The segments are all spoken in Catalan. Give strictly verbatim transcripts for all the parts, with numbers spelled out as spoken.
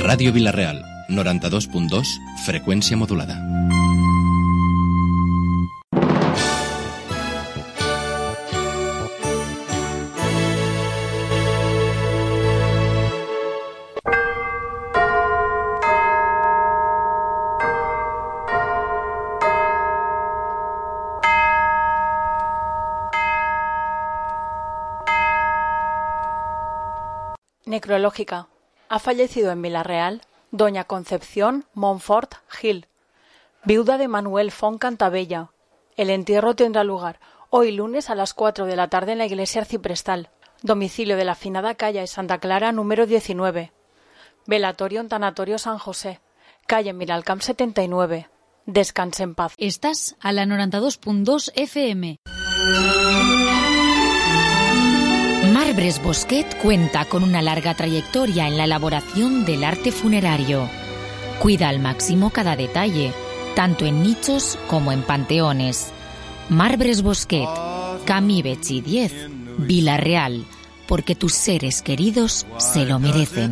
Ràdio Vila-real, noranta-dos punt dos, freqüència modulada. Necrológica. Ha fallecido en Vila-real doña Concepción Montfort Gil, viuda de Manuel Font Cantabella. El entierro tendrá lugar hoy lunes a las cuatro de la tarde en la iglesia arciprestal, domicilio de la afinada calle de Santa Clara número diecinueve. Velatorio en Tanatorio San José, calle Miralcamp setenta y nueve. Descanse en paz. Estás a la noranta-dos punt dos F M. Marbres Bosquet cuenta con una larga trayectoria en la elaboración del arte funerario. Cuida al máximo cada detalle, tanto en nichos como en panteones. Marbres Bosquet, Camí Betxí diez, Vila-real, porque tus seres queridos se lo merecen.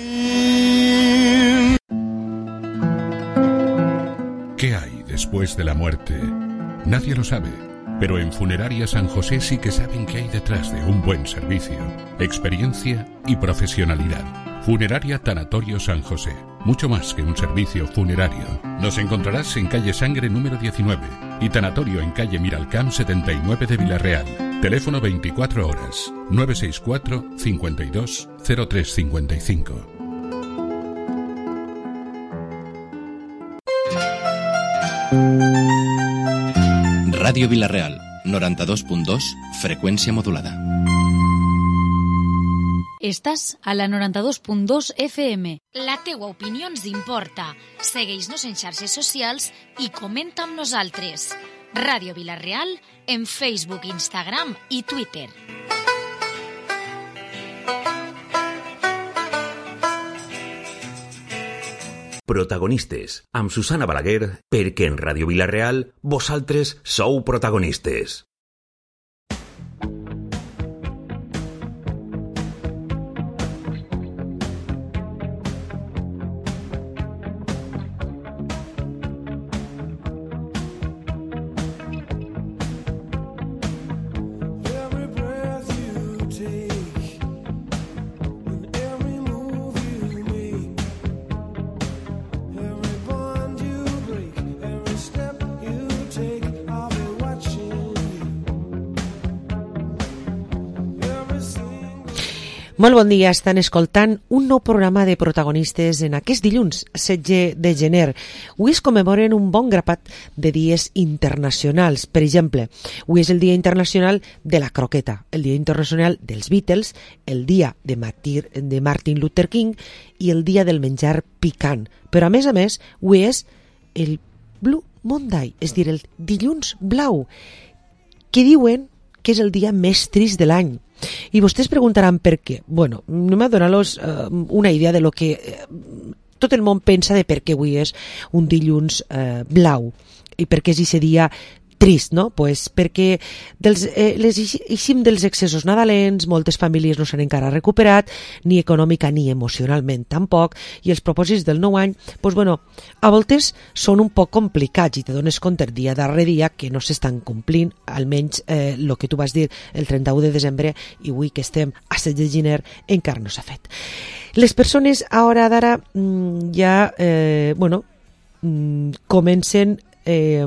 ¿Qué hay después de la muerte? Nadie lo sabe. Pero en Funeraria San José sí que saben qué hay detrás de un buen servicio, experiencia y profesionalidad. Funeraria Tanatorio San José, mucho más que un servicio funerario. Nos encontrarás en calle Sangre número diecinueve y Tanatorio en calle Miralcamp setenta y nueve de Vila-real. Teléfono veinticuatro horas, nueve seis cuatro, cincuenta y dos, cero tres cincuenta y cinco. Ràdio Vila-real, noranta-dos punt dos, freqüència modulada. Estàs a la noranta-dos punt dos F M. La teua opinió ens importa. Segueix-nos en xarxes socials i comenta amb nosaltres. Ràdio Vila-real en Facebook, Instagram i Twitter. Protagonistes, amb Susana Balaguer, perquè en Ràdio Vila-real vosaltres sou protagonistes. Molt bon dia, estan escoltant un nou programa de protagonistes en aquest dilluns, setze de gener. Avui es commemoren un bon grapat de dies internacionals. Per exemple, avui és el Dia Internacional de la Croqueta, el Dia Internacional dels Beatles, el Dia de, Martir, de Martin Luther King i el Dia del Menjar Picant. Però a més a més, avui és el Blue Monday, és dir, el dilluns blau, que diuen que és el dia més trist de l'any. I vostès preguntaran per què. Bueno, anem a donar-los uh, una idea de lo que uh, tot el món pensa de per què avui és un dilluns uh, blau i per què és aquest dia trist, no? Pues perquè dels, eh, les eixim dels excessos nadalents, moltes famílies no s'han encara recuperat, ni econòmica ni emocionalment tampoc, i els propòsits del nou any, pues bueno, a voltes són un poc complicats i te dones compte dia darrere dia que no s'estan complint, almenys eh, el que tu vas dir el trenta-u de desembre i avui que estem a setze de gener encara no s'ha fet. Les persones a hora d'ara mm, ja, eh, bueno, mm, comencen eh,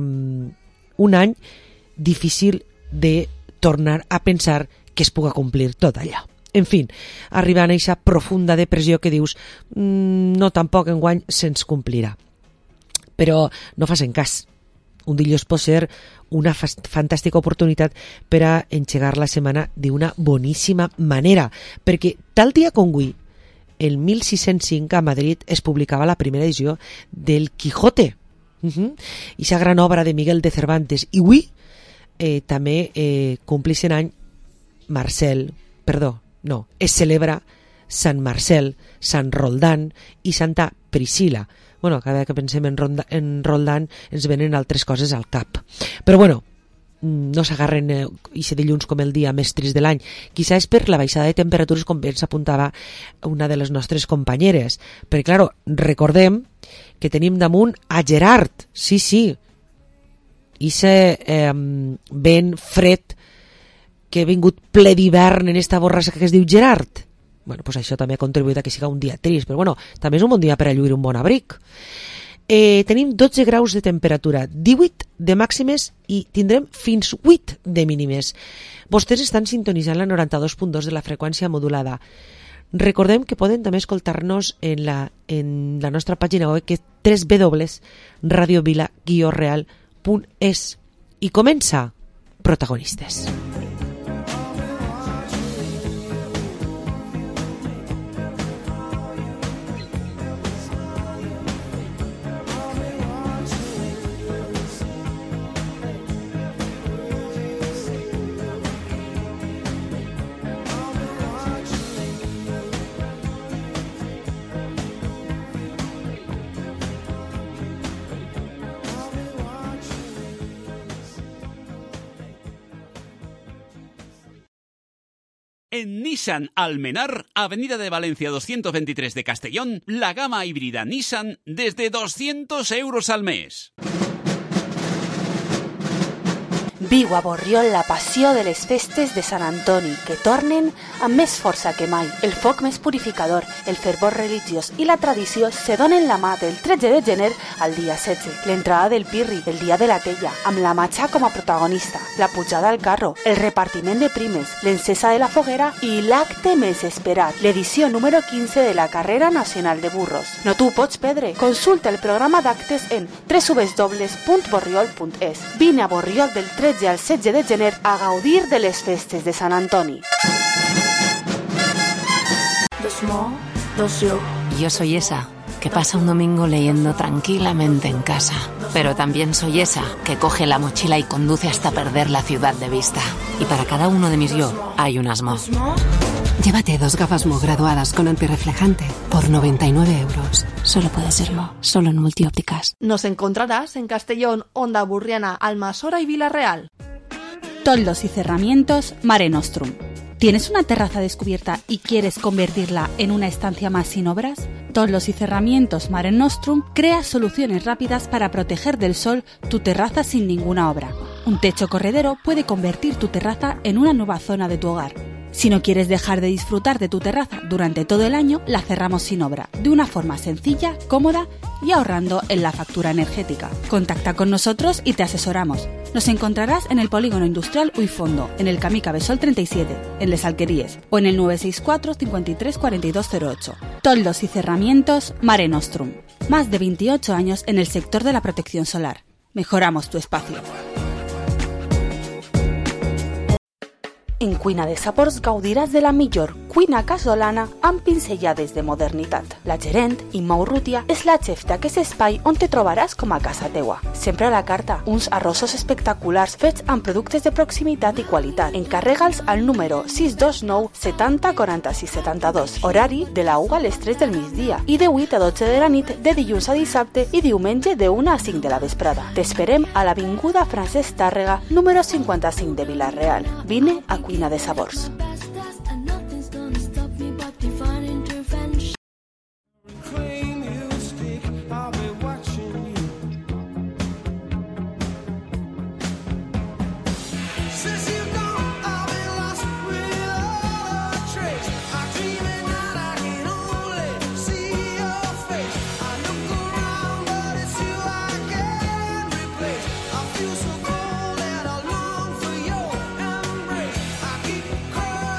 un any difícil de tornar a pensar que es puga complir tot allà. En fi, arribant a aquesta profunda depressió que dius mmm, no, tampoc enguany se'ns complirà. Però no facin cas. Un dilluns pot ser una fa- fantàstica oportunitat per a engegar la setmana d'una boníssima manera, perquè tal dia com avui, el mil sis-cents cinc a Madrid es publicava la primera edició del Quijote, Uh-huh. i la gran obra de Miguel de Cervantes, i avui eh, també eh, complís cent any Marcel, perdó, no, es celebra Sant Marcel, Sant Roldán i Santa Priscila. Bueno, cada vegada que pensem en, Ronda, en Roldán ens venen altres coses al cap, però bueno, no s'agarren eh, ixe dilluns com el dia més trist de l'any. Quizá és per la baixada de temperatures, com bé s'apuntava una de les nostres companyeres. Perquè, claro, recordem que tenim damunt a Gerard, sí, sí, ixe eh, vent fred que ha vingut ple d'hivern en esta borrassa que es diu Gerard. Bueno, pues això també ha contribuït a que siga un dia trist, però bueno, també és un bon dia per a lluir un bon abric. Eh, tenim dotze graus de temperatura, divuit de màximes i tindrem fins vuit de mínimes. Vostès estan sintonitzant la noranta-dos punt dos de la freqüència modulada. Recordem que poden també escoltar-nos en la, en la nostra pàgina web, que és w w w punt radio vila guió real punt es. I comença Protagonistes. En Nissan Almenar, Avenida de Valencia doscientos veintitrés de Castellón, la gama híbrida Nissan desde doscientos euros al mes. Viu a Borriol la passió de les festes de Sant Antoni, que tornen amb més força que mai. El foc més purificador, el fervor religiós i la tradició se donen la mà del tretze de gener al dia setze. L'entrada del Pirri, el dia de la Tella, amb la matxa com a protagonista, la pujada al carro, el repartiment de primes, l'encesa de la foguera i l'acte més esperat, l'edició número quinze de la Carrera Nacional de Burros. No t'ho pots perdre. Consulta el programa d'actes en w w w punt borriol punt es. Vine a Borriol del tretze al setze de gener a gaudir de les festes de Sant Antoni. Yo soy esa que pasa un domingo leyendo tranquilamente en casa, pero también soy esa que coge la mochila y conduce hasta perder la ciudad de vista. Y para cada uno de mis yo hay un asmo. Llévate dos gafas Mo graduadas con antirreflejante por noventa y nueve euros. Solo puede ser Mo, solo en Multiópticas. Nos encontrarás en Castellón, Onda Burriana, Almasora y Villarreal. Toldos y cerramientos Mare Nostrum. ¿Tienes una terraza descubierta y quieres convertirla en una estancia más sin obras? Toldos y cerramientos Mare Nostrum crea soluciones rápidas para proteger del sol tu terraza sin ninguna obra. Un techo corredero puede convertir tu terraza en una nueva zona de tu hogar. Si no quieres dejar de disfrutar de tu terraza durante todo el año, la cerramos sin obra, de una forma sencilla, cómoda y ahorrando en la factura energética. Contacta con nosotros y te asesoramos. Nos encontrarás en el Polígono Industrial Uifondo, en el Camí Cabesol treinta y siete, en Les Alqueríes, o en el nueve seis cuatro, cincuenta y tres, cuarenta y dos cero ocho. Toldos y cerramientos Mare Nostrum. Más de veintiocho años en el sector de la protección solar. Mejoramos tu espacio. En Cuina de Sabors gaudiràs de la millor cuina casolana amb pinzellades de modernitat. La gerent, Imma Urrutia, és la xef d'aquest espai on te trobaràs com a casa teua. Sempre a la carta, uns arrossos espectaculars fets amb productes de proximitat i qualitat. Encarrega'ls al número sis dos nou setanta quaranta-sis setanta-dos. Horari de la una a les tres del migdia i de vuit a dotze de la nit de dilluns a dissabte i diumenge de una a cinc de la vesprada. T'esperem a l'avinguda Francesc Tàrrega, número cinquanta-cinc de Vila-real. Vine a Cuina de Sabors. Feel so cold and I long for your embrace. I keep crawling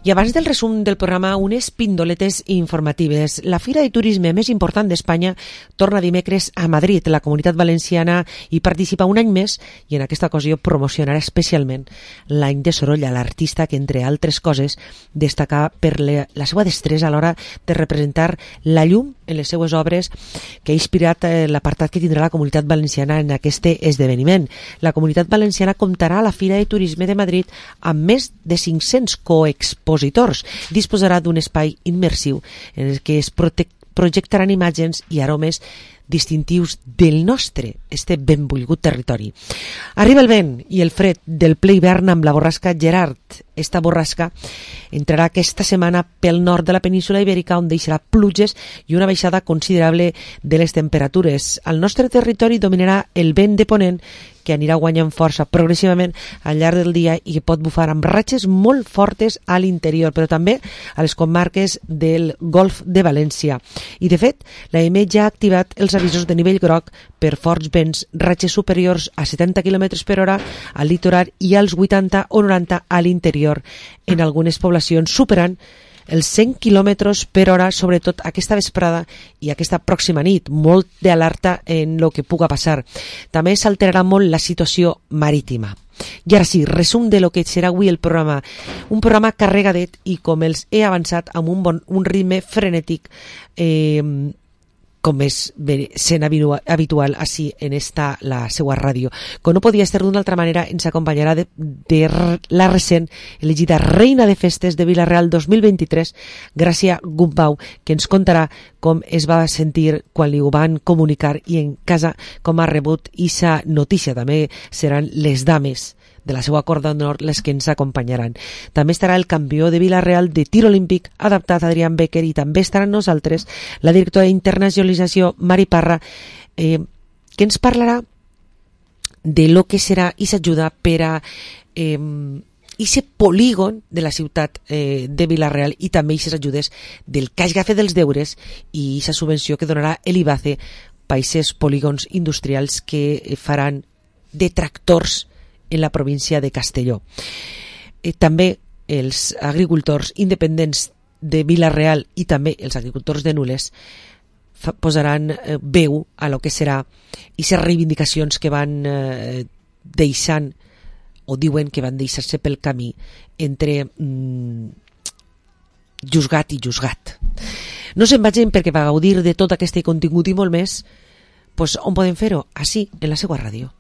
I abans del resum del programa, unes pindoletes informatives. La Fira de Turisme més important d'Espanya torna dimecres a Madrid. La Comunitat Valenciana hi participa un any més i en aquesta ocasió promocionarà especialment l'any de Sorolla, l'artista que, entre altres coses, destaca per la, la seva destresa a l'hora de representar la llum en les seues obres, que ha inspirat eh, l'apartat que tindrà la Comunitat Valenciana en aquest esdeveniment. La Comunitat Valenciana comptarà a la Fira de Turisme de Madrid amb més de cinc-cents coexpositors. Disposarà d'un espai immersiu en el que es projectaran imatges i aromes distintius del nostre, este benvolgut territori. Arriba el vent i el fred del ple hivern amb la borrasca Gerard. Esta borrasca entrarà aquesta setmana pel nord de la península ibèrica, on deixarà pluges i una baixada considerable de les temperatures. Al nostre territori dominarà el vent de ponent, que anirà guanyant força progressivament al llarg del dia i que pot bufar amb ratxes molt fortes a l'interior, però també a les comarques del Golf de València. I, de fet, l'A M E ja ha activat els avisos de nivell groc per forts vents, ratxes superiors a setanta quilòmetres per hora al litoral i als vuitanta o noranta a l'interior, en algunes poblacions superant els cent quilòmetres per hora, sobretot aquesta vesprada i aquesta pròxima nit, molt d'alerta en el que puga passar. També s'alterarà molt la situació marítima. I ara sí, resum de lo que serà avui el programa. Un programa carregadet i, com els he avançat, amb un, bon, un ritme frenètic, eh, com és sent habitual així en esta, la seva ràdio. Com no podia ser d'una altra manera, ens acompanyarà de, de la recent elegida Reina de Festes de Vila-real dos mil vint-i-tres, Gràcia Gumbau, que ens contarà com es va sentir quan li ho van comunicar i en casa com ha rebut aquesta notícia. També seran les dames de la seva corda d'honor les que ens acompanyaran. També estarà el campió de Vila-real de tir olímpic adaptat Adrián Becker, i també estarà amb nosaltres la directora d'internacionalització Mari Parra, eh, que ens parlarà de lo que serà i s'ajuda per a eh, ese polígon de la ciutat eh, de Vila-real, i també aquestes ajudes del que hagi fet dels deures i aquesta subvenció que donarà l'IBACE per aquests polígons industrials que faran de tractors en la província de Castelló. Eh, també els agricultors independents de Vila-real i també els agricultors de Nules fa, posaran eh, veu a lo que serà aquestes reivindicacions que van eh, deixant o diuen que van deixar-se pel camí entre mm, juzgat i juzgat. No se'n vagin, perquè per gaudir de tot aquest contingut i molt més, pues, on podem fer-ho? Així, en la seva ràdio.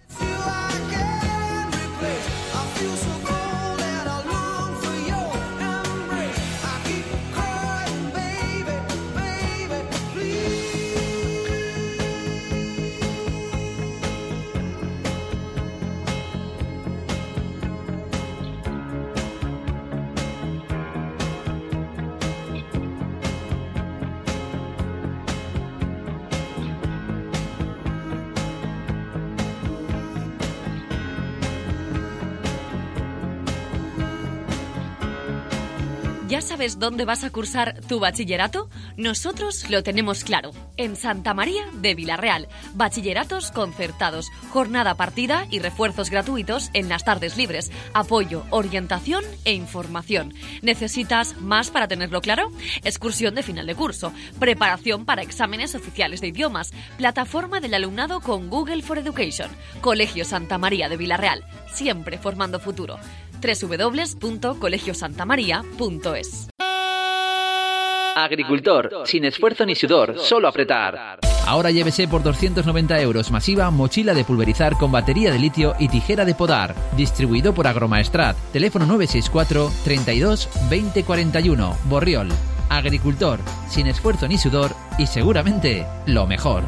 ¿Ya sabes dónde vas a cursar tu bachillerato? Nosotros lo tenemos claro. En Santa María de Vila-real. Bachilleratos concertados, jornada partida y refuerzos gratuitos en las tardes libres. Apoyo, orientación e información. ¿Necesitas más para tenerlo claro? Excursión de final de curso. Preparación para exámenes oficiales de idiomas. Plataforma del alumnado con Google for Education. Colegio Santa María de Vila-real. Siempre formando futuro. doble u doble u doble u punto colegio santa maría punto es. Agricultor, sin esfuerzo ni sudor, solo apretar. Ahora llévese por doscientos noventa euros masiva mochila de pulverizar con batería de litio y tijera de podar. Distribuido por Agromaestrat. Teléfono nueve seis cuatro, treinta y dos, veinte cuarenta y uno. Borriol. Agricultor, sin esfuerzo ni sudor y seguramente lo mejor.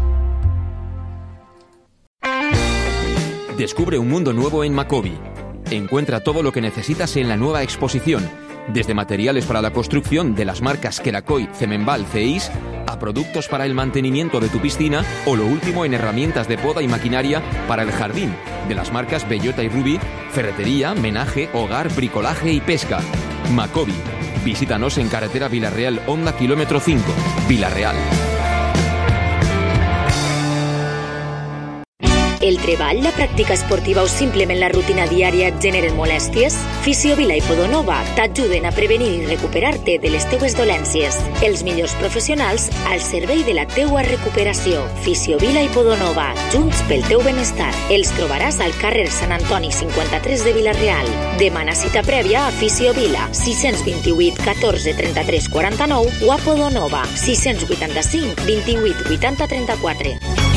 Descubre un mundo nuevo en Macobi. Encuentra todo lo que necesitas en la nueva exposición, desde materiales para la construcción de las marcas Kerakoy, Cemenbal, Ceis, a productos para el mantenimiento de tu piscina o lo último en herramientas de poda y maquinaria para el jardín, de las marcas Bellota y Ruby, ferretería, menaje, hogar, bricolaje y pesca. Macobi. Visítanos en carretera Vila-real, Honda kilómetro cinco, Vila-real. El treball, la pràctica esportiva o simplement la rutina diària et generen molèsties? Fisiovila i Podonova t'ajuden a prevenir i recuperar-te de les teues dolències. Els millors professionals al servei de la teua recuperació. Fisiovila i Podonova, junts pel teu benestar. Els trobaràs al carrer Sant Antoni cinquanta-tres de Vila-real. Demana cita prèvia a Fisiovila, sis cents vint-i-vuit catorze trenta-tres quaranta-nou o a Podonova, sis cents vuitanta-cinc vint-i-vuit vuitanta trenta-quatre.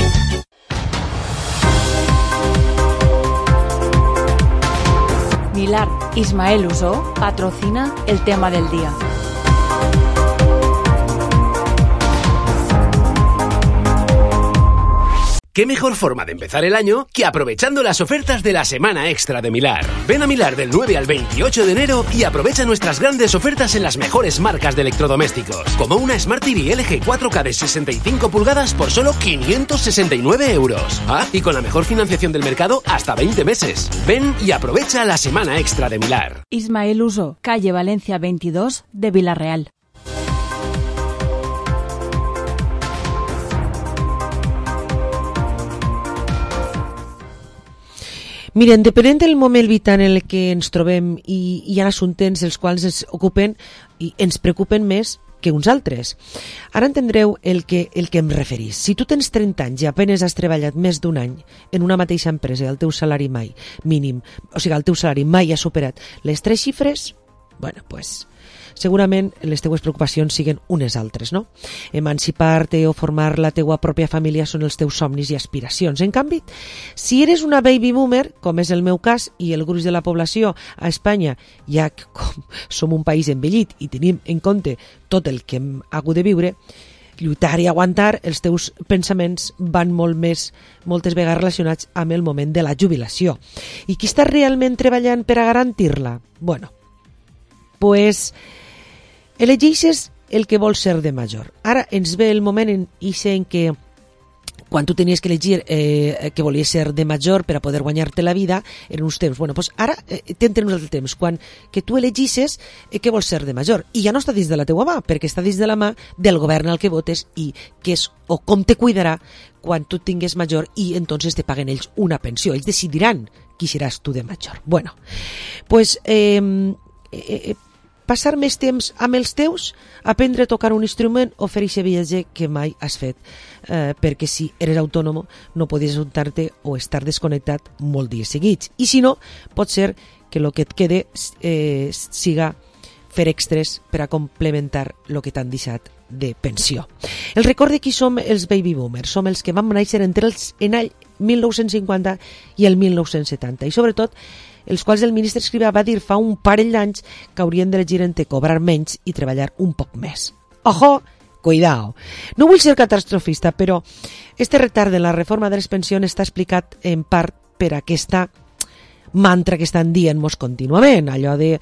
Milar Ismael Usó patrocina el tema del día. ¿Qué mejor forma de empezar el año que aprovechando las ofertas de la Semana Extra de Milar? Ven a Milar del nueve al veintiocho de enero y aprovecha nuestras grandes ofertas en las mejores marcas de electrodomésticos, como una Smart T V L G cuatro K de sesenta y cinco pulgadas por solo quinientos sesenta y nueve euros. Ah, y con la mejor financiación del mercado hasta veinte meses. Ven y aprovecha la Semana Extra de Milar. Ismael Usó, calle Valencia veintidós de Vila-real. Miren, depenent del moment vital en el que ens trobem i hi ha assumptes els quals ens ocupen i ens preocupen més que uns altres. Ara entendreu el que, el que em referís. Si tu tens trenta anys i apenes has treballat més d'un any en una mateixa empresa i el teu salari mai mínim, o sigui, el teu salari mai ha superat les tres xifres, bueno, pues segurament les teues preocupacions siguen unes altres, no? Emancipar-te o formar la teua pròpia família són els teus somnis i aspiracions. En canvi, si eres una baby boomer, com és el meu cas, i el gruix de la població a Espanya, ja que com som un país envellit i tenim en compte tot el que hem hagut de viure, lluitar i aguantar, els teus pensaments van molt més, moltes vegades relacionats amb el moment de la jubilació. I qui està realment treballant per a garantir-la? Bueno, pues elegeixes el que vols ser de major. Ara ens ve el moment en, en què quan tu tenies que elegir eh, que volies ser de major per a poder guanyar-te la vida en uns temps. Bueno, pues ara eh, tenen uns altres temps, quan que tu elegixes eh, que vols ser de major. I ja no està dins de la teua mà, perquè està dins de la mà del govern al que votes i que és o com te cuidarà quan tu tingues major i entonces te paguen ells una pensió. Ells decidiran qui seràs tu de major. Bueno, pues eh, eh, passar més temps amb els teus, aprendre a tocar un instrument o fer aquest viatge que mai has fet, eh, perquè si eres autònom no podies ajuntar-te o estar desconnectat molt dies seguits. I si no, pot ser que el que et quede eh, siga fer extras per a complementar el que t'han deixat de pensió. El record de qui som els baby boomers, som els que vam néixer entre els en el mil nou-cents cinquanta i el mil nou-cents setanta, i sobretot els quals el ministre Escrivà va dir fa un parell d'anys que haurien d'elegir entre cobrar menys i treballar un poc més. Ojo, cuidao. No vull ser catastrofista, però este retard de la reforma de les pensions està explicat en part per aquesta mantra que estan dient-nos contínuament, allò de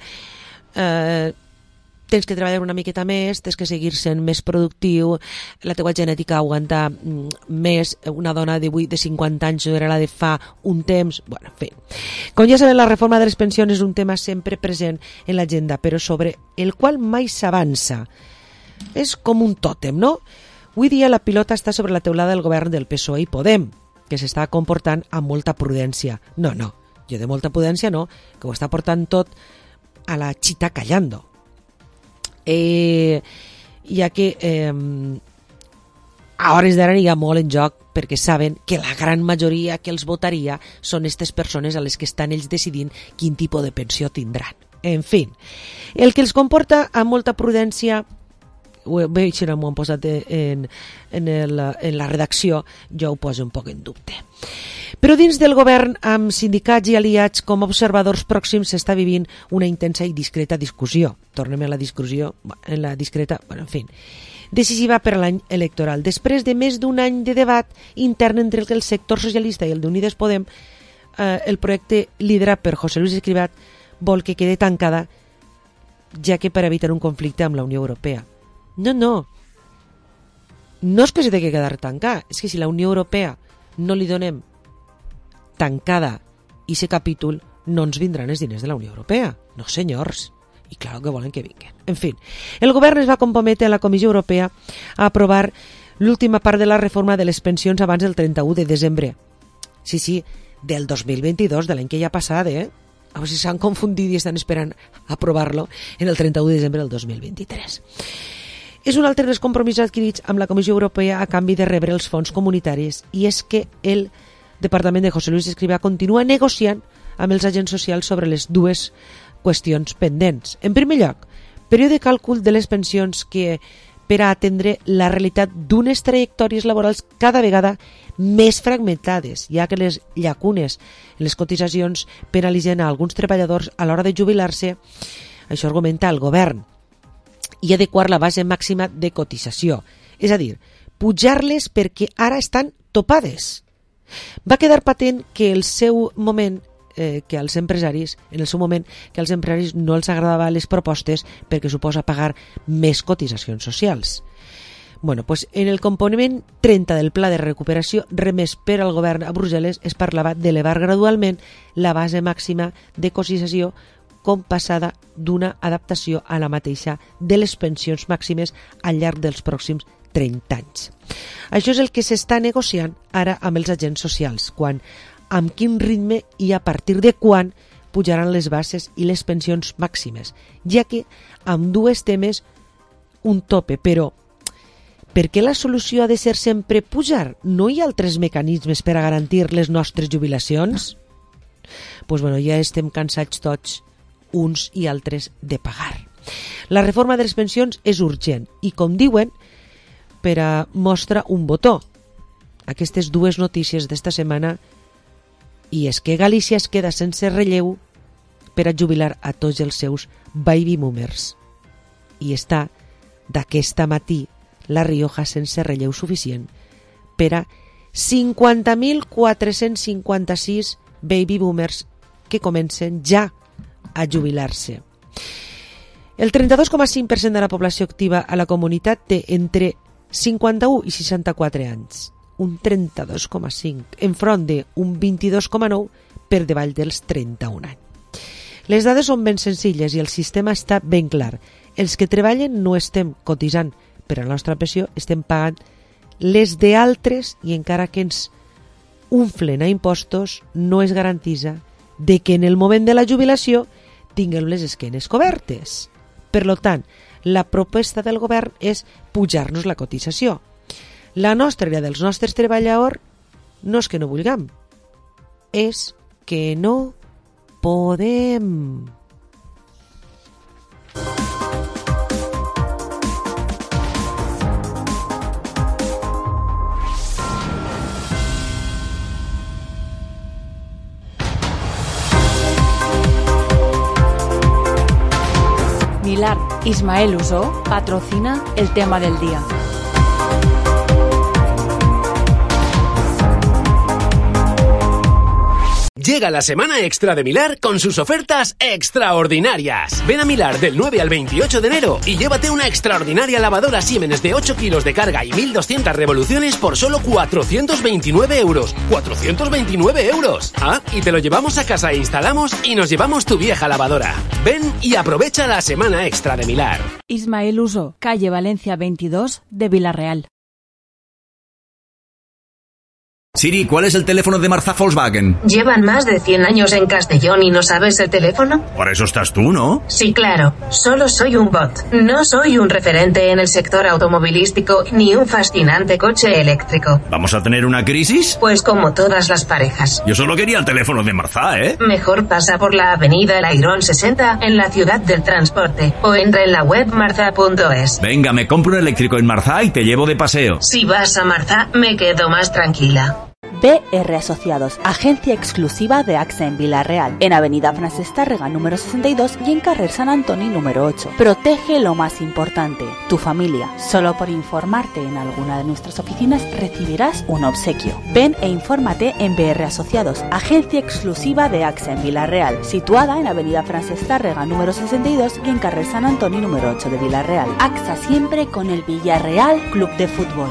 eh, tens que treballar una miqueta més, tens que seguir sent més productiu, la teua genètica aguanta més, una dona d'avui de cinquanta anys era la de fa un temps, bueno, en fi. Com ja sabem, la reforma de les pensions és un tema sempre present en l'agenda, però sobre el qual mai s'avança. És com un tòtem, no? Avui dia la pilota està sobre la teulada del govern del P S O E i Podem, que s'està comportant amb molta prudència. No, no, jo de molta prudència no, que ho està portant tot a la chita callando. Eh, ja que eh, a hores d'ara hi ha molt en joc perquè saben que la gran majoria que els votaria són aquestes persones a les que estan ells decidint quin tipus de pensió tindran. En fi, el que els comporta amb molta prudència, ho veig que m'ho han posat en, en, el, en la redacció, jo ho poso un poc en dubte. Però dins del govern, amb sindicats i aliats com a observadors pròxims, s'està vivint una intensa i discreta discussió. Tornem a la discussió, en la discreta, bueno, en fi, decisiva per a l'any electoral. Després de més d'un any de debat intern entre el sector socialista i el d'Unides Podem, eh, el projecte liderat per José Luis Escrivá vol que quede tancada, ja que per evitar un conflicte amb la Unió Europea. No, no. No és que s'ha de quedar tancat, és que si la Unió Europea no li donem tancada i aquest capítol, no ens vindran els diners de la Unió Europea. No, senyors. I clar que volen que vinguen. En fi, el govern es va comprometre a la Comissió Europea a aprovar l'última part de la reforma de les pensions abans del trenta-u de desembre. Sí, sí, del dos mil veintidós, de l'any que ja ha passat, eh? A veure si s'han confundit i estan esperant aprovar-lo en el trenta-u de desembre del dos mil vint-i-tres. És un altre dels compromisos adquirits amb la Comissió Europea a canvi de rebre els fons comunitaris, i és que el Departament de José Luis Escrivá continua negociant amb els agents socials sobre les dues qüestions pendents. En primer lloc, període de càlcul de les pensions que per a atendre la realitat d'unes trajectòries laborals cada vegada més fragmentades, ja que les llacunes en les cotitzacions penalitzen a alguns treballadors a l'hora de jubilar-se. Això argumenta el govern, i adequar la base màxima de cotització, és a dir, pujar-les perquè ara estan topades. Va quedar patent que el seu moment eh, que als empresaris, en el seu moment que als empresaris no els agradava les propostes perquè suposa pagar més cotitzacions socials. Bueno, pues en el component trenta del Pla de Recuperació remès per al govern a Brussel·les es parlava d'elevar gradualment la base màxima de cotització com passada d'una adaptació a la mateixa de les pensions màximes al llarg dels pròxims trenta anys. Això és el que s'està negociant ara amb els agents socials, quan, amb quin ritme i a partir de quan pujaran les bases i les pensions màximes, ja que amb dues temes un tope, però per què la solució ha de ser sempre pujar? No hi ha altres mecanismes per a garantir les nostres jubilacions? Doncs pues bueno, ja estem cansats tots, uns i altres, de pagar. La reforma de les pensions és urgent i, com diuen, per a mostra un botó. Aquestes dues notícies d'esta setmana, i és que Galícia es queda sense relleu per a jubilar a tots els seus baby boomers. I està d'aquesta matí La Rioja sense relleu suficient per a cinquanta mil quatre-cents cinquanta-sis baby boomers que comencen ja a jubilar-se. El trenta-dos coma cinc per cent de la població activa a la comunitat té entre cinquanta-u i seixanta-quatre anys, un trenta-dos coma cinc, enfront d'un vint-i-dos coma nou per davall dels trenta-un anys. Les dades són ben senzilles i el sistema està ben clar. Els que treballen no estem cotitzant per a la nostra pensió, estem pagant les d'altres, i encara que ens unflen a impostos, no es garantitza de que en el moment de la jubilació tinguem les esquenes cobertes. Per tant, la proposta del govern és pujar-nos la cotització. La nostra i la dels nostres treballadors no és que no vulguem, és que no podem. Milar Ismael Usó patrocina el tema del día. Llega la semana extra de Milar con sus ofertas extraordinarias. Ven a Milar del nueve al veintiocho de enero y llévate una extraordinaria lavadora Siemens de ocho kilos de carga y mil doscientas revoluciones por solo cuatrocientos veintinueve euros. ¡cuatrocientos veintinueve euros! Ah, y te lo llevamos a casa e instalamos y nos llevamos tu vieja lavadora. Ven y aprovecha la semana extra de Milar. Ismael Usó, calle Valencia veintidós de Villarreal. Siri, ¿cuál es el teléfono de Marzá Volkswagen? ¿Llevan más de cien años en Castellón y no sabes el teléfono? Por eso estás tú, ¿no? Sí, claro. Solo soy un bot. No soy un referente en el sector automovilístico ni un fascinante coche eléctrico. ¿Vamos a tener una crisis? Pues como todas las parejas. Yo solo quería el teléfono de Marzá, ¿eh? Mejor pasa por la avenida El Airón sesenta en la ciudad del transporte o entra en la web marza punto es. Venga, me compro un eléctrico en Marzá y te llevo de paseo. Si vas a Marzá, me quedo más tranquila. B R Asociados, agencia exclusiva de AXA en Villarreal, en Avenida Francesc Tárrega número sesenta y dos y en Carrer Sant Antoni número ocho. Protege lo más importante, tu familia. Solo por informarte en alguna de nuestras oficinas recibirás un obsequio. Ven e infórmate en B R Asociados, agencia exclusiva de AXA en Villarreal, situada en Avenida Francesc Tárrega número sesenta y dos y en Carrer Sant Antoni número ocho de Villarreal. AXA siempre con el Villarreal Club de Fútbol.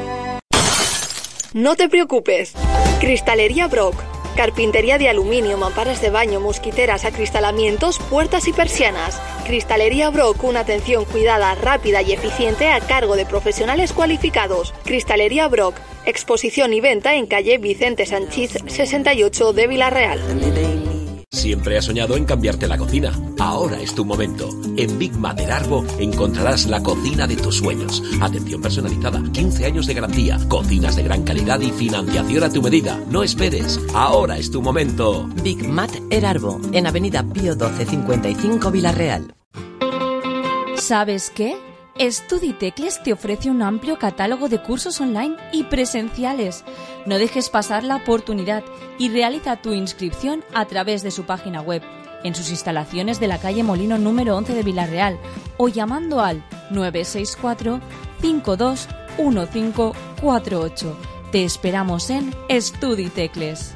No te preocupes. Cristalería Brock. Carpintería de aluminio, mamparas de baño, mosquiteras, acristalamientos, puertas y persianas. Cristalería Brock, una atención cuidada, rápida y eficiente a cargo de profesionales cualificados. Cristalería Brock, Exposición y venta en calle Vicente Sanchís sesenta y ocho de Villarreal. Siempre has soñado en cambiarte la cocina. Ahora es tu momento. En Big Mater Arbo encontrarás la cocina de tus sueños. Atención personalizada, quince años de garantía, cocinas de gran calidad y financiación a tu medida. No esperes. Ahora es tu momento. Big Mater Arbo, en Avenida Pío doce cincuenta y cinco Villarreal. ¿Sabes qué? Estuditecles te ofrece un amplio catálogo de cursos online y presenciales. No dejes pasar la oportunidad y realiza tu inscripción a través de su página web, en sus instalaciones de la calle Molino número once de Villarreal o llamando al nueve seis cuatro, cinco dos uno cinco cuatro ocho. Te esperamos en Estuditecles.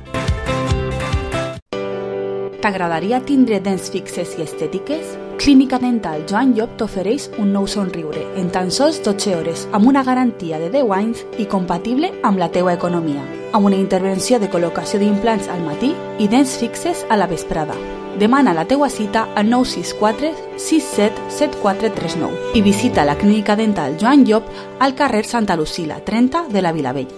T'agradaria tindre dents fixes i estètiques? Clínica Dental Joan Llop t'ofereix un nou somriure en tan sols dotze hores amb una garantia de deu anys i compatible amb la teua economia, amb una intervenció de col·locació d'implants al matí i dents fixes a la vesprada. Demana la teua cita al nou sis quatre sis set set quatre tres nou i visita la Clínica Dental Joan Llop al carrer Santa Lucila trenta de la Vilavella.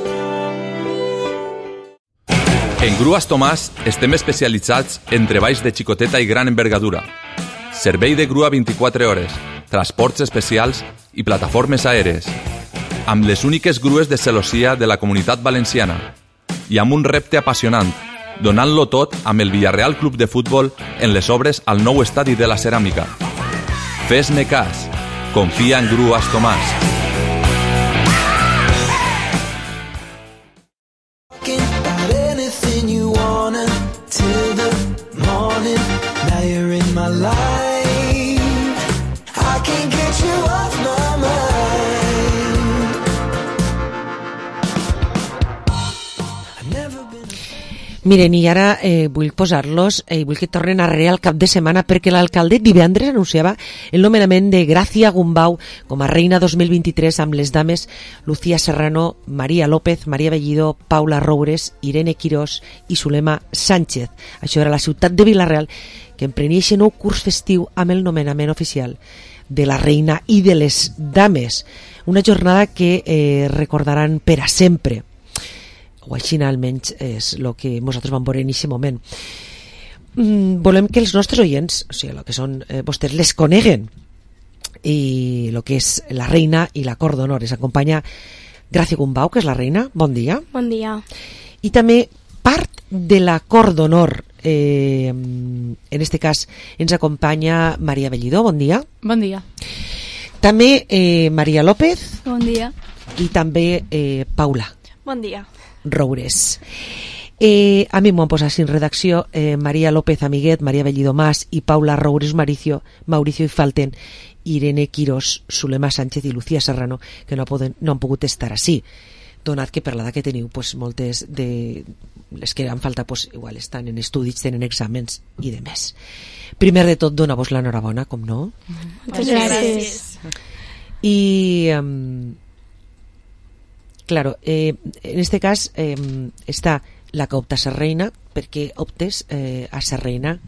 En Grues Tomàs estem especialitzats en treballs de xicoteta i gran envergadura. Servei de grua vint-i-quatre hores, transports especials i plataformes aèries. Amb les úniques grues de celossia de la Comunitat Valenciana. I amb un repte apassionant, donant-lo tot amb el Villarreal Club de Futbol en les obres al nou estadi de la Ceràmica. Fes-me cas. Confia en Grues Tomàs. Miren, i ara eh, vull posar-los i eh, vull que tornen arrere al cap de setmana perquè l'alcalde divendres anunciava el nomenament de Gràcia Gumbau com a reina dos mil vint-i-tres amb les dames Lucía Serrano, María López, María Bellido, Paula Roures, Irene Quirós i Zulema Sánchez. Això era la ciutat de Villarreal que emprenia aquest nou curs festiu amb el nomenament oficial de la reina i de les dames. Una jornada que eh, recordaran per a sempre. O així almenys és el que nosaltres vam veure en aquest moment. Mm, volem que els nostres oients, o sigui, el que són eh, vostès, les coneguen, i el que és la reina i la cor d'honor. Es acompanya Gràcia Gumbau, que és la reina. Bon dia. Bon dia. I també part de la cor d'honor, eh, en este cas ens acompanya María Bellido. Bon dia. Bon dia. També eh, María López. Bon dia. I també eh, Paula. Bon dia. Roures. Eh, a mi m'ho han posat sin redacció eh, María López Amiguet, María Bellido Mas i Paula Roures Mauricio, Mauricio i falten Irene Quirós, Zulema Sánchez i Lucía Serrano, que no, poden, no han pogut estar així, donat que per l'edat que teniu pues, moltes de les que han falta pues, igual estan en estudis, tenen exàmens i de més. Primer de tot, dona-vos l'enhorabona, com no? Moltes gràcies. I um, claro, eh, en este cas eh, està la que opta a ser reina, perquè optes eh, a ser reina.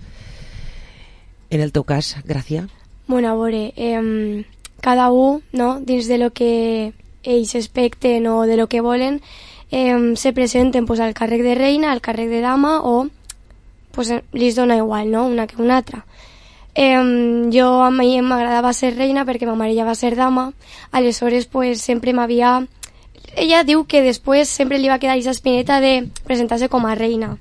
En el teu cas, Gràcia? Bueno, a veure, eh, cada un, no, dins de lo que ells expecten o de lo que volen, eh, se presenten pues, al càrrec de reina, al càrrec de dama o pues, li dona igual, no?, una que una altra. Eh, jo a mi m'agradava ser reina perquè ma mare ja va ser dama, aleshores pues, sempre m'havia... Ella diu que després sempre li va quedar aquesta espineta de presentar-se com a reina.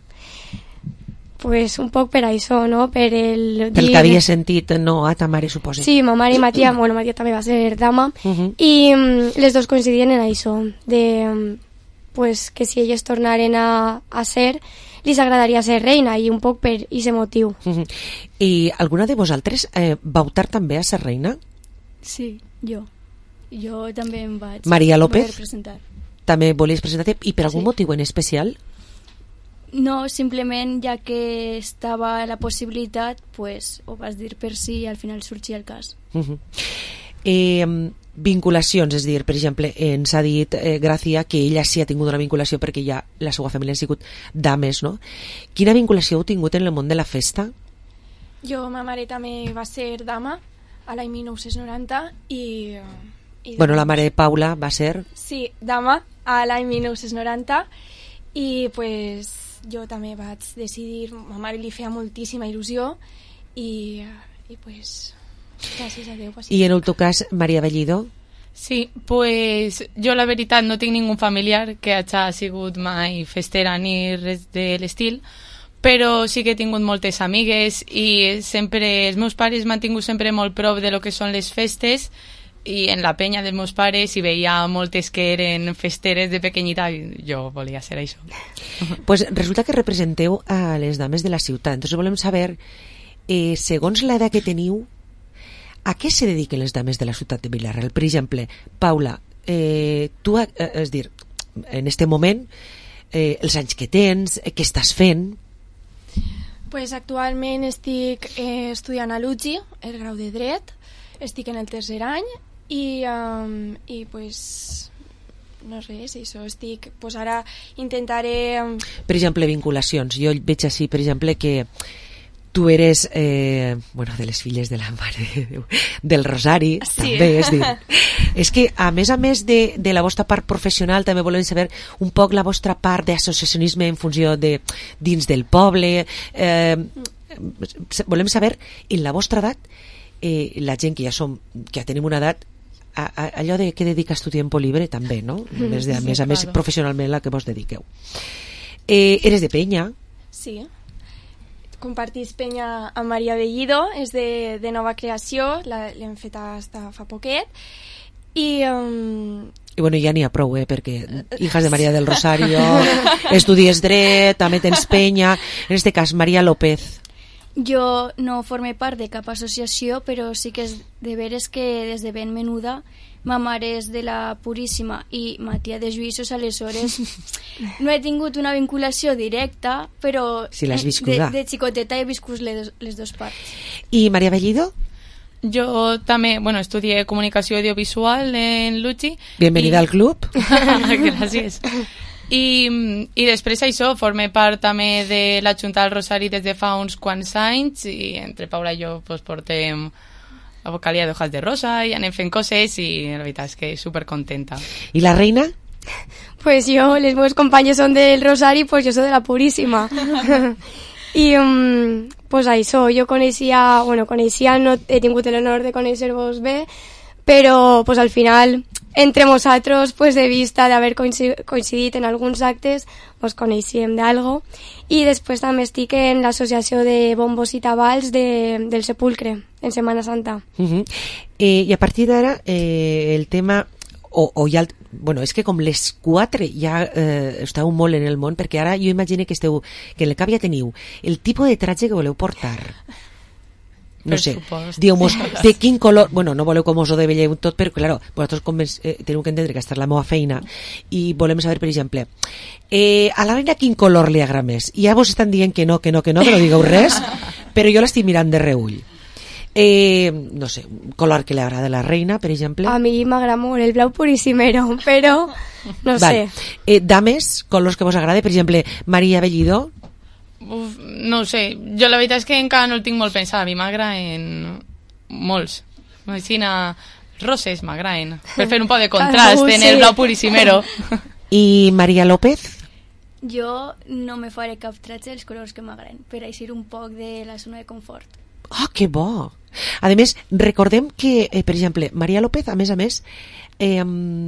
Pues un poc per això, no? Per el... Pel que havia sentit, no, a ta mare, suposo. Sí, ma mare i ma tia, bueno, ma tia també va ser dama, uh -huh. i um, les dos coincidien en això, de um, pues, que si elles tornaren a, a ser, li agradaria ser reina, i un poc per aquest motiu. Uh -huh. I alguna de vosaltres eh, va optar també a ser reina? Sí, jo. Jo també em vaig María López, presentar. També volies presentar-te, i per algun sí. motiu en especial? No, simplement ja que estava la possibilitat, pues, ho vas dir per si i al final sorgia el cas. Uh -huh. eh, vinculacions, és a dir, per exemple, ens ha dit eh, Gràcia que ella sí ha tingut una vinculació perquè ja la seva família ha sigut dames, no? Quina vinculació heu tingut en el món de la festa? Jo, ma mare també va ser dama a l'any mil nou-cents noranta i... I bueno, doncs... la mare de Paula va ser... Sí, dama, a l'any mil nou-cents noranta, i pues, jo també vaig decidir, ma mare li feia moltíssima il·lusió, i, i pues, gràcies a Déu. Pues, I en el teu cas, Maria Bellido? Sí, pues jo la veritat no tinc ningú familiar que hagi sigut mai festera ni res de l'estil, però sí que he tingut moltes amigues i sempre els meus pares m'han tingut sempre molt prop de lo que són les festes, i en la penya dels meus pares hi veia moltes que eren festeres de pequeñita i jo volia ser això. Pues resulta que representeu a les dames de la ciutat, entonces volem saber, eh, segons l'edat que teniu, a què se dediquen les dames de la ciutat de Vila-real? Per exemple, Paula, eh, tu, eh, és dir, en este moment, eh, els anys que tens, eh, què estàs fent? Pues actualment estic eh, estudiant a l'U G I, el grau de Dret, estic en el tercer any i, um, i pues, no res, això, estic, pues ara intentaré... Um... Per exemple, vinculacions. Jo veig així, per exemple, que tu eres, eh, bueno, de les filles de la Mare de Déu, del Rosari, sí. També, és dir, és que a més a més de, de la vostra part professional també volem saber un poc la vostra part d'associacionisme en funció de dins del poble, eh, volem saber en la vostra edat, eh, la gent que ja som, que ja tenim una edat, a, a, allò de què dedica a estudiar en Polibre també, no? A més, de, a, més, a més professionalment la que vos dediqueu. Eh, eres de Penya? Sí. Compartís penya amb Maria Bellido, és de, de nova creació, l'hem fet hasta fa poquet, i... Um... I bueno, ja n'hi ha prou, eh, perquè hijas de Maria del Rosario, estudies dret, també tens penya, en este cas Maria López. Jo no forme part de cap associació, però sí que és de veres que des de ben menuda ma mare és de la Puríssima i ma tia de Juïssos, aleshores no he tingut una vinculació directa, però si l'has viscuda. De, de xicoteta he viscut les, les dues parts. I Maria Bellido? Jo també, bueno, estudié comunicació audiovisual en l'U G I. Bienvenida i... al club. Gràcies. I, i després això, formé part també de la Junta del Rosari des de fa uns quants anys i entre Paula i jo pues, portem la vocalia d'Hojas de Rosa i anem fent coses i la veritat és que supercontenta. I la reina? Pues jo, les meves companyes són del Rosari, pues jo soc de la Puríssima. I um, pues això, jo coneixia, bueno, coneixia, no he tingut l'honor de conèixer-vos bé, però pues al final entre nosaltres, pues, de vista d'haver coincidit en alguns actes, pues, coneixíem d'algo. I després també estic en l'associació de bombos i tabals de, del Sepulcre, en Setmana Santa. Uh -huh. eh, I a partir d'ara, eh, el tema... O, o ja, bueno, és que com les quatre ja eh, esteu molt en el món, perquè ara jo imagino que esteu, que en el cap ja teniu el tipus de tratge que voleu portar. No per sé, diu-mos de quin color, bueno, no voleu com us ho develleu tot, però claro, vosaltres com és, eh, teniu que entendre que aquesta és la meva feina i volem saber, per exemple, eh, a la reina quin color li agrada més? I ja vos estan dient que no, que no, que no, que no digueu res, però jo l'estic mirant de reull. Eh, no sé, un color que li agrada a la reina, per exemple. A mi m'agrada molt el blau puríssimero, però no vale. sé. Eh, dames, colors que vos agrada, per exemple, Maria Bellido. Uf, no ho sé, jo la veritat és que encara no el tinc molt pensat, a mi m'agraden molts, així roses m'agraden, per fer un poc de contrast en el blau puríssimero. I Maria López? Jo no me faré cap tratge dels colors que m'agraden, per eixir un poc de la zona de confort. Ah, que bo! A més, recordem que, eh, per exemple, Maria López, a més a més, eh,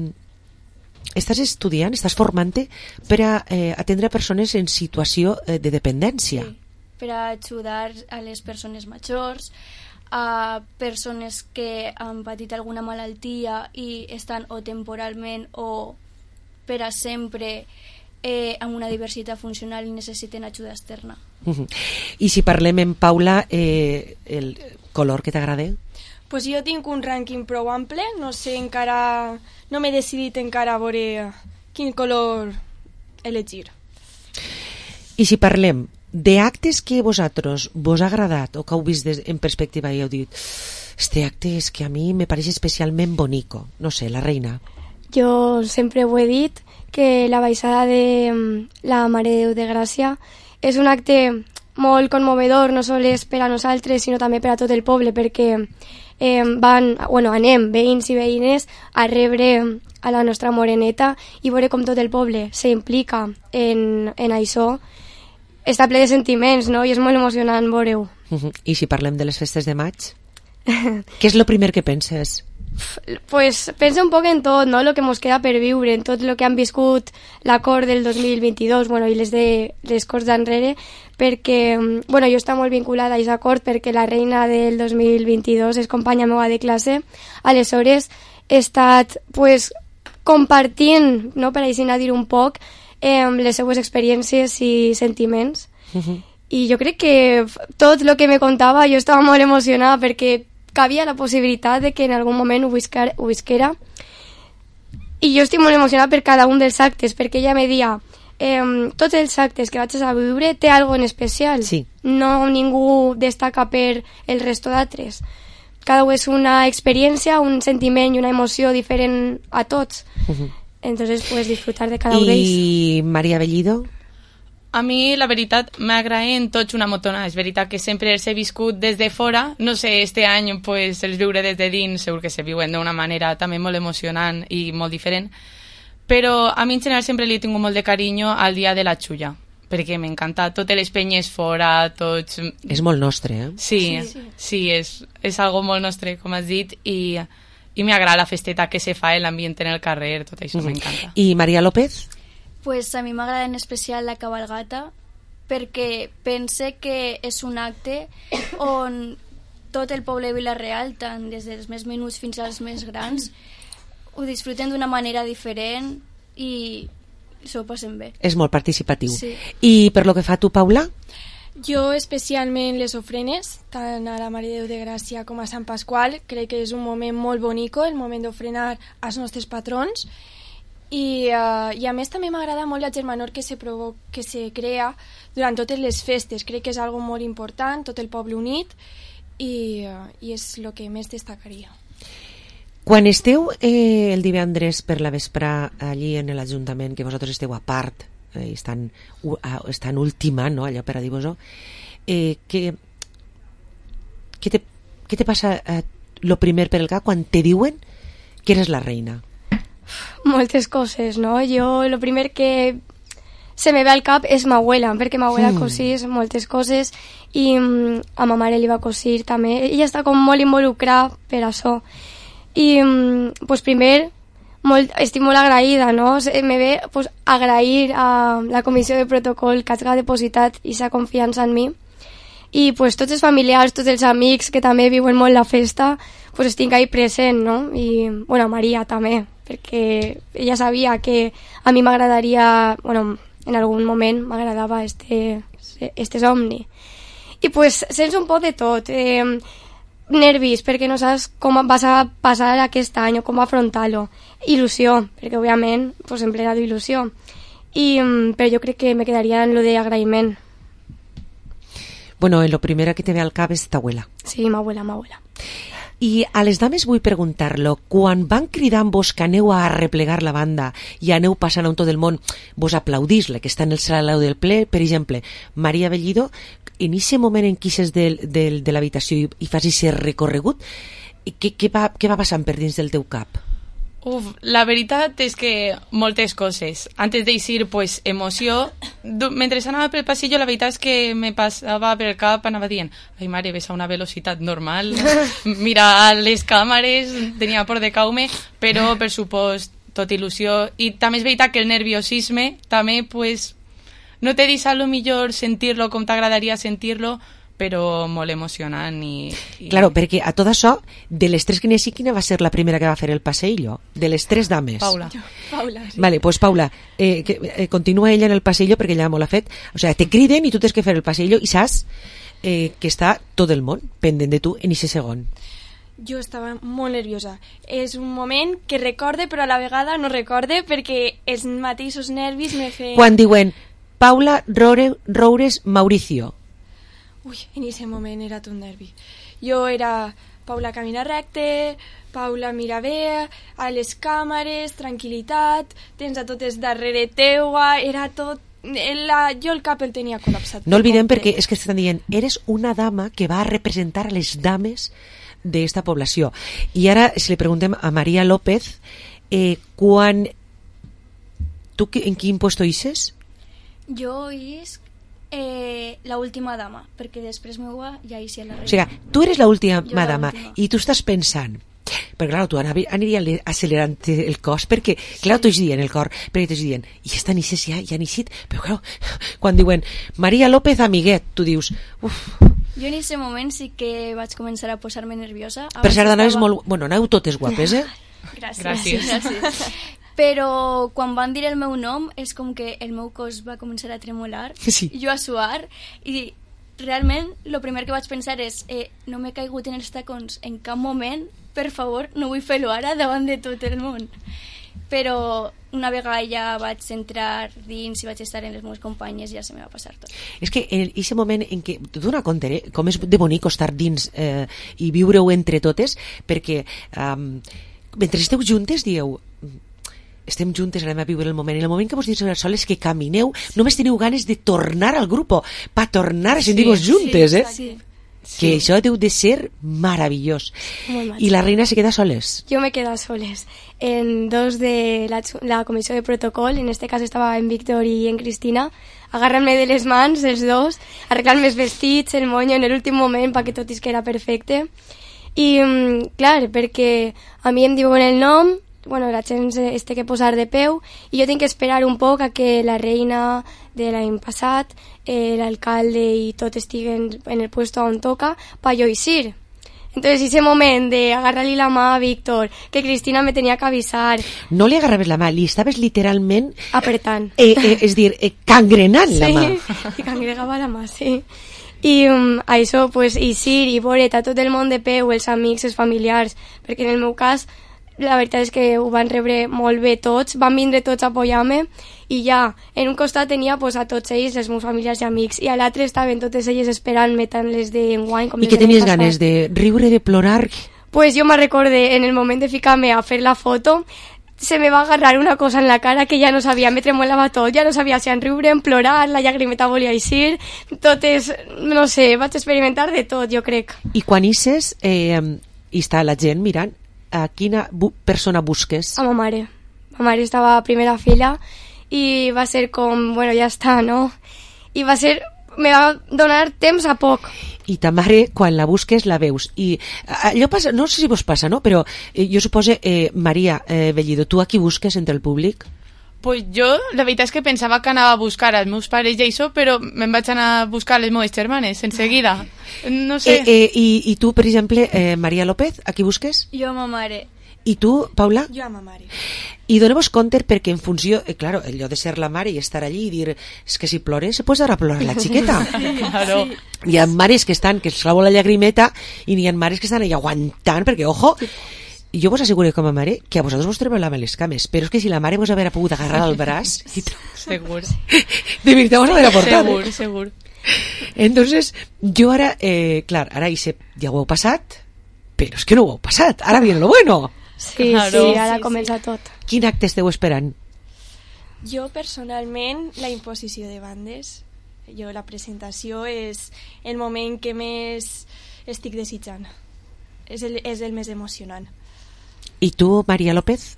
estàs estudiant, estàs formant-te per a eh, atendre persones en situació eh, de dependència. Sí, per a ajudar a les persones majors, a persones que han patit alguna malaltia i estan o temporalment o per a sempre eh, amb una diversitat funcional i necessiten ajuda externa. Uh-huh. I si parlem en Paula, eh, el color que t'agrada? Pues jo tinc un rànquing prou ample, no sé encara, no m'he decidit encara a veure quin color elegir. I si parlem d'actes que vosaltres vos ha agradat o que heu vist des, en perspectiva i heu dit este acte és que a mi me pareix especialment bonico, no sé, la reina. Jo sempre ho he dit, que la baixada de la Mare de Déu de Gràcia és un acte molt conmovedor, no sols per a nosaltres, sinó també per a tot el poble, perquè eh, van, bueno, anem veïns i veïnes a rebre a la nostra moreneta i veure com tot el poble s'implica en, en això. Està ple de sentiments, no? I és molt emocionant veure-ho. Uh-huh. I si parlem de les festes de maig? Què és el primer que penses? Pues pensa un poc en tot, no? Lo que mos queda per viure, en tot el que han viscut l'acord del dos mil vint-i-dos, bueno, i les de les corts d'enrere, perquè, bueno, jo està molt vinculada a aquest acord perquè la reina del dos mil vint-i-dos és companya meva de classe. Aleshores he estat, pues, compartint, no, per així dir un poc, eh, les seues experiències i sentiments. Uh-huh. I jo crec que tot el que me contava jo estava molt emocionada perquè cabia la possibilitat de que en algun moment ho, viscar, ho visquera. I jo estic molt emocionada per cada un dels actes, perquè ella me dia eh, tots els actes que vaig a viure té algo en especial. Sí. No ningú destaca per el resto d'altres. Cada un és una experiència, un sentiment i una emoció diferent a tots. Uh-huh. Entonces, pues, disfrutar de cada un d'ells. I Maria Bellido? A mi, la veritat, m'agraden tots una motona. És veritat que sempre els he viscut des de fora. No sé, este any pues, els viure des de dins, segur que se viuen d'una manera també molt emocionant i molt diferent. Però a mi en general sempre li he tingut molt de carinyo al dia de la xulla, perquè m'encanta totes les penyes fora, tots... És molt nostre, eh? Sí, sí, sí. sí és, és algo molt nostre, com has dit, i, i m'agrada la festeta que se fa, l'ambient en el carrer, tot això mm-hmm. m'encanta. I Maria López? Pues a mi m'agrada en especial la cabalgata perquè pense que és un acte on tot el poble de Vila-real, tant des dels més menuts fins als més grans, ho disfruten d'una manera diferent i s'ho passen bé. És molt participatiu. Sí. I per lo que fa tu, Paula? Jo especialment les ofrenes, tant a la Mare de Déu de Gràcia com a Sant Pasqual, crec que és un moment molt bonico, el moment d'ofrenar als nostres patrons. I, uh, i a més també m'agrada molt la germanor que se, provo que se crea durant totes les festes. Crec que és algo molt important, tot el poble unit, i, uh, i és el que més destacaria. Quan esteu eh, el divendres per la vesprà allí en l'Ajuntament, que vosaltres esteu a part, eh, estan, uh, estan ultimant, no?, allò per a dir-vos-ho, eh, què, què, te, què te passa eh, lo primer per el cap quan te diuen que eres la reina? Moltes coses, no? Jo, el primer que se me ve al cap és ma abuela, perquè ma abuela mm. cosís moltes coses i mm, a ma mare li va cosir també. Ella està com molt involucrada per això. I, mm, pues primer, molt, estic molt agraïda, no? Me ve pues, agrair a la comissió de protocol que ha depositat aquesta confiança en mi. I pues, tots els familiars, tots els amics que també viuen molt la festa, pues, estic ahí present, no? I, bueno, Maria també, perquè ella sabia que a mi m'agradaria, bueno, en algun moment m'agradava este, este somni. I pues sents un poc de tot, eh, nervis perquè no saps com vas a passar aquest any o com afrontar-lo, il·lusió, perquè òbviament pues, en plena d'il·lusió, I, però jo crec que me quedaria en lo de agraïment. Bueno, lo primero que te ve al cap és ta abuela. Sí, ma abuela, ma abuela. I a les dames vull preguntar-lo, quan van cridant-vos que aneu a replegar la banda i aneu passant a un tot el món, vos aplaudís la que està en el saló del ple, per exemple, Maria Bellido, en aquest moment en què és de, de, de l'habitació i, i fas aquest recorregut, què, què, va, què va passant per dins del teu cap? Uf, la veritat és que moltes coses. Antes d'eixir, pues, emoció. Mentre anava pel passillo, la veritat és que me passava pel cap, anava dient, ai mare, ves a una velocitat normal, mira les càmeres, tenia por de caume, però, per supost, tot il·lusió. I també és veritat que el nerviosisme també, pues, no te dius a lo millor sentir-lo com t'agradaria sentir-lo, però molt emocionant. I, i... Claro, perquè a tot això, de les tres que n'hi ha, quina va ser la primera que va fer el passeillo? De les tres dames. Paula. Paula, sí. Vale, pues Paula, eh, que, eh, continua ella en el passeillo perquè ella molt l'ha fet. O sea, te criden i tu tens que fer el passeillo i saps eh, que està tot el món pendent de tu en aquest segon. Jo estava molt nerviosa. És un moment que recorde, però a la vegada no recorde perquè els mateixos nervis me feien... Quan diuen Paula Roure, Roures Mauricio. Ui, en aquest moment era tot nervi. Jo era Paula camina recte, Paula mira bé, a les càmeres, tranquil·litat, tens a totes darrere teua, era tot... La, jo el cap el tenia col·lapsat. No oblidem perquè és que estan dient, eres una dama que va a representar a les dames d'esta població. I ara, si li preguntem a Maria López, eh, quan... Tu en quin puesto ixes? Jo isc eh, la última dama, perquè després meua ja ixi a la reina. O sigui, tu eres la última Jo la dama última. i tu estàs pensant, però clar, tu aniria accelerant el cos, perquè, clar, tu ets dient el cor, perquè tu ets dient, i estan ixes ja, ja han ixit, però clar, quan diuen Maria López amiguet, tu dius, uf. Jo en aquest moment sí que vaig començar a posar-me nerviosa. Per cert, anaves estava... molt... Bueno, aneu totes guapes, eh? Gràcies. Gràcies. Gràcies. Però quan van dir el meu nom és com que el meu cos va començar a tremolar, sí. jo a suar, i realment el primer que vaig pensar és eh, no m'he caigut en els tacons en cap moment, per favor, no vull fer-lo ara davant de tot el món. Però una vegada ja vaig entrar dins i vaig estar en les meves companyes, ja se me va passar tot. És que en aquest moment en què tu dona compte, eh, com és de bonic estar dins eh, i viure-ho entre totes, perquè um, mentre esteu juntes dieu estem juntes, anem a viure el moment, i el moment que vos dius soles que camineu, només teniu ganes de tornar al grup, pa tornar a sentir-vos sí, juntes, sí, eh? Sí. Que sí. Això deu de ser meravellós. I la reina se queda soles? Jo me quedo soles. En dos de la, la comissió de protocol, en este cas estava en Víctor i en Cristina, agarrant-me de les mans, els dos, arreglant-me els vestits, el monyo en l'últim moment perquè tot és que era perfecte. I, clar, perquè a mi em diuen el nom, bueno, la gent es té que posar de peu i jo tinc que esperar un poc a que la reina de l'any passat, eh, l'alcalde i tot estiguen en el puesto on toca per jo eixir. Entonces ese moment de agarrar-li la mà a Víctor, que Cristina me tenia que avisar. No li agarraves la mà, li estaves literalment apretant. Eh, eh, és dir, eh, cangrenant sí, la mà. Sí, cangregava la mà, sí. I um, això, pues, eixir i veure a tot el món de peu, els amics, els familiars, perquè en el meu cas la veritat és que ho van rebre molt bé tots, van vindre tots a apoyar-me i ja, en un costat tenia pues, a tots ells, els meus familiars i amics, i a l'altre estaven totes elles esperant-me tant les d'enguany com les de I què tenies ganes, de riure, de plorar? Pues jo me recorde, en el moment de ficar-me a fer la foto, se me va agarrar una cosa en la cara que ja no sabia, me tremolava tot, ja no sabia si en riure, en plorar, la llagrimeta volia eixir, tot és, no sé, vaig experimentar de tot, jo crec. I quan ixes, eh, i està la gent mirant, a quina bu persona busques? A ma mare. Ma mare estava a primera fila i va ser com, bueno, ja està, no? I va ser, me va donar temps a poc. I ta mare, quan la busques, la veus. I allò passa, no sé si vos passa, no? Però eh, jo suposo, eh, Maria eh, Bellido, tu a qui busques entre el públic? Pues jo, la veritat és que pensava que anava a buscar els meus pares i això, però me'n vaig anar a buscar les meves germanes, en seguida. No sé. Eh, eh, i, I tu, per exemple, eh, Maria López, a qui busques? Jo a ma mare. I tu, Paula? Jo a ma mare. I doneu-vos compte perquè en funció, eh, claro, allò de ser la mare i estar allí i dir, és que si plores se posa a plorar la xiqueta. Sí, claro. Hi ha mares que estan, que es clavo la llagrimeta, i n'hi ha mares que estan allà aguantant, perquè, ojo, jo vos asseguro com a mare que a vosaltres vos tremolaven les cames, però és que si la mare vos haguera pogut agarrar al braç segur de veritat vos l'haguera portat segur, eh? segur entonces jo ara, eh, clar, ara ja ho heu passat però és que no ho heu passat, ara viene lo bueno. Sí, claro. Sí, ara sí, comença sí. tot. Quin acte esteu esperant? Jo personalment la imposició de bandes, jo la presentació és el moment que més estic desitjant, és el, és el més emocionant. I tu, Maria López?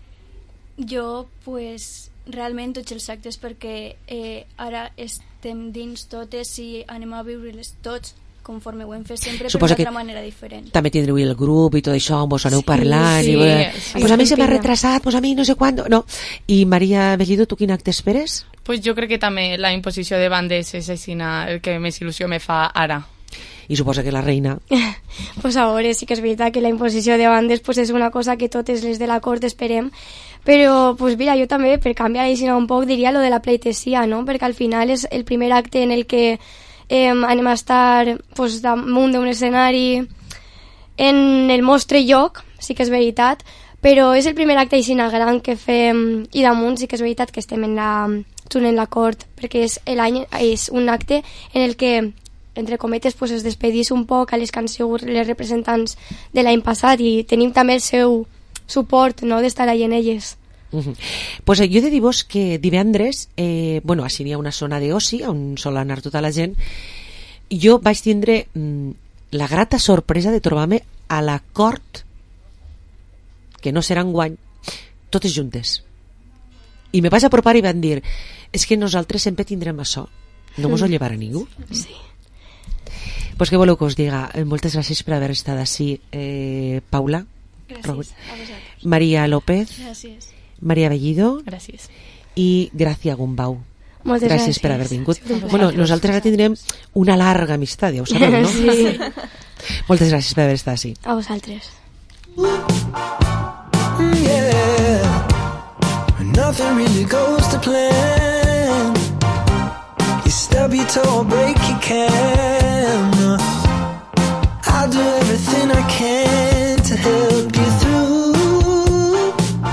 Jo, pues, realment tots els actes perquè eh, ara estem dins totes i anem a viure-les tots conforme ho hem fet sempre, però d'altra manera diferent. També tindreu el grup i tot això, vos aneu sí, parlant sí, i bueno, sí, pues a mi se m'ha retrasat, pues a mi no sé quan no. I Maria Bellido, tu quin acte esperes? Pues jo crec que també la imposició de bandes és així el que més il·lusió me fa ara. I suposa que la reina pues a veure, sí que és veritat que la imposició de bandes pues és una cosa que totes les de la cort esperem, però pues mira, jo també per canviar així un poc diria lo de la pleitesia, no? Perquè al final és el primer acte en el que eh, anem a estar pues, damunt d'un escenari en el nostre lloc, sí que és veritat, però és el primer acte així gran que fem i damunt sí que és veritat que estem en la, en la cort, perquè és, l'any és un acte en el que entre cometes, pues, es despedís un poc a les que han sigut les representants de l'any passat i tenim també el seu suport, no?, d'estar allà en elles. Uh-huh. Pues jo he de dir-vos que divendres, eh, bueno, així n'hi ha una zona d'oci on sol anar tota la gent, jo vaig tindre mm, la grata sorpresa de trobar-me a la cort, que no serà enguany, totes juntes. I me vaig apropar i van dir, és que nosaltres sempre tindrem això, no mos ho llevarà ningú. Sí. Pues què voleu que us diga? Moltes gràcies per haver estat així, eh, Paula. Gràcies Robert. a vosaltres. Maria López. Gràcies. Maria Bellido. Gràcies. I Gràcia Gumbau. Moltes gràcies. gràcies per haver vingut. Sí, Bueno, nosaltres ara tindrem una larga amistat, ja ho sabeu, no? Sí. Moltes gràcies per haver estat així. A vosaltres. Yeah, nothing really goes to plan. You stub your toe or break your can. I'll do everything I can to help you through.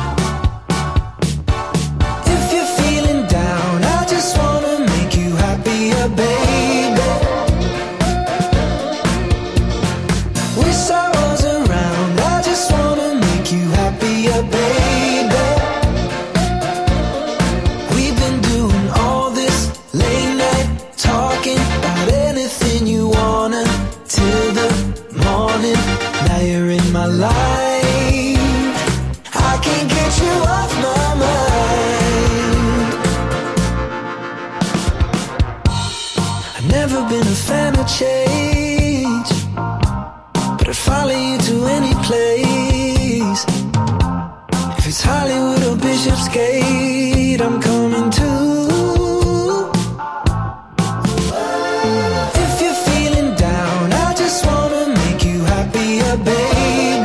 If you're feeling down, I just wanna make you happier, baby. Wish I was around, I just wanna make you happier, baby. We've been doing all this late night talking about anything you wanna till the morning. Now you're in my life, I can't get you off my mind. I've never been a fan of change, but I'd follow you to any place. If it's Hollywood or Bishopsgate, I'm coming too. If you're feeling down, I just wanna make you happier, baby.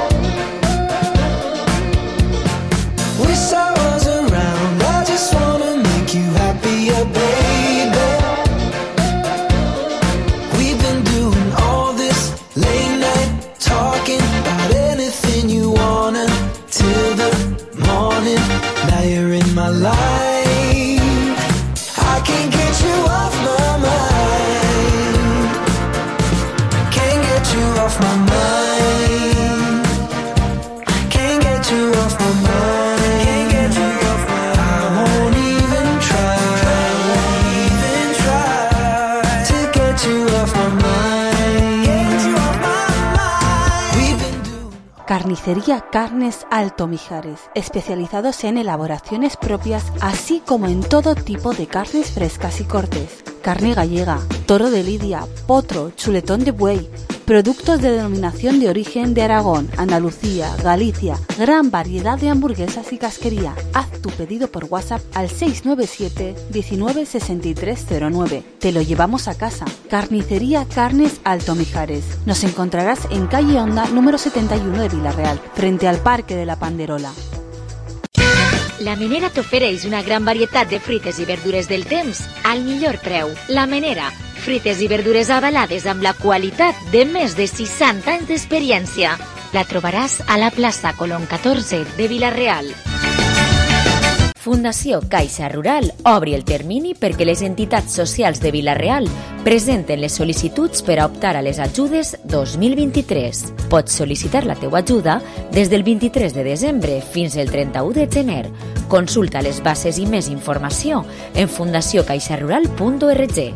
Wish I was around, I just wanna make you happier, baby. We've been doing all this late night talking about anything you wanna till the morning. Now you're in my life, I can't get you off my mind. Can't get you off my mind. Can't get you off my mind. Can't get you off my mind. I won't even try. I won't even try to get you off my mind. Get you off my mind. We've been doing. Carnicería Carnes Alto Mijares, especializados en elaboraciones propias, así como en todo tipo de carnes frescas y cortes. Carne gallega, toro de lidia, potro, chuletón de buey, productos de denominación de origen de Aragón, Andalucía, Galicia, gran variedad de hamburguesas y casquería. Haz tu pedido por WhatsApp al seis nueve siete, diecinueve, sesenta y tres cero nueve. Te lo llevamos a casa. Carnicería Carnes Alto Mijares. Nos encontrarás en calle Honda número setenta y uno de Vila-real, frente al Parque de la Panderola. La Menera t'ofereix una gran varietat de fruites i verdures del temps al millor preu. La Menera, fruites i verdures avalades amb la qualitat de més de seixanta anys d'experiència. La trobaràs a la plaça Colón catorze de Vila-real. Fundació Caixa Rural obri el termini perquè les entitats socials de Vila-real presenten les sol·licituds per a optar a les ajudes dos mil vint-i-tres. Pots sol·licitar la teua ajuda des del vint-i-tres de desembre fins al trenta-u de gener. Consulta les bases i més informació en fundació caixa rural punt org.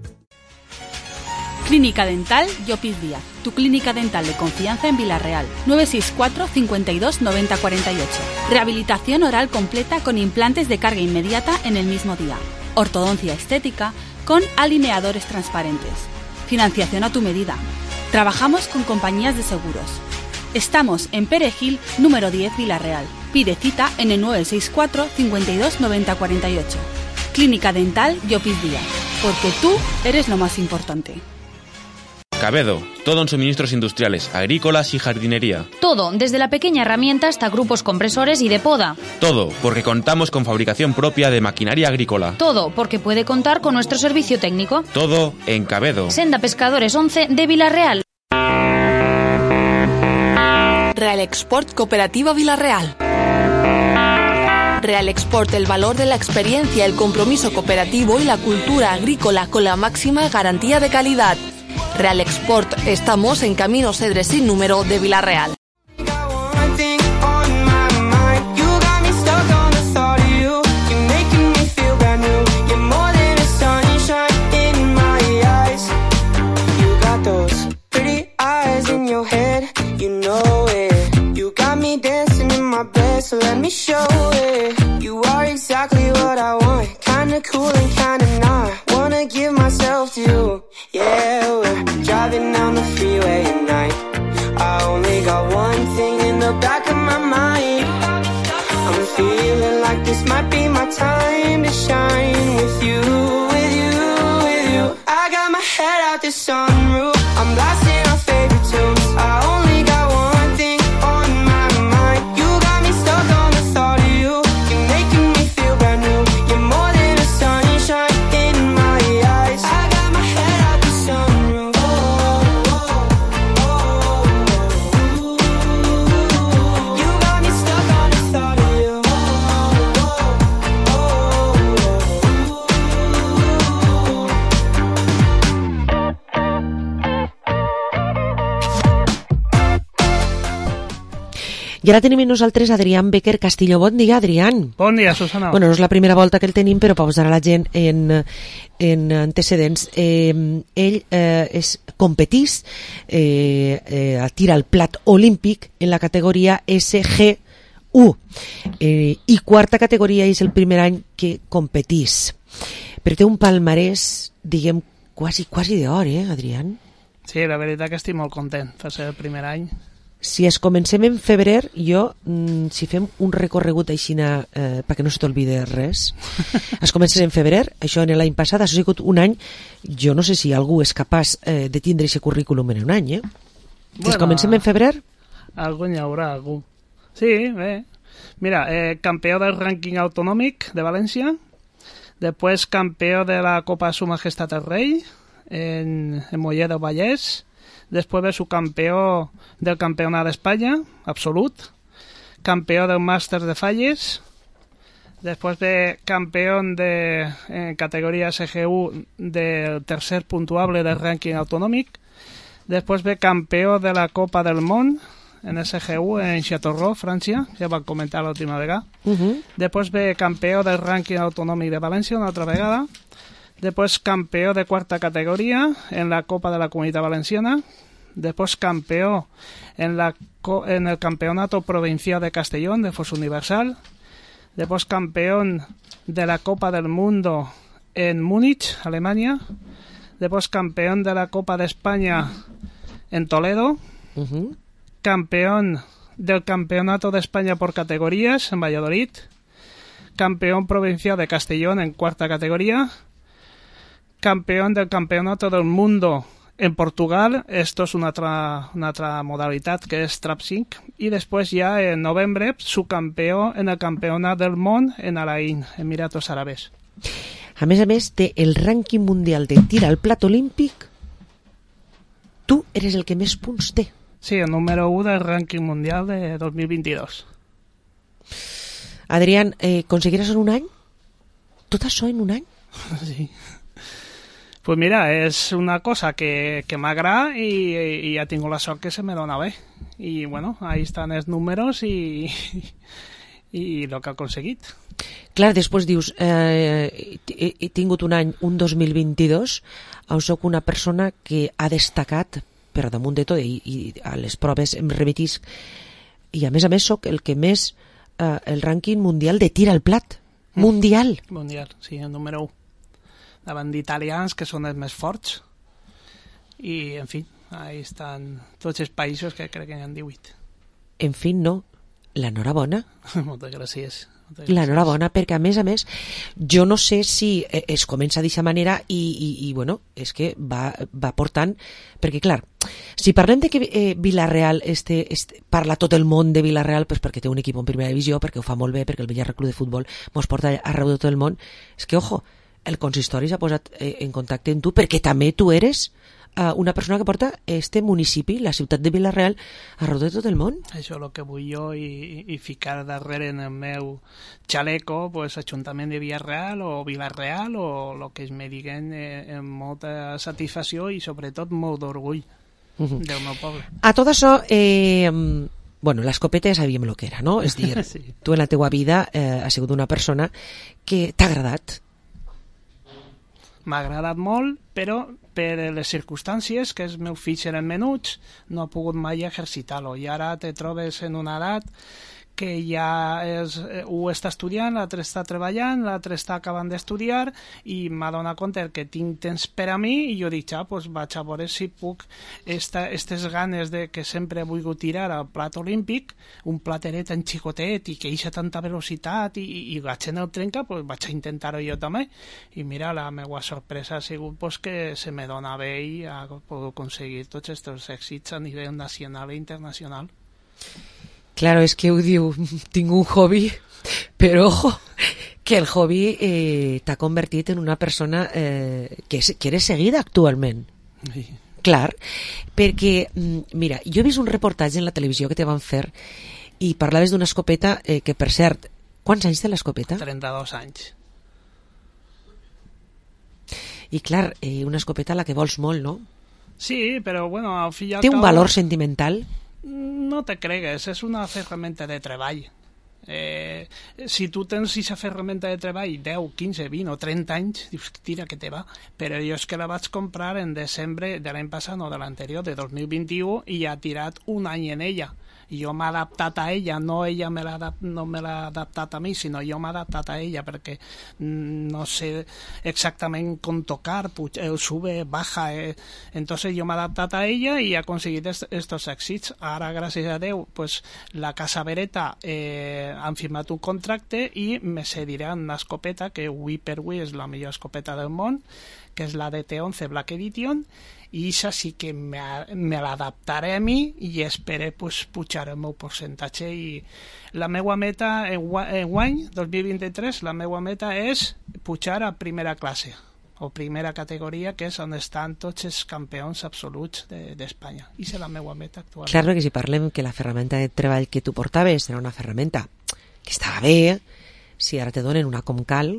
Clínica Dental Llopis Díaz, tu clínica dental de confianza en Vila-real. nueve seis cuatro, cincuenta y dos, noventa cuarenta y ocho. Rehabilitación oral completa con implantes de carga inmediata en el mismo día. Ortodoncia estética con alineadores transparentes. Financiación a tu medida. Trabajamos con compañías de seguros. Estamos en Perejil, número diez, Vila-real. Pide cita en el nueve seis cuatro, cincuenta y dos, noventa cuarenta y ocho. Clínica Dental Llopis Díaz, porque tú eres lo más importante. Cabedo, todo en suministros industriales, agrícolas y jardinería. Todo, desde la pequeña herramienta hasta grupos compresores y de poda. Todo, porque contamos con fabricación propia de maquinaria agrícola. Todo, porque puede contar con nuestro servicio técnico. Todo en Cabedo. Senda Pescadores once de Vila-real. Real Export Cooperativa Vila-real. Real Export, el valor de la experiencia, el compromiso cooperativo y la cultura agrícola con la máxima garantía de calidad. Real Export, estamos en Camino Cedre sin número de Vila-real. feeling kinda not wanna give myself to you. Yeah, we're driving down the freeway at night. I only got one thing in the back of my mind. I'm feeling like this might be my time to shine with you, with you, with you. I got my head out the sunroof, I'm blasting our favorite tunes. I only got one thing on my mind. You got me stuck on the thought of you. You're making me feel brand new. You're more than a sunshine in my eyes. I got my head out the sunroof. You got me stuck on the thought of you. I ara tenim amb nosaltres Adrián Becker Castillo. Bon dia, Adrián. Bon dia, Susana. Bueno, no és la primera volta que el tenim, però per posar a la gent en, en antecedents. Eh, ell eh, és competís, eh, eh, tira el plat olímpic en la categoria S G U. Eh, I quarta categoria, és el primer any que competís. Però té un palmarès, diguem, quasi, quasi d'or, eh, Adrián? Sí, la veritat que estic molt content per ser el primer any. Si es comencem en febrer, jo, mm, si fem un recorregut així, eh, perquè no se t'olvide res, es comença en febrer, això en l'any passat ha sigut un any, jo no sé si algú és capaç eh, de tindre aquest currículum en un any, eh? Bueno, es comencem en febrer? Algú n'hi haurà, algú. Sí, bé. Mira, eh, campeó del rànquing autonòmic de València, després campeó de la Copa Su Majestat el Rei, en, en Mollet del Vallès, después de su campeón del Campeonato de España, absolut, campeón del Máster de Falles, después de campeón de en categoría S G U del tercer puntuable del ranking autonòmic, después de campeón de la Copa del Món en S G U en Châteauroux, Francia, ja vam comentar l'última vegada, uh-huh. Después de campeón del ranking autonòmic de València una altra vegada, después campeón de cuarta categoría en la Copa de la Comunidad Valenciana, después campeón en, la, en el Campeonato Provincial de Castellón de Foso Universal, después campeón de la Copa del Mundo en Múnich, Alemania, después campeón de la Copa de España en Toledo, uh-huh. Campeón del Campeonato de España por categorías en Valladolid, campeón provincial de Castellón en cuarta categoría, campeón del Campeonato del Mundo en Portugal, esto es una otra, una otra modalidad que es Trap cinc, y después ya en noviembre subcampeón en el Campeonato del Món en Alain, Emiratos Árabes. A més a més, té el rànquing mundial de tir al plat olímpic, tu eres el que més punts té. Sí, el número uno del rànquing mundial de dos mil veintidós. Adrián, eh, ¿conseguiràs en un any? Tot això en un any? Sí. Pues mira, es una cosa que, que m'agrada y, y ja tinc la sort que se me dona bé. Y bueno, ahí están els números y, y lo que ha aconseguit. Clar, després dius, eh, he, he tingut un any, un dos mil vint-i-dos, on soc una persona que ha destacat per damunt de tot, i, i a les proves em remetisc, i a més a més soc el que més, eh, el rànquing mundial de tir al plat. Mm. Mundial. Mundial, sí, el número u. Davant d'italians, que són els més forts, i, en fi, ahí estan tots els països que crec que n'hi ha divuit. En fi, no. L'enhorabona. Moltes gràcies. L'enhorabona, perquè a més a més jo no sé si es comença d'aquesta manera i, i, i bueno, és que va, va portant, perquè clar, si parlem de que eh, Vila-real este, este, parla tot el món de Vila-real, pues perquè té un equip en primera divisió, perquè ho fa molt bé, perquè el Villarreal Club de Futbol mos porta arreu de tot el món, és que ojo, el consistori s'ha posat eh, en contacte amb tu perquè també tu eres uh, una persona que porta este municipi, la ciutat de Vila-real, arreu de tot el món. Això és el que vull jo, i, i ficar darrere en el meu xaleco, pues, Ajuntament de Vila-real o Vila-real o el que es me diguen eh, amb molta satisfacció i sobretot molt d'orgull uh-huh. del meu poble. A tot això, eh, bueno, l'escopeta ja sabíem el que era, no? És dir, sí. Tu en la teua vida eh, has sigut una persona que t'ha agradat. M'ha agradat molt, però per les circumstàncies, que els meus fills eren menuts, no ha pogut mai exercitar-lo. I ara te trobes en una edat que ja és, un està estudiant, l'altre està treballant, l'altre està acabant d'estudiar, i m'ha donat compte que tinc temps per a mi, i jo dic, ah, pues vaig a veure si puc aquestes ganes de que sempre he volgut tirar al plat olímpic, un plateret tan xicotet i que eixa tanta velocitat i, i vaig en el trenca, pues vaig a intentar-ho jo també. I mira, la meva sorpresa ha sigut pues, que se me dona bé i ha pogut aconseguir tots aquests èxits a nivell nacional i internacional. Claro, es que ho diu, tinc un hobby, però ojo, que el hobby eh, t'ha convertit en una persona eh, que, és, que eres seguida actualment. Sí. Clar, perquè, mira, jo he vist un reportatge en la televisió que te van fer i parlaves d'una escopeta eh, que, per cert, quants anys té l'escopeta? trenta-dos anys. I clar, eh, una escopeta a la que vols molt, no? Sí, però bueno, al fi i al Té un cabo... valor sentimental? No te cregues, és una ferramenta de treball. Eh, si tu tens aquesta ferramenta de treball deu, quinze, vint o trenta anys, dius, tira que te va, però jo és que la vaig comprar en desembre de l'any passat o de l'anterior, de dos mil vint-i-u, i ha tirat un any en ella. I jo m'he adaptat a ella, no ella me l'ha, no me l'ha adaptat a mi, sinó jo m'he adaptat a ella, perquè no sé exactament com tocar, puja, sube, baja, eh. Entonces jo m'he adaptat a ella i he aconseguit estos èxits. Ara, gràcies a Déu, pues, la Casa Beretta eh, han firmat un contracte i me cediran una escopeta que avui per avui és la millor escopeta del món, que és la D T onze Black Edition, i això sí que me, me l'adaptaré a mi i espero pues, pujar el meu percentatge. I la meva meta en guany, dos mil vint-i-tres, la meva meta és pujar a primera classe o primera categoria, que és on estan tots els campions absoluts d'Espanya. De, I és la meva meta actual. Clar, que si parlem que la ferramenta de treball que tu portaves era una ferramenta que estava bé, si ara te donen una com cal,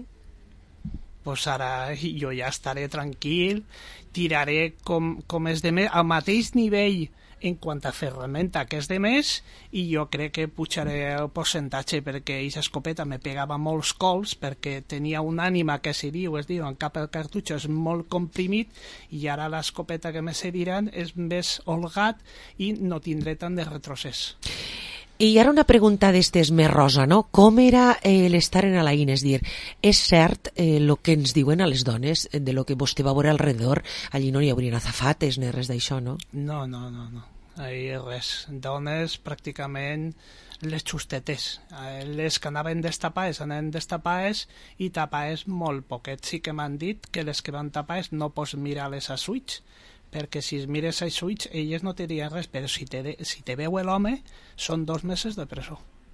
pues ara jo ja estaré tranquil, tiraré com, com és de més, al mateix nivell en quant a ferramenta que és de més, i jo crec que pujaré el percentatge, perquè aquesta escopeta me pegava molts cols, perquè tenia una ànima que se diu, es diu, en cap el cartutxo és molt comprimit, i ara l'escopeta que me cediran és més holgat i no tindré tant de retrocés. I ara una pregunta d'estes més rosa, no? Com era eh, l'estar en Alain? És dir, és cert el eh, que ens diuen a les dones de lo que vostè va veure alrededor? Allí no hi haurien azafates ni res d'això, no? No, no, no, no. Ahí res. Dones pràcticament les xustetes. Les que anaven destapades anaven destapades i tapades molt poquet. Sí que m'han dit que les que van tapades no pots mirar-les a switch, perquè si es mires a switch elles no te dirien res, però si te, de, si te veu l'home són dos mesos de presó.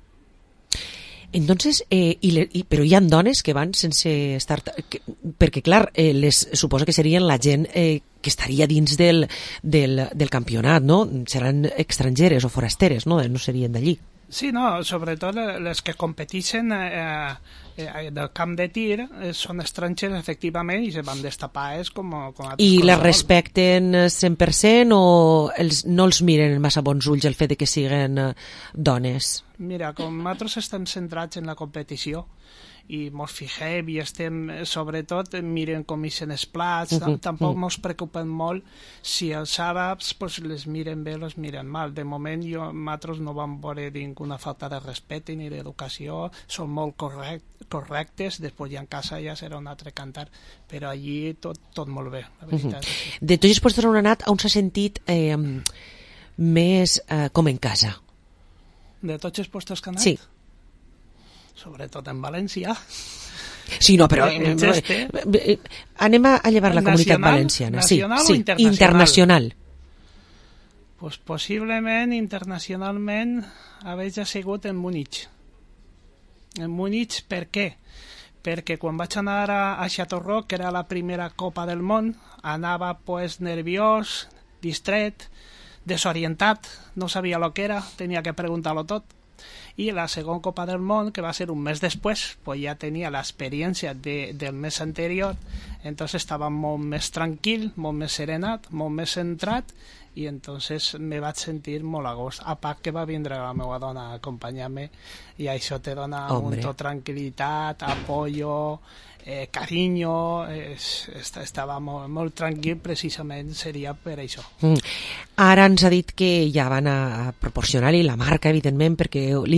Entonces, eh, i le, i, però hi ha dones que van sense estar... Que, perquè, clar, eh, les, suposo que serien la gent eh, que estaria dins del, del, del campionat, no? Seran estrangeres o forasteres, no? No serien d'allí. Sí, no, sobretot les que competeixen eh, eh, del camp de tir eh, són estrangers, efectivament, i se van destapades com, com a... I les respecten cent per cent o els, no els miren massa bons ulls el fet de que siguen eh, dones? Mira, com nosaltres estem centrats en la competició i mos fixem i estem, sobretot, miren com ixen els plats, uh-huh, tampoc uh-huh. mos preocupen molt si els àrabs pues, les miren bé o les miren mal. De moment, jo, nosaltres no vam veure ninguna falta de respecte ni d'educació, són molt correct, correctes, després ja en casa ja serà un altre cantar, però allí tot, tot molt bé, la veritat. Uh-huh. De tots els puestos on ha anat, on s'ha sentit eh, més eh, com en casa? De tots els puestos que ha anat? Sí. Sobretot en València. Sí, no, però eh, eh, anem a llevar la comunitat valenciana. Sí, sí, internacional. internacional. Pues possiblement internacionalment haver sigut en Múnich. En Múnich, per què? Perquè quan vaig anar a, a Châteauroux, que era la primera Copa del Món, anava pues nerviós, distret, desorientat, no sabia el que era, tenia que preguntar-lo tot. I la segona Copa del Món, que va ser un mes després, pues ja tenia l'experiència de, del mes anterior, entonces estava molt més tranquil, molt més serenat, molt més centrat, i entonces me vaig sentir molt a gust. A part que va vindre la meva dona a acompanyar-me, i això te dona Hombre. un to tranquil·litat, apoyo, eh, carinyo, eh, estava molt, molt tranquil, precisament seria per això. Mm. Ara ens ha dit que ja van a proporcionar-li la marca, evidentment, perquè li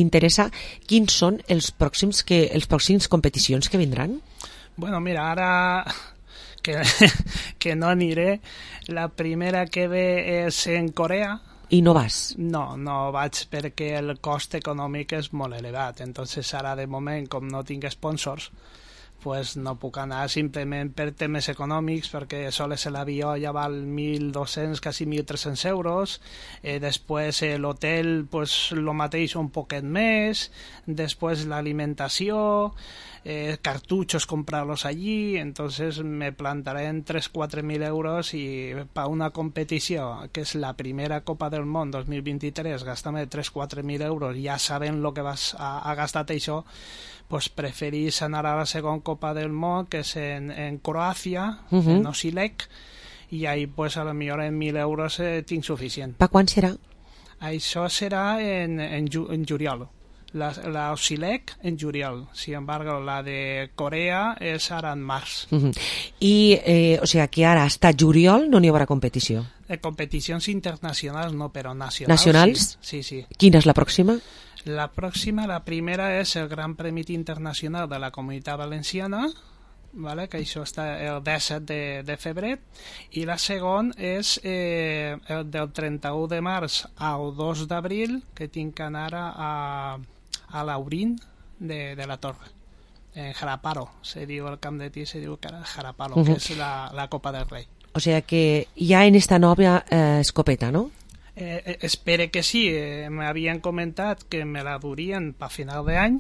m'interessa quins són els pròxims que els pròxims competicions que vindran. Bueno, mira, ara que, que no aniré, la primera que ve és en Corea. I no vas? No, no vaig perquè el cost econòmic és molt elevat, entonces ara de moment, com no tinc sponsors, pues no puc anar simplement per temes econòmics, perquè sols l'avió ja val mil dos-cents, quasi mil tres-cents euros, eh, després eh, l'hotel, pues lo mateix un poquet més, després l'alimentació, eh, cartuchos comprarlos allí, entonces me plantaré en tres a quatre mil euros i per una competició que és la primera Copa del Món dos mil vint-i-tres, gastar-me tres a quatre mil euros, ja sabent lo que vas a, a gastar això, pues preferís anar a la segona Copa del Món, que és en, en Croàcia, uh -huh. en Osilek, i ahí pues a lo millor en mil euros eh, tinc suficient. Per quan serà? Això serà en, en, ju, en juliol. La, la Osilek en juliol. Sin embargo, la de Corea és ara en març. Uh -huh. I, eh, o sigui, que ara hasta juliol no n'hi haurà competició? Eh, competicions internacionals no, però nacionals. Nacionals? Sí, sí. sí. Quina és la pròxima? La pròxima, la primera és el Gran Premi Internacional de la Comunitat Valenciana, vale? Que això està el disset de, de febrer, i la segona és eh, el del trenta-u de març al dos d'abril, que tinc que anar a, a l'Aurín de, de la Torre, en Jarapalo, se diu el camp de tir, se diu Jarapalo, uh -huh. que és la, la Copa del Rei. O sigui que ja en esta nova eh, escopeta, no? Eh, espere que sí, eh, m'havien comentat que me la durien per final d'any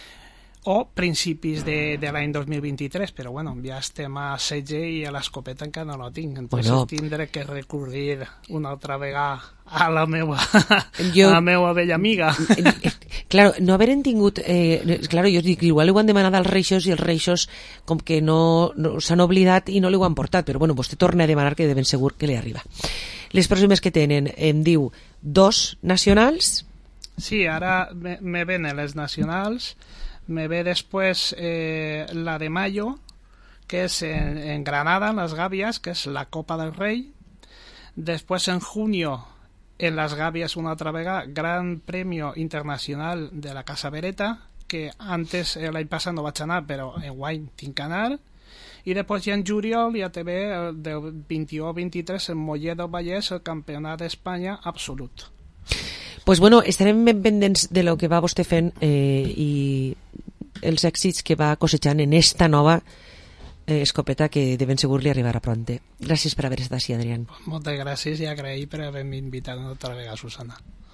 o principis de, de l'any dos mil vint-i-tres, però bueno, ja estem a setze i a l'escopeta encara no la tinc, entonces bueno, tindré que recurrir una altra vegada a la meva, jo, a la meva vella amiga. Claro, no haver tingut... Eh, claro, jo dic, igual li ho han demanat als reixos i els reixos com que no, no s'han oblidat i no li ho han portat, però bueno, vostè torna a demanar que de ben segur que li arriba. Les pròximes que tenen, em diu, dos nacionals? Sí, ara me, me venen les nacionals, me ve després eh, la de mayo, que és en, en Granada, en les Gàbies, que és la Copa del Rei. Després en junio, en les Gàbies una altra vegada, Gran Premio Internacional de la Casa Beretta, que antes eh, l'any passat no vaig anar, però enguany tinc que anar. I després ja en juliol ja te ve el del vint-i-u al vint-i-tres en Mollet del Vallès el Campionat d'Espanya absolut. Pues bueno, estarem ben pendents de lo que va vostè fent eh, i els èxits que va cosechant en esta nova eh, escopeta que de ben segur li arribarà pronte. Gràcies per haver estat així, Adrián. Moltes gràcies i agrair per haver-me invitat una altra vegada, Susana.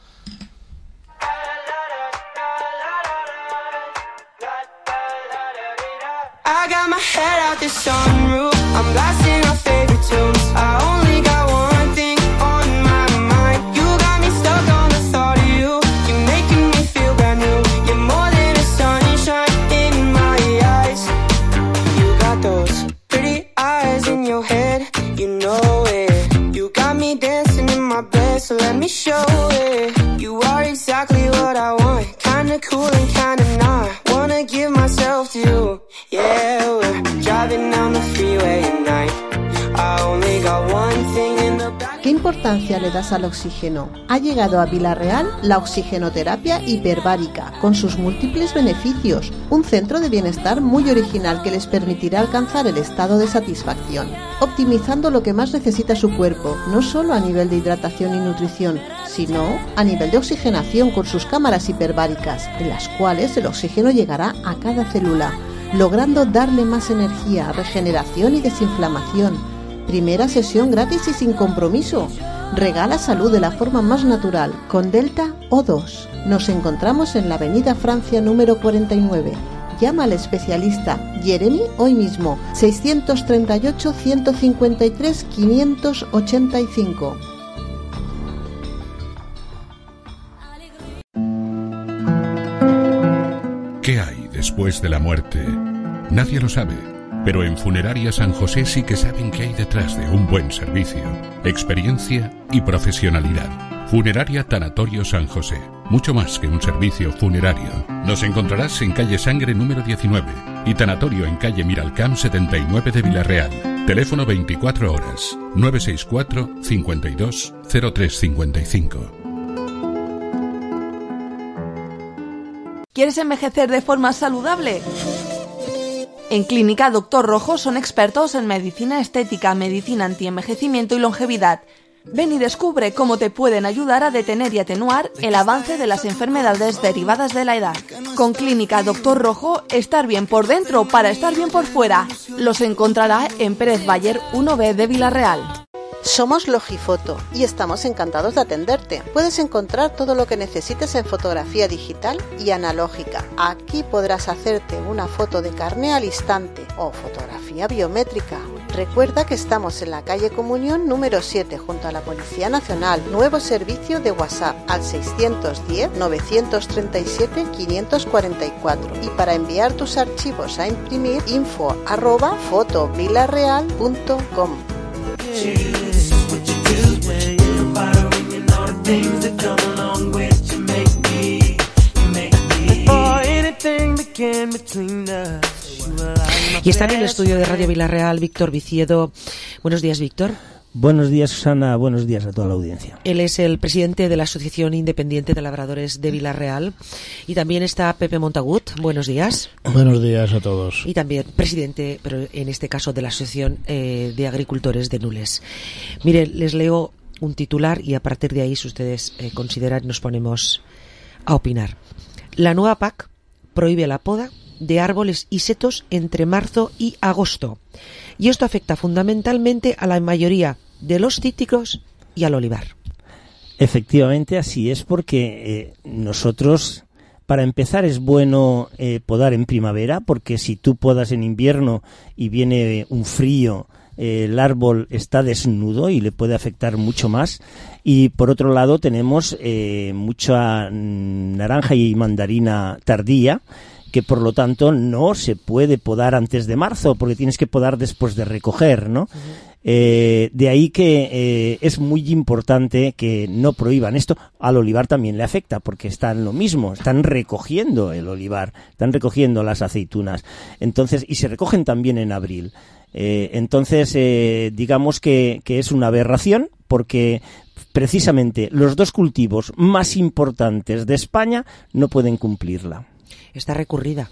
I got my head out the sunroof, I'm blasting our favorite tunes. I only got one thing on my mind. You got me stuck on the thought of you. You're making me feel brand new. You're more than a sunshine in my eyes. You got those pretty eyes in your head, you know it. You got me dancing in my bed, so let me show it. You are exactly what I want, kinda cool and kinda not. Wanna give myself to you. Yeah, we're driving down the freeway at night. I only got one thing in the back. ¿Qué importancia le das al oxígeno? Ha llegado a Vila-real la oxigenoterapia hiperbárica, con sus múltiples beneficios. Un centro de bienestar muy original que les permitirá alcanzar el estado de satisfacción, optimizando lo que más necesita su cuerpo, no solo a nivel de hidratación y nutrición, sino a nivel de oxigenación con sus cámaras hiperbáricas, en las cuales el oxígeno llegará a cada célula, logrando darle más energía, regeneración y desinflamación. Primera sesión gratis y sin compromiso. Regala salud de la forma más natural, con Delta O dos. Nos encontramos en la Avenida Francia número cuarenta y nueve. Llama al especialista Jeremy hoy mismo, seiscientos treinta y ocho, ciento cincuenta y tres, quinientos ochenta y cinco. ¿Qué hay después de la muerte? Nadie lo sabe, pero en Funeraria San José sí que saben qué hay detrás de un buen servicio, experiencia y profesionalidad. Funeraria Tanatorio San José, mucho más que un servicio funerario. Nos encontrarás en calle Sangre número diecinueve y Tanatorio en calle Miralcamp setenta y nueve de Vila-real. Teléfono veinticuatro horas, nueve seis cuatro, cincuenta y dos, cero tres cincuenta y cinco. ¿Quieres envejecer de forma saludable? En Clínica Doctor Rojo son expertos en medicina estética, medicina antienvejecimiento y longevidad. Ven y descubre cómo te pueden ayudar a detener y atenuar el avance de las enfermedades derivadas de la edad. Con Clínica Doctor Rojo, estar bien por dentro para estar bien por fuera. Los encontrará en Pérez Bayer uno B de Villarreal. Somos Logifoto y estamos encantados de atenderte. Puedes encontrar todo lo que necesites en fotografía digital y analógica. Aquí podrás hacerte una foto de carné al instante o fotografía biométrica. Recuerda que estamos en la calle Comunión número siete junto a la Policía Nacional. Nuevo servicio de WhatsApp al seiscientos diez, novecientos treinta y siete, quinientos cuarenta y cuatro. Y para enviar tus archivos a imprimir, info arroba fotovilareal punto com. Y está en el estudio de Radio Villarreal Víctor Viciedo. Buenos días, Víctor. Buenos días, Susana. Buenos días a toda la audiencia. Él es el presidente de la Asociación Independiente de Labradores de Villarreal. Y también está Pepe Montagut. Buenos días. Buenos días a todos. Y también presidente, pero en este caso de la Asociación eh, de Agricultores de Nules. Mire, les leo un titular y a partir de ahí, si ustedes eh, consideran, nos ponemos a opinar. La nueva P A C prohíbe la poda de árboles y setos entre marzo y agosto. Y esto afecta fundamentalmente a la mayoría de los cítricos y al olivar. Efectivamente, así es, porque eh, nosotros, para empezar, es bueno eh, podar en primavera, porque si tú podas en invierno y viene un frío, eh, el árbol está desnudo y le puede afectar mucho más. Y por otro lado tenemos eh, mucha naranja y mandarina tardía, que por lo tanto no se puede podar antes de marzo, porque tienes que podar después de recoger, ¿no? Uh-huh. Eh, de ahí que eh, es muy importante que no prohíban esto. Al olivar también le afecta, porque están lo mismo, están recogiendo el olivar, están recogiendo las aceitunas. Entonces, y se recogen también en abril. Eh, entonces, eh, digamos que, que es una aberración, porque precisamente los dos cultivos más importantes de España no pueden cumplirla. Está recurrida.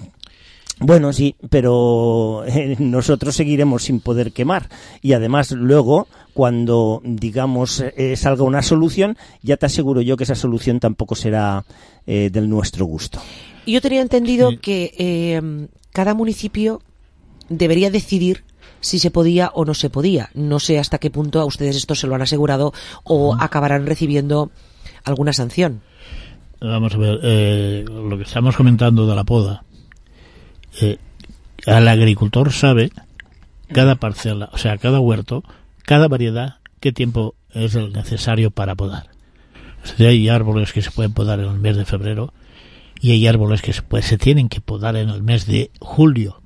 Bueno, sí, pero eh, nosotros seguiremos sin poder quemar. Y además luego, cuando, digamos, eh, salga una solución, ya te aseguro yo que esa solución tampoco será eh, del nuestro gusto. Yo tenía entendido sí. que eh, cada municipio debería decidir si se podía o no se podía. No sé hasta qué punto a ustedes esto se lo han asegurado o acabarán recibiendo alguna sanción. Vamos a ver, eh, lo que estamos comentando de la poda. Eh, el agricultor sabe cada parcela, o sea, cada huerto, cada variedad, qué tiempo es el necesario para podar. O sea, hay árboles que se pueden podar en el mes de febrero y hay árboles que se, pues, se tienen que podar en el mes de julio,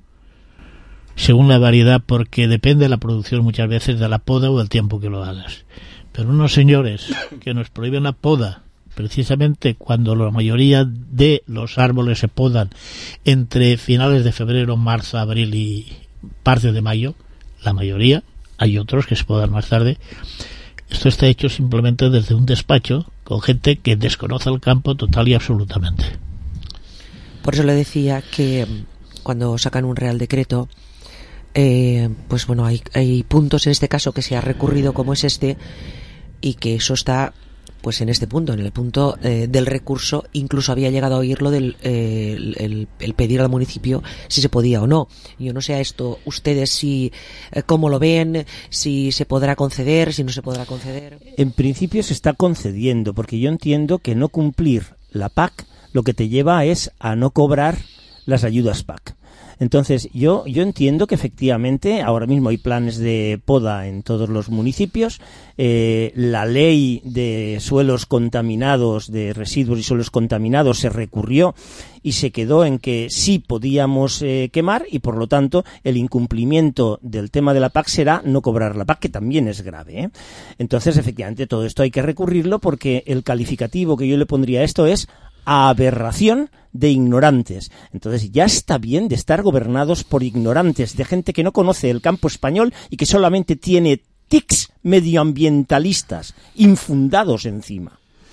según la variedad, porque depende de la producción muchas veces de la poda o del tiempo que lo hagas. Pero unos señores que nos prohíben la poda precisamente cuando la mayoría de los árboles se podan entre finales de febrero, marzo, abril y parte de mayo, la mayoría, hay otros que se podan más tarde. Esto está hecho simplemente desde un despacho con gente que desconoce el campo total y absolutamente. Por eso le decía que cuando sacan un real decreto, eh, pues bueno, hay, hay puntos en este caso que se ha recurrido como es este, y que eso está pues en este punto, en el punto eh, del recurso. Incluso había llegado a oírlo del eh, el, el, el pedir al municipio si se podía o no. Yo no sé a esto ustedes si eh, cómo lo ven, si se podrá conceder, si no se podrá conceder. En principio se está concediendo, porque yo entiendo que no cumplir la P A C lo que te lleva es a no cobrar las ayudas P A C. Entonces, yo, yo entiendo que efectivamente ahora mismo hay planes de poda en todos los municipios. Eh, la ley de suelos contaminados, de residuos y suelos contaminados, se recurrió y se quedó en que sí podíamos eh, quemar, y por lo tanto el incumplimiento del tema de la P A C será no cobrar la P A C, que también es grave, ¿eh? Entonces, efectivamente, todo esto hay que recurrirlo, porque el calificativo que yo le pondría a esto es aberración de ignorantes. Entonces ya está bien de estar gobernados por ignorantes, de gente que no conoce el campo español y que solamente tiene tics medioambientalistas infundados encima.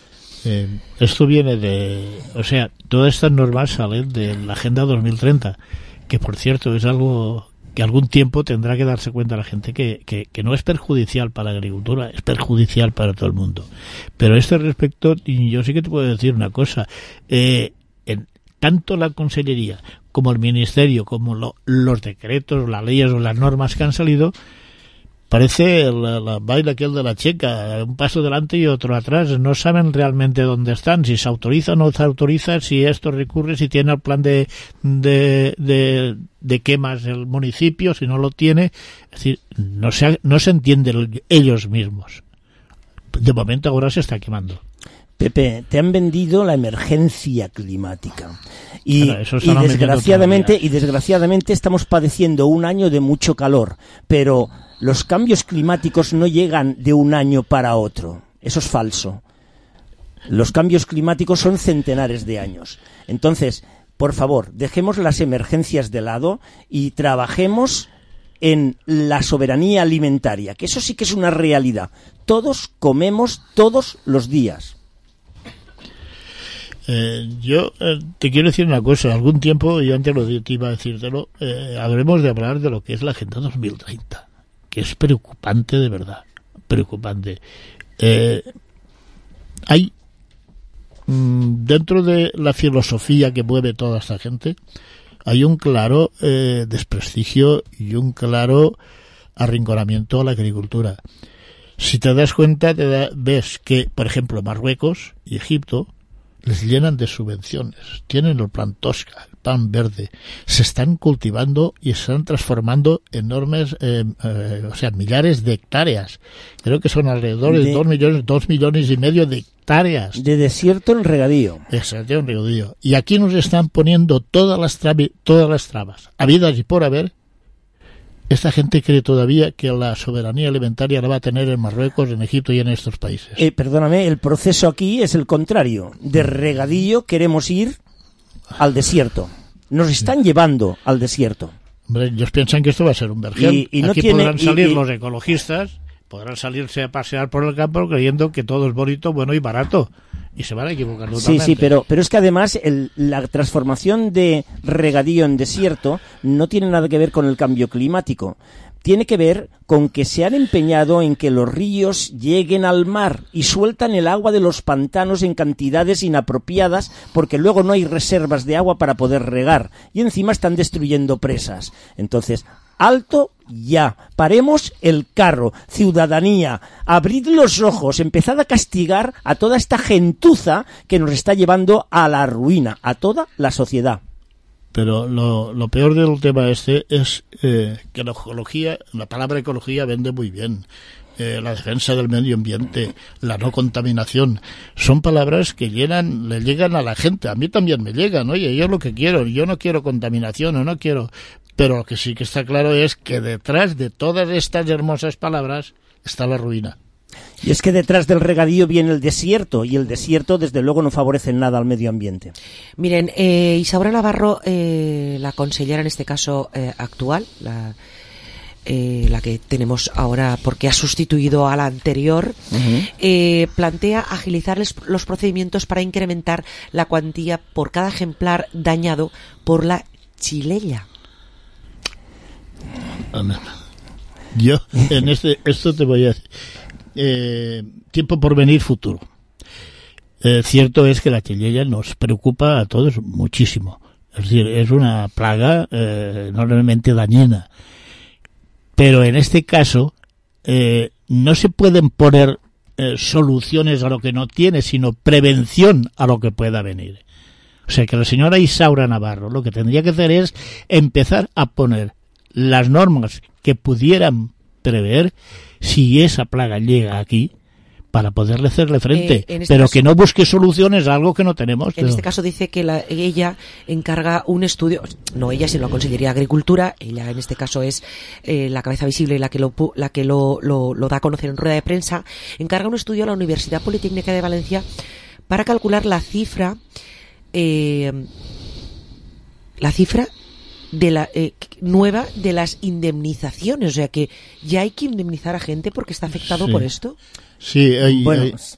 Eh, esto viene de... O sea, todas estas normas salen de la Agenda dos mil treinta, que por cierto es algo que algún tiempo tendrá que darse cuenta la gente que, que, que no es perjudicial para la agricultura, es perjudicial para todo el mundo. Pero a este respecto, yo sí que te puedo decir una cosa. Eh, en, tanto la Consellería como el Ministerio, como lo, los decretos, las leyes o las normas que han salido, parece la, la baila aquel de la checa, un paso delante y otro atrás. No saben realmente dónde están, si se autoriza o no se autoriza, si esto recurre, si tiene el plan de, de, de, de quemas el municipio, si no lo tiene. Es decir, no se, no se entienden ellos mismos. De momento ahora se está quemando. Pepe, te han vendido la emergencia climática y, bueno, eso y desgraciadamente y desgraciadamente estamos padeciendo un año de mucho calor, pero los cambios climáticos no llegan de un año para otro. Eso es falso. Los cambios climáticos son centenares de años. Entonces, por favor, dejemos las emergencias de lado y trabajemos en la soberanía alimentaria, que eso sí que es una realidad. Todos comemos todos los días. Eh, yo eh, te quiero decir una cosa. Algún tiempo, yo antes lo te iba a decírtelo, eh, habremos de hablar de lo que es la Agenda dos mil treinta, que es preocupante de verdad, preocupante. Eh, hay mmm, dentro de la filosofía que mueve toda esta gente, hay un claro eh, desprestigio y un claro arrinconamiento a la agricultura. Si te das cuenta, te da, ves que, por ejemplo, Marruecos y Egipto les llenan de subvenciones, tienen el plan Tosca, el pan verde, se están cultivando y se están transformando enormes, eh, eh, o sea, millares de hectáreas. Creo que son alrededor de, de dos millones, dos millones y medio de hectáreas. De desierto en regadío. Exacto, en regadío. Y aquí nos están poniendo todas las, trabi, todas las trabas, habidas y por haber. Esta gente cree todavía que la soberanía alimentaria la va a tener en Marruecos, en Egipto y en estos países. Eh, perdóname, el proceso aquí es el contrario. De regadío queremos ir al desierto. Nos están llevando al desierto. Hombre, ellos piensan que esto va a ser un vergel. Y, y no aquí tiene, podrán salir y, y... los ecologistas, podrán salirse a pasear por el campo creyendo que todo es bonito, bueno y barato. Y se van a equivocar totalmente. Sí, sí, pero, pero es que además el, la transformación de regadío en desierto no tiene nada que ver con el cambio climático. Tiene que ver con que se han empeñado en que los ríos lleguen al mar y sueltan el agua de los pantanos en cantidades inapropiadas porque luego no hay reservas de agua para poder regar. Y encima están destruyendo presas. Entonces, alto ya, paremos el carro, ciudadanía, abrid los ojos, empezad a castigar a toda esta gentuza que nos está llevando a la ruina, a toda la sociedad. Pero lo, lo peor del tema este es eh, que la ecología, la palabra ecología vende muy bien. Eh, la defensa del medio ambiente, la no contaminación, son palabras que llenan, le llegan a la gente. A mí también me llegan. Oye, yo lo que quiero, yo no quiero contaminación o no quiero... Pero lo que sí que está claro es que detrás de todas estas hermosas palabras está la ruina. Y es que detrás del regadío viene el desierto, y el desierto desde luego no favorece nada al medio ambiente. Miren, eh, Isaura Navarro, eh, la consellera en este caso eh, actual, la, eh, la que tenemos ahora porque ha sustituido a la anterior, uh-huh. eh, plantea agilizar los procedimientos para incrementar la cuantía por cada ejemplar dañado por la chilella. Yo en este esto te voy a decir eh, tiempo por venir futuro. Eh, cierto es que la chilella nos preocupa a todos muchísimo, es decir, es una plaga eh, enormemente dañina, pero en este caso eh, no se pueden poner eh, soluciones a lo que no tiene, sino prevención a lo que pueda venir. O sea que la señora Isaura Navarro lo que tendría que hacer es empezar a poner las normas que pudieran prever si esa plaga llega aquí para poderle hacerle frente, eh, este pero caso, que no busque soluciones a algo que no tenemos. En pero... este caso dice que la, ella encarga un estudio, no ella, sino la Consellería de Agricultura, ella en este caso es eh, la cabeza visible y la que, lo, la que lo, lo, lo da a conocer en rueda de prensa, encarga un estudio a la Universidad Politécnica de Valencia para calcular la cifra, eh, la cifra de la eh, nueva de las indemnizaciones, o sea que ya hay que indemnizar a gente porque está afectado sí. por esto. Sí, hay, bueno, hay...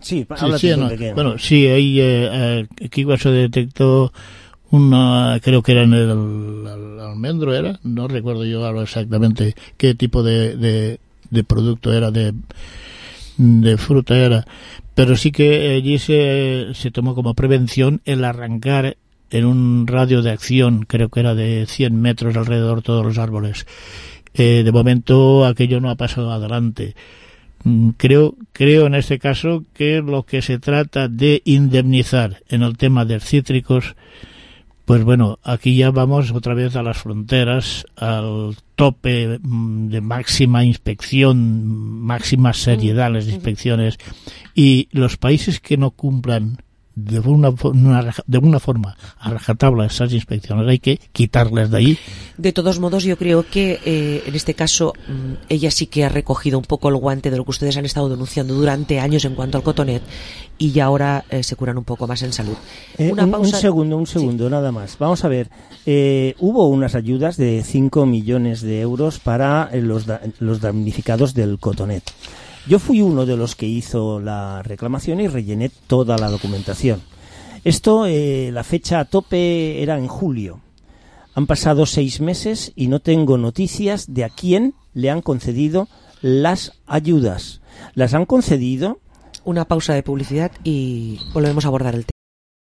Sí, sí, sí no. Bueno, sí, ahí eh, aquí se detectó una, creo que era en el, el almendro, era, no recuerdo yo ahora exactamente qué tipo de, de, de producto era, de, de fruta era, pero sí que allí se, se tomó como prevención el arrancar en un radio de acción, creo que era de cien metros alrededor todos los árboles. Eh, de momento aquello no ha pasado adelante. Creo, creo en este caso que lo que se trata de indemnizar en el tema de cítricos, pues bueno, aquí ya vamos otra vez a las fronteras, al tope de máxima inspección, máxima seriedad en las inspecciones, y los países que no cumplan de una, una de una forma a rajatabla esas inspecciones hay que quitarlas de ahí. De todos modos, yo creo que eh, en este caso ella sí que ha recogido un poco el guante de lo que ustedes han estado denunciando durante años en cuanto al cotonet, y ya ahora eh, se curan un poco más en salud. Eh, una un, pausa... un segundo, un segundo, sí. Nada más. Vamos a ver, eh, hubo unas ayudas de cinco millones de euros para los, da, los damnificados del cotonet. Yo fui uno de los que hizo la reclamación y rellené toda la documentación. Esto, eh, la fecha a tope era en julio. Han pasado seis meses y no tengo noticias de a quién le han concedido las ayudas. ¿Las han concedido? Una pausa de publicidad y volvemos a abordar el tema.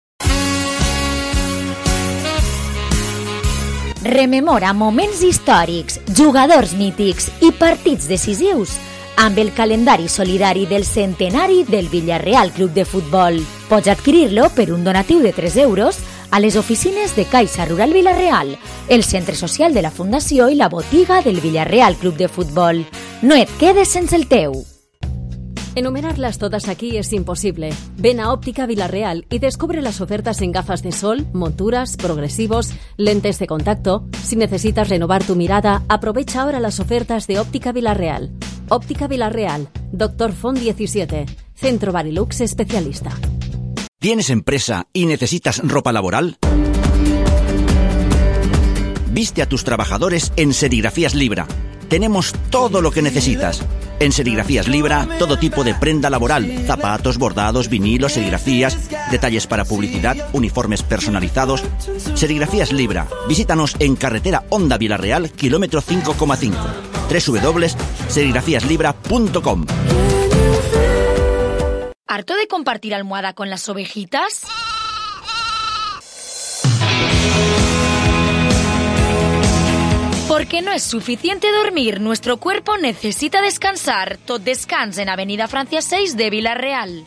Rememora moments històrics, jugadors mítics i partits decisius amb el calendari solidari del centenari del Villarreal Club de Futbol. Pots adquirir-lo per un donatiu de tres euros a les oficines de Caixa Rural Villarreal, el centre social de la Fundació i la botiga del Villarreal Club de Futbol. No et quedes sense el teu. Enumerarlas todas aquí es imposible. Ven a Óptica Villarreal y descubre las ofertas en gafas de sol, monturas, progresivos, lentes de contacto. Si necesitas renovar tu mirada, aprovecha ahora las ofertas de Óptica Villarreal. Óptica Villarreal, Doctor Font diecisiete, Centro Barilux especialista. ¿Tienes empresa y necesitas ropa laboral? Viste a tus trabajadores en Serigrafías Libra. Tenemos todo lo que necesitas. En Serigrafías Libra, todo tipo de prenda laboral, zapatos, bordados, vinilos, serigrafías, detalles para publicidad, uniformes personalizados. Serigrafías Libra. Visítanos en carretera Honda Villarreal, kilómetro cinco coma cinco. doble u doble u doble u punto serigrafías libra punto com. ¿Harto de compartir almohada con las ovejitas? Porque no es suficiente dormir, nuestro cuerpo necesita descansar. Tot descans en Avenida Francia seis de Villarreal.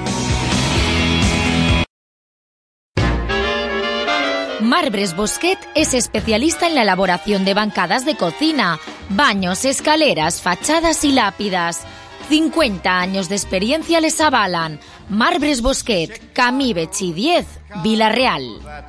Marbres Bosquet es especialista en la elaboración de bancadas de cocina, baños, escaleras, fachadas y lápidas. cincuenta años de experiencia les avalan. Marbres Bosquet, Camí Betxí diez, Villarreal.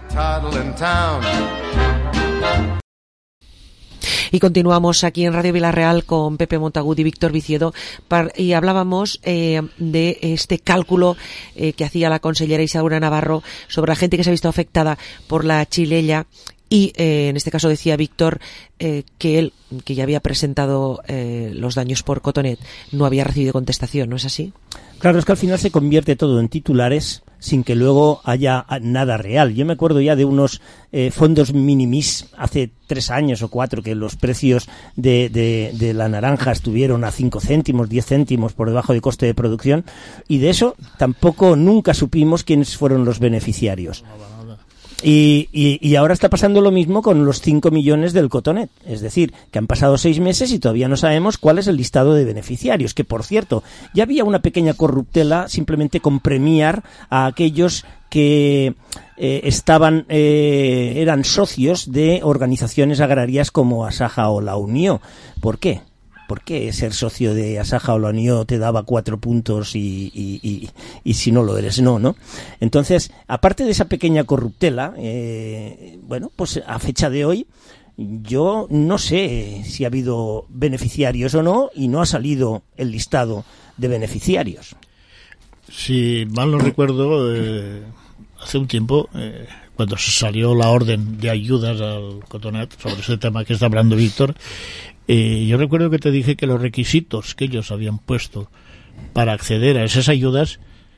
Y continuamos aquí en Radio Villarreal con Pepe Montagut y Víctor Viciedo y hablábamos eh, de este cálculo eh, que hacía la consellera Isaura Navarro sobre la gente que se ha visto afectada por la chilella y eh, en este caso decía Víctor eh, que él, que ya había presentado eh, los daños por cotonet, no había recibido contestación, ¿no es así? Claro, es que al final se convierte todo en titulares sin que luego haya nada real. Yo me acuerdo ya de unos eh, fondos minimis hace tres años o cuatro que los precios de, de, de la naranja estuvieron a cinco céntimos, diez céntimos por debajo de coste de producción, y de eso tampoco nunca supimos quiénes fueron los beneficiarios. Y, y, y ahora está pasando lo mismo con los cinco millones del cotonet. Es decir, que han pasado seis meses y todavía no sabemos cuál es el listado de beneficiarios. Que, por cierto, ya había una pequeña corruptela simplemente con premiar a aquellos que eh, estaban eh, eran socios de organizaciones agrarias como Asaja o la Unió. ¿Por qué? ¿Por qué ser socio de Asaja o la Unión te daba cuatro puntos y, y, y, y si no lo eres no, ¿no? Entonces, aparte de esa pequeña corruptela, eh, bueno, pues a fecha de hoy yo no sé si ha habido beneficiarios o no y no ha salido el listado de beneficiarios. Si mal no recuerdo, eh, hace un tiempo, eh, cuando salió la orden de ayudas al cotonet, sobre ese tema que está hablando Víctor, Eh, yo recuerdo que te dije que los requisitos que ellos habían puesto para acceder a esas ayudas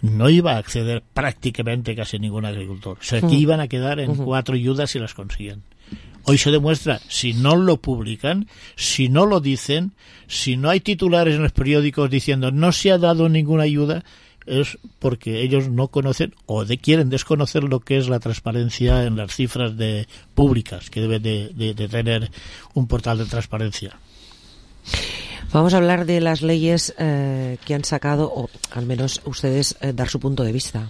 no iba a acceder prácticamente casi ningún agricultor. O sea, que Mm. iban a quedar en Ujú. cuatro ayudas si las consiguen. Hoy se demuestra, si no lo publican, si no lo dicen, si no hay titulares en los periódicos diciendo no se ha dado ninguna ayuda, es porque ellos no conocen o de, quieren desconocer lo que es la transparencia en las cifras de públicas que debe de, de, de tener un portal de transparencia. Vamos a hablar de las leyes eh, que han sacado, o al menos ustedes eh, dar su punto de vista.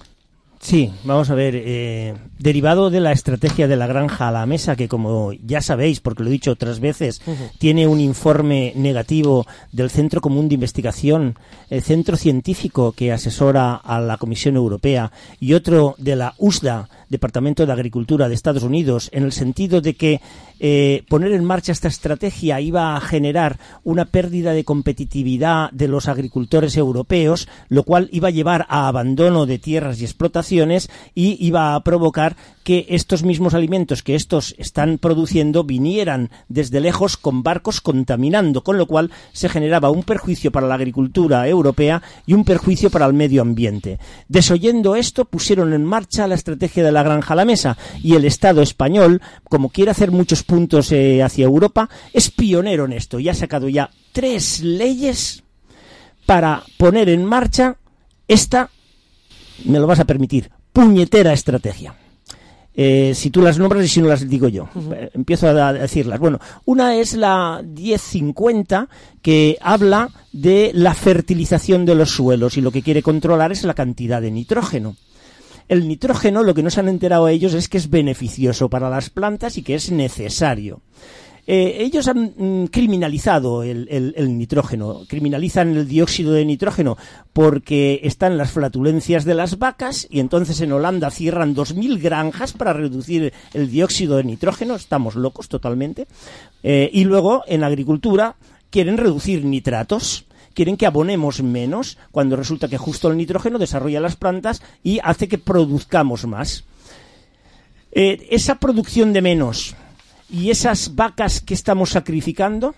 Sí, vamos a ver, eh, derivado de la estrategia de la granja a la mesa, que como ya sabéis, porque lo he dicho otras veces, Ujú. tiene un informe negativo del Centro Común de Investigación, el centro científico que asesora a la Comisión Europea, y otro de la U S D A, Departamento de Agricultura de Estados Unidos, en el sentido de que eh, poner en marcha esta estrategia iba a generar una pérdida de competitividad de los agricultores europeos, lo cual iba a llevar a abandono de tierras y explotaciones y iba a provocar que estos mismos alimentos que estos están produciendo vinieran desde lejos con barcos contaminando, con lo cual se generaba un perjuicio para la agricultura europea y un perjuicio para el medio ambiente. Desoyendo esto, pusieron en marcha la estrategia de la granja a la mesa, y el Estado español, como quiere hacer muchos puntos eh, hacia Europa, es pionero en esto y ha sacado ya tres leyes para poner en marcha esta, me lo vas a permitir, puñetera estrategia. Eh, si tú las nombras y si no las digo yo. Uh-huh. Eh, empiezo a, a decirlas. Bueno, una es la diez cincuenta, que habla de la fertilización de los suelos, y lo que quiere controlar es la cantidad de nitrógeno. El nitrógeno, lo que no se han enterado ellos es que es beneficioso para las plantas y que es necesario. Eh, ellos han mm, criminalizado el, el, el nitrógeno, criminalizan el dióxido de nitrógeno porque están las flatulencias de las vacas, y entonces en Holanda cierran dos mil granjas para reducir el dióxido de nitrógeno. Estamos locos totalmente. Eh, y luego en agricultura quieren reducir nitratos. Quieren que abonemos menos, cuando resulta que justo el nitrógeno desarrolla las plantas y hace que produzcamos más. Eh, esa producción de menos y esas vacas que estamos sacrificando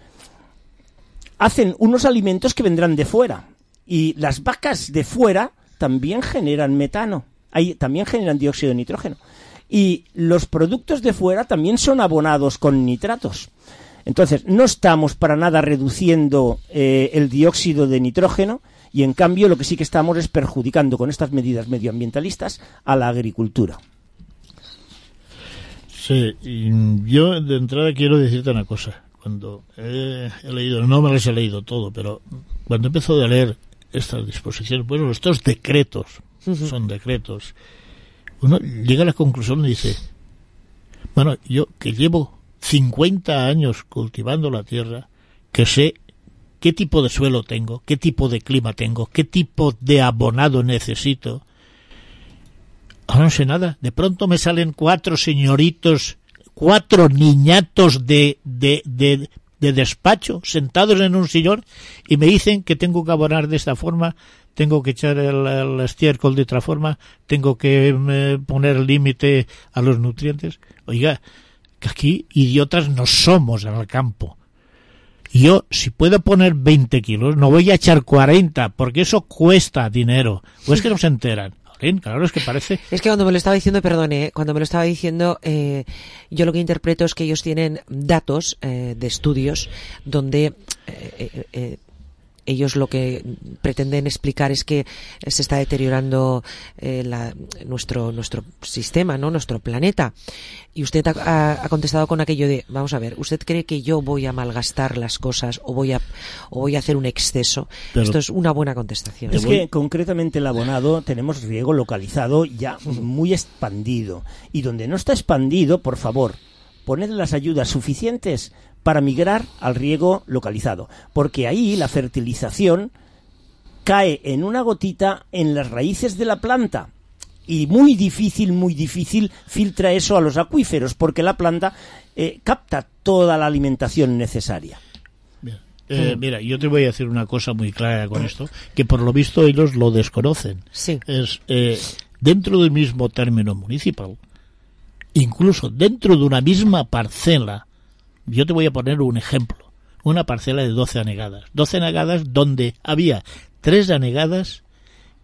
hacen unos alimentos que vendrán de fuera. Y las vacas de fuera también generan metano, ahí también generan dióxido de nitrógeno. Y los productos de fuera también son abonados con nitratos. Entonces, no estamos para nada reduciendo eh, el dióxido de nitrógeno, y en cambio lo que sí que estamos es perjudicando con estas medidas medioambientalistas a la agricultura. Sí, y yo de entrada quiero decirte una cosa. Cuando he, he leído, no me las he leído todo, pero cuando empiezo a leer estas disposiciones, bueno, estos decretos, uh-huh. son decretos, uno llega a la conclusión y dice, bueno, yo que llevo cincuenta años cultivando la tierra, que sé qué tipo de suelo tengo, qué tipo de clima tengo, qué tipo de abonado necesito. Ahora no sé nada. De pronto me salen cuatro señoritos, cuatro niñatos de, de, de, de despacho, sentados en un sillón, y me dicen que tengo que abonar de esta forma, tengo que echar el, el estiércol de otra forma, tengo que eh, poner límite a los nutrientes. Oiga, que aquí idiotas no somos en el campo. Yo, si puedo poner veinte kilos, no voy a echar cuarenta, porque eso cuesta dinero. ¿O es que no se enteran? Claro, es que parece... Es que cuando me lo estaba diciendo, perdone, cuando me lo estaba diciendo, eh, yo lo que interpreto es que ellos tienen datos eh, de estudios donde... Eh, eh, eh, ellos lo que pretenden explicar es que se está deteriorando eh, la, nuestro nuestro sistema, ¿no? Nuestro planeta. Y usted ha, ha contestado con aquello de, vamos a ver, ¿usted cree que yo voy a malgastar las cosas o voy a o voy a hacer un exceso? Pero esto es una buena contestación. Es que concretamente el abonado tenemos riego localizado ya muy expandido. Y donde no está expandido, por favor, poned las ayudas suficientes para migrar al riego localizado, porque ahí la fertilización cae en una gotita en las raíces de la planta, y muy difícil, muy difícil filtra eso a los acuíferos, porque la planta eh, capta toda la alimentación necesaria. Bien. Eh, mm. Mira, yo te voy a decir una cosa muy clara con esto, que por lo visto ellos lo desconocen. Sí. Es eh, dentro del mismo término municipal, incluso dentro de una misma parcela. Yo te voy a poner un ejemplo. Una parcela de doce anegadas. doce anegadas donde había tres anegadas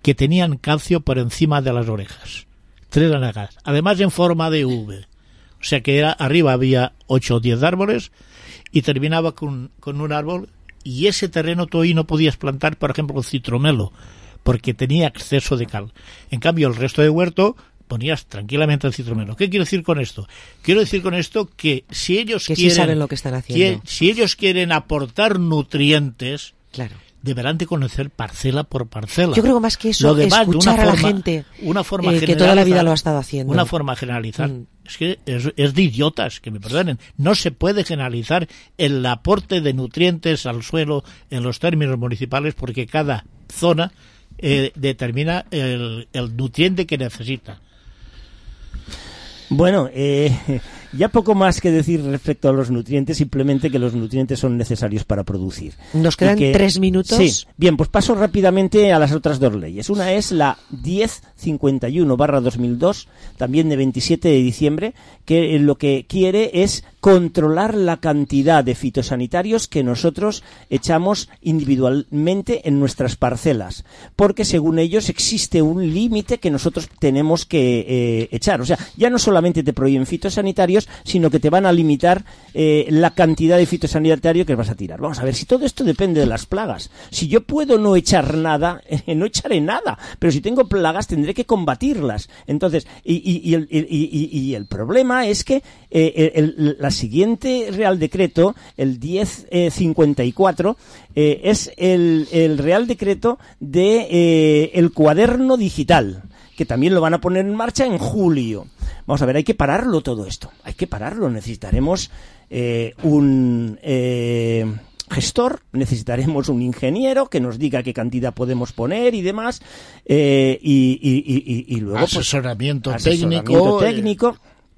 que tenían calcio por encima de las orejas. Tres naranjas, además en forma de V. O sea que era, arriba había ocho o diez árboles y terminaba con, con un árbol, y ese terreno tú ahí no podías plantar, por ejemplo, citromelo, porque tenía exceso de cal. En cambio, el resto de huerto ponías tranquilamente el citromelo. ¿Qué quiero decir con esto? Quiero decir con esto que si ellos que quieren... sí saben lo que están haciendo. Que, si ellos quieren aportar nutrientes... Claro. Deberán de conocer parcela por parcela. Yo creo que más que eso, lo demás, escuchar una a la forma, gente una forma eh, que toda la vida lo ha estado haciendo. Una forma generalizar. Mm. Es que es, es de idiotas, que me perdonen. No se puede generalizar el aporte de nutrientes al suelo en los términos municipales, porque cada zona eh, determina el, el nutriente que necesita. Bueno, eh, ya poco más que decir respecto a los nutrientes, simplemente que los nutrientes son necesarios para producir. Nos quedan que, tres minutos. Sí, bien, pues paso rápidamente a las otras dos leyes. Una es la diez cincuenta y uno barra dos mil dos, también de veintisiete de diciembre, que lo que quiere es controlar la cantidad de fitosanitarios que nosotros echamos individualmente en nuestras parcelas, porque según ellos existe un límite que nosotros tenemos que eh, echar. O sea, ya no solamente te prohíben fitosanitarios, sino que te van a limitar eh, la cantidad de fitosanitario que vas a tirar. Vamos a ver, si todo esto depende de las plagas. Si yo puedo no echar nada, eh, no echaré nada, pero si tengo plagas tendré que combatirlas. Entonces, y, y, y, el, y, y, y el problema es que eh, el, el, la siguiente Real Decreto, el diez cincuenta y cuatro, eh, es el, el Real Decreto de eh, el cuaderno digital, que también lo van a poner en marcha en julio. Vamos a ver, hay que pararlo todo esto, hay que pararlo. Necesitaremos eh, un eh, gestor, necesitaremos un ingeniero que nos diga qué cantidad podemos poner y demás, eh, y, y, y, y luego asesoramiento, pues, técnico, asesoramiento técnico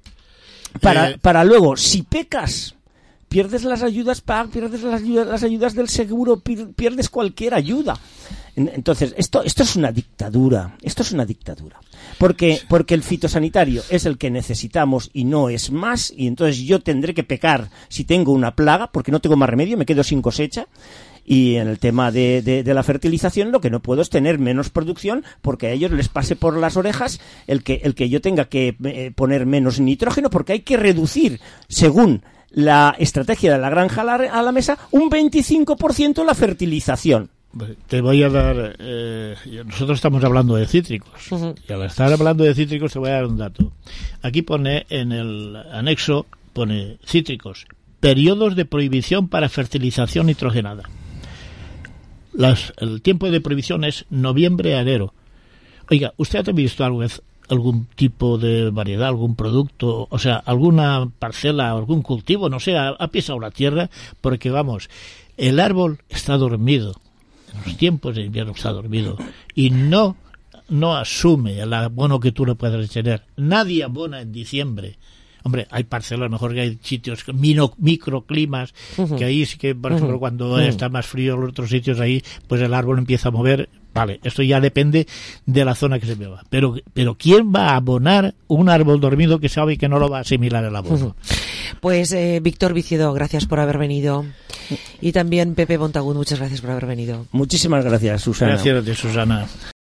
eh, para, eh, para luego, si pecas, pierdes las ayudas, pierdes las ayudas, las ayudas del seguro, pierdes cualquier ayuda. Entonces, esto, esto es una dictadura, esto es una dictadura, porque, porque el fitosanitario es el que necesitamos y no es más, y entonces yo tendré que pecar si tengo una plaga, porque no tengo más remedio, me quedo sin cosecha. Y en el tema de, de, de la fertilización, lo que no puedo es tener menos producción, porque a ellos les pase por las orejas el que, el que yo tenga que eh, poner menos nitrógeno, porque hay que reducir, según la estrategia de la granja a la, a la mesa, un veinticinco por ciento la fertilización. Te voy a dar, eh, nosotros estamos hablando de cítricos, uh-huh. y al estar hablando de cítricos te voy a dar un dato. Aquí pone, en el anexo, pone cítricos, periodos de prohibición para fertilización nitrogenada. Las, el tiempo de prohibición es noviembre a enero. Oiga, ¿usted ha visto algo, algún tipo de variedad, algún producto, o sea, alguna parcela, algún cultivo, no sé, ha, ha pisado la tierra? Porque vamos, el árbol está dormido. En los tiempos de invierno está dormido y no no asume el abono que tú le puedes tener. Nadie abona en diciembre. Hombre, hay parcelas, mejor que hay sitios, mino, microclimas, uh-huh. que ahí sí que, por ejemplo, uh-huh. cuando uh-huh. está más frío en otros sitios, ahí pues el árbol empieza a mover. Vale, esto ya depende de la zona que se mueva. Pero, pero ¿quién va a abonar un árbol dormido que sabe que no lo va a asimilar el abono? Uh-huh. Pues eh, Víctor Vicedo, gracias por haber venido. Y también Pepe Montagut, muchas gracias por haber venido. Muchísimas gracias, Susana. Gracias a ti, Susana.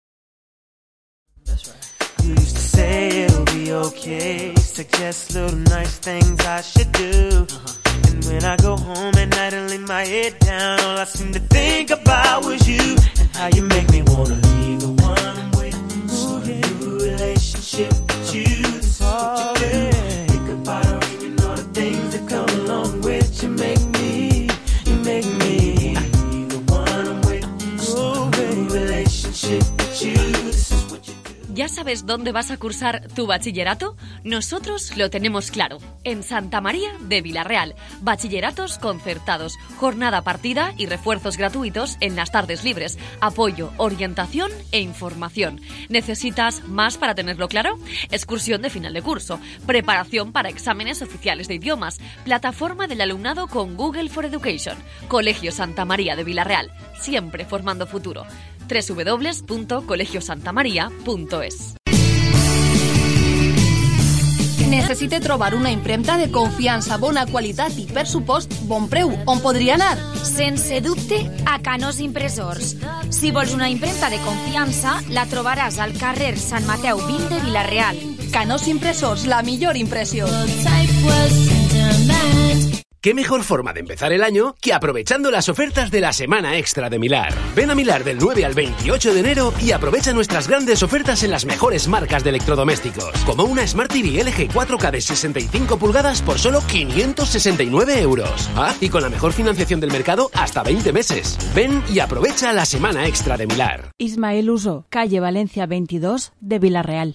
Suggest little nice things I should do. Uh-huh. And when I go home at night and lay my head down, all I seem to think about was you and how you make me wanna be the one I'm with. Start a new relationship with you. This is what you do. Think about her and you know the things that come along with you. Make me, you make me be the one I'm with. Start a new relationship with you. This is what you do. ¿Ya sabes dónde vas a cursar tu bachillerato? Nosotros lo tenemos claro. En Santa María de Vilarreal. Bachilleratos concertados, jornada partida y refuerzos gratuitos en las tardes libres. Apoyo, orientación e información. ¿Necesitas más para tenerlo claro? Excursión de final de curso. Preparación para exámenes oficiales de idiomas. Plataforma del alumnado con Google for Education. Colegio Santa María de Vilarreal. Siempre formando futuro. doble u doble u doble u punto colegio santa maría punto es. Necessite trobar una impremta de confiança, bona qualitat i, per supost, bon preu. On podria anar? Sense dubte, a Canós Impressors. Si vols una impremta de confiança, la trobaràs al carrer Sant Mateu vint de Vila-real. Canós Impressors, la millor impressió. ¿Qué mejor forma de empezar el año que aprovechando las ofertas de la Semana Extra de Milar? Ven a Milar del nueve al veintiocho de enero y aprovecha nuestras grandes ofertas en las mejores marcas de electrodomésticos, como una Smart T V L G cuatro K de sesenta y cinco pulgadas por solo quinientos sesenta y nueve euros. Ah, y con la mejor financiación del mercado hasta veinte meses. Ven y aprovecha la Semana Extra de Milar. Ismael Uso, calle Valencia veintidós de Vila-real.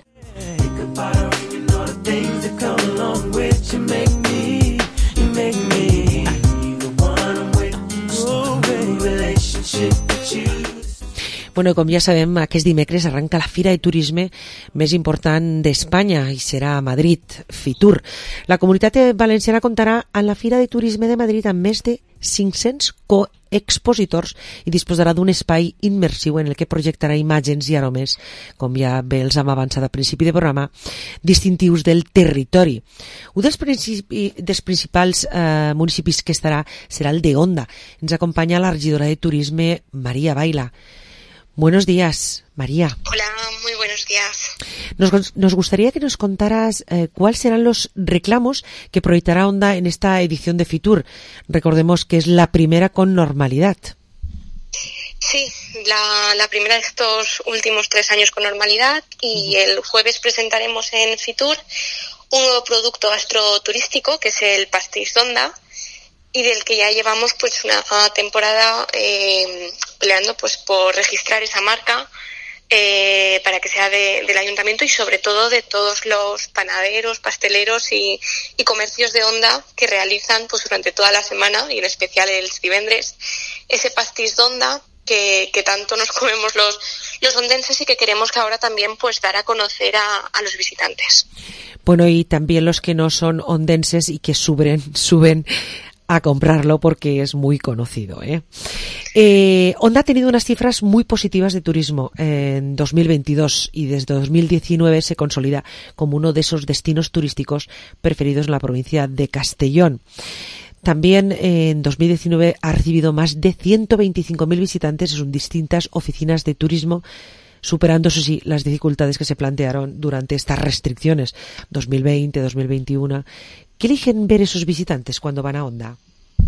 Bueno, com ja sabem, aquest dimecres arranca la Fira de Turisme més important d'Espanya i serà a Madrid, Fitur. La Comunitat Valenciana comptarà en la Fira de Turisme de Madrid amb més de cinc-cents coexpositors i disposarà d'un espai immersiu en el que projectarà imatges i aromes, com ja bé els hem avançat al principi de programa, distintius del territori. Un dels, principi, dels principals eh, municipis que estarà serà el de Onda. Ens acompanya la regidora de Turisme, María Baila. Buenos días, María. Hola, muy buenos días. Nos, nos gustaría que nos contaras eh, cuáles serán los reclamos que proyectará Onda en esta edición de Fitur. Recordemos que es la primera con normalidad. Sí, la, la primera de estos últimos tres años con normalidad y uh-huh. El jueves presentaremos en Fitur un nuevo producto gastroturístico que es el Pastís d'Onda, y del que ya llevamos pues una temporada eh, peleando pues por registrar esa marca eh, para que sea de, del ayuntamiento y sobre todo de todos los panaderos, pasteleros y, y comercios de Onda que realizan pues durante toda la semana y en especial el divendres ese pastís d'Onda que, que tanto nos comemos los, los ondenses y que queremos que ahora también pues dar a conocer a, a los visitantes. Bueno, y también los que no son ondenses y que suben, suben a comprarlo porque es muy conocido, ¿eh? Eh, Onda ha tenido unas cifras muy positivas de turismo en dos mil veintidós y desde dos mil diecinueve se consolida como uno de esos destinos turísticos preferidos en la provincia de Castellón. También eh, en dos mil diecinueve ha recibido más de ciento veinticinco mil visitantes en sus distintas oficinas de turismo, superando, eso sí, las dificultades que se plantearon durante estas restricciones dos mil veinte, dos mil veintiuno. ¿Qué eligen ver esos visitantes cuando van a Onda?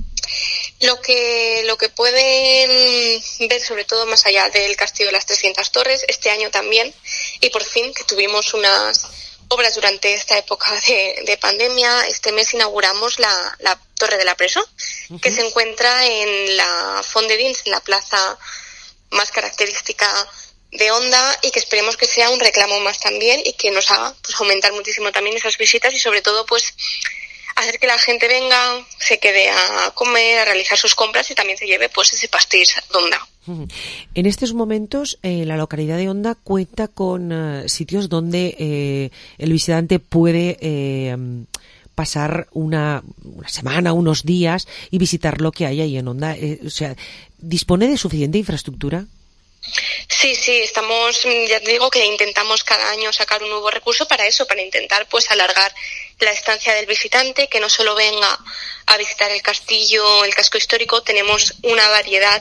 Lo que, lo que pueden ver, sobre todo más allá del Castillo de las trescientas Torres, este año también, y por fin que tuvimos unas obras durante esta época de, de pandemia, este mes inauguramos la, la Torre de la Preso, uh-huh. que se encuentra en la Font de Dins, en la plaza más característica de Onda y que esperemos que sea un reclamo más también y que nos haga pues aumentar muchísimo también esas visitas y sobre todo pues hacer que la gente venga, se quede a comer, a realizar sus compras y también se lleve pues ese pastís d'Onda. En estos momentos eh, la localidad de Onda cuenta con uh, sitios donde eh, el visitante puede eh, pasar una, una semana, unos días y visitar lo que hay ahí en Onda. Eh, o sea, ¿dispone de suficiente infraestructura? Sí, sí, estamos, ya te digo que intentamos cada año sacar un nuevo recurso para eso, para intentar pues alargar la estancia del visitante, que no solo venga a visitar el castillo, el casco histórico, tenemos una variedad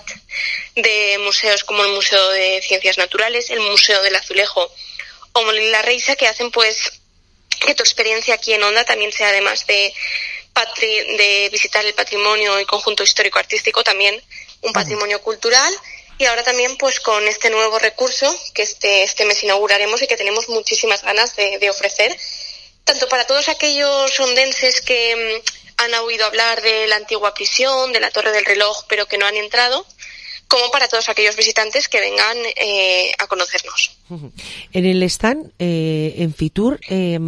de museos como el Museo de Ciencias Naturales, el Museo del Azulejo o Molí la Reisa, que hacen pues que tu experiencia aquí en Onda también sea, además de, patri- de visitar el patrimonio y conjunto histórico-artístico, también un patrimonio cultural. Y ahora también pues con este nuevo recurso que este, este mes inauguraremos y que tenemos muchísimas ganas de, de ofrecer, tanto para todos aquellos ondenses que mm, han oído hablar de la antigua prisión, de la Torre del Reloj, pero que no han entrado, como para todos aquellos visitantes que vengan eh, a conocernos. En el stand, eh, en Fitur, eh,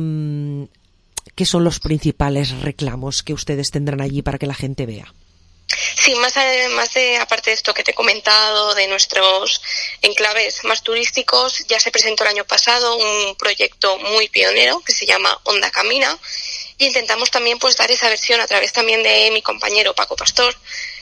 ¿qué son los principales reclamos que ustedes tendrán allí para que la gente vea? Sí, más además de, aparte de esto que te he comentado, de nuestros enclaves más turísticos, ya se presentó el año pasado un proyecto muy pionero que se llama Onda Camina y intentamos también pues dar esa versión a través también de mi compañero Paco Pastor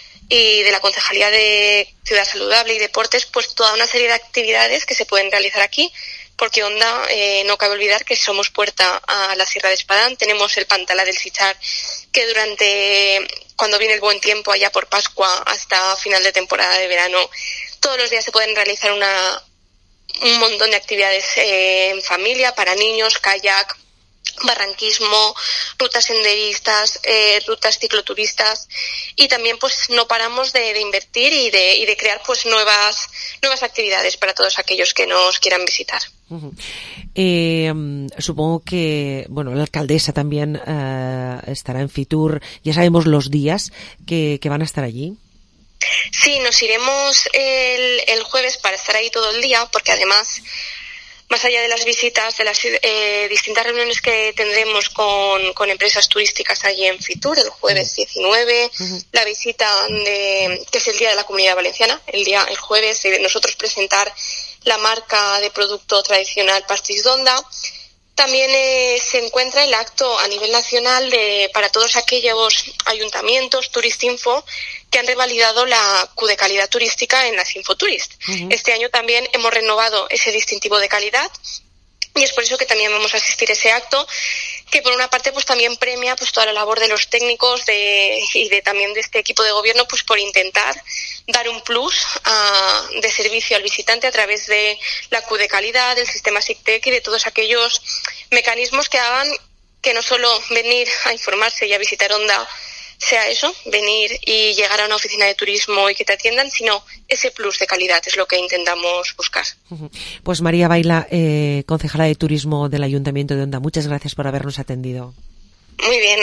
y de la Concejalía de Ciudad Saludable y Deportes, pues toda una serie de actividades que se pueden realizar aquí, porque Onda, eh, no cabe olvidar que somos puerta a la Sierra de Espadán, tenemos el Pantalá del Sichar, que durante, cuando viene el buen tiempo, allá por Pascua hasta final de temporada de verano, todos los días se pueden realizar una, un montón de actividades eh, en familia, para niños, kayak, barranquismo, rutas senderistas, eh, rutas cicloturistas, y también pues no paramos de, de invertir y de, y de crear pues nuevas nuevas actividades para todos aquellos que nos quieran visitar. Uh-huh. Eh, supongo que, bueno, la alcaldesa también uh, estará en Fitur. Ya sabemos los días que, que van a estar allí. Sí, nos iremos el, el jueves para estar ahí todo el día, porque además, más allá de las visitas, de las eh, distintas reuniones que tendremos con, con empresas turísticas allí en Fitur, el jueves diecinueve, uh-huh. la visita de, que es el Día de la Comunidad Valenciana, el día, el jueves, de nosotros presentar la marca de producto tradicional Pastís d'Onda. También eh, se encuentra el acto a nivel nacional de, para todos aquellos ayuntamientos, Turistinfo, que han revalidado la Q de calidad turística en las Infoturist. Uh-huh. Este año también hemos renovado ese distintivo de calidad, y es por eso que también vamos a asistir a ese acto, que por una parte pues también premia pues toda la labor de los técnicos de, y de también de este equipo de gobierno, pues por intentar dar un plus a, de servicio al visitante a través de la Q de calidad, del sistema SICTEC y de todos aquellos mecanismos que hagan que no solo venir a informarse y a visitar Onda sea eso, venir y llegar a una oficina de turismo y que te atiendan, sino ese plus de calidad es lo que intentamos buscar. Pues María Baila, eh, concejala de Turismo del Ayuntamiento de Onda, muchas gracias por habernos atendido. Muy bien.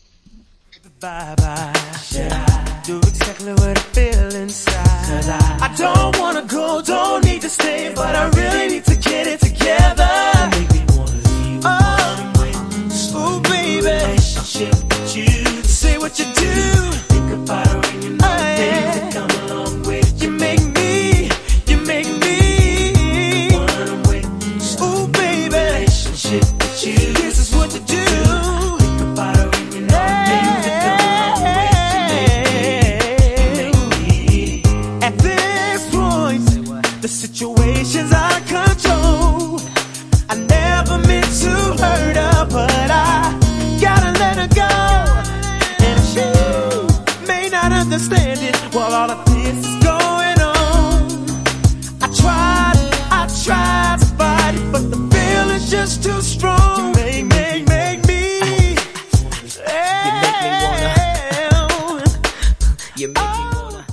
Bye bye. Yeah. Do exactly what I feel inside. I, I don't wanna go, don't need to stay, but I really need to get it together. Make me wanna leave. Oh, oh baby. Relationship with you. Say what you do. Think about it when you know oh, things that come along with you. Make me, you make me wanna wait. Oh baby. Relationship with you. This is what you do. Think about it when you know things that come. The situation's out of control. I never meant to hurt her, but I gotta let her go. And she may not understand it while all of this is going on. I tried, I tried to fight it, but the feeling's just too strong. You make, make, make me. You make me wanna. You make me wanna.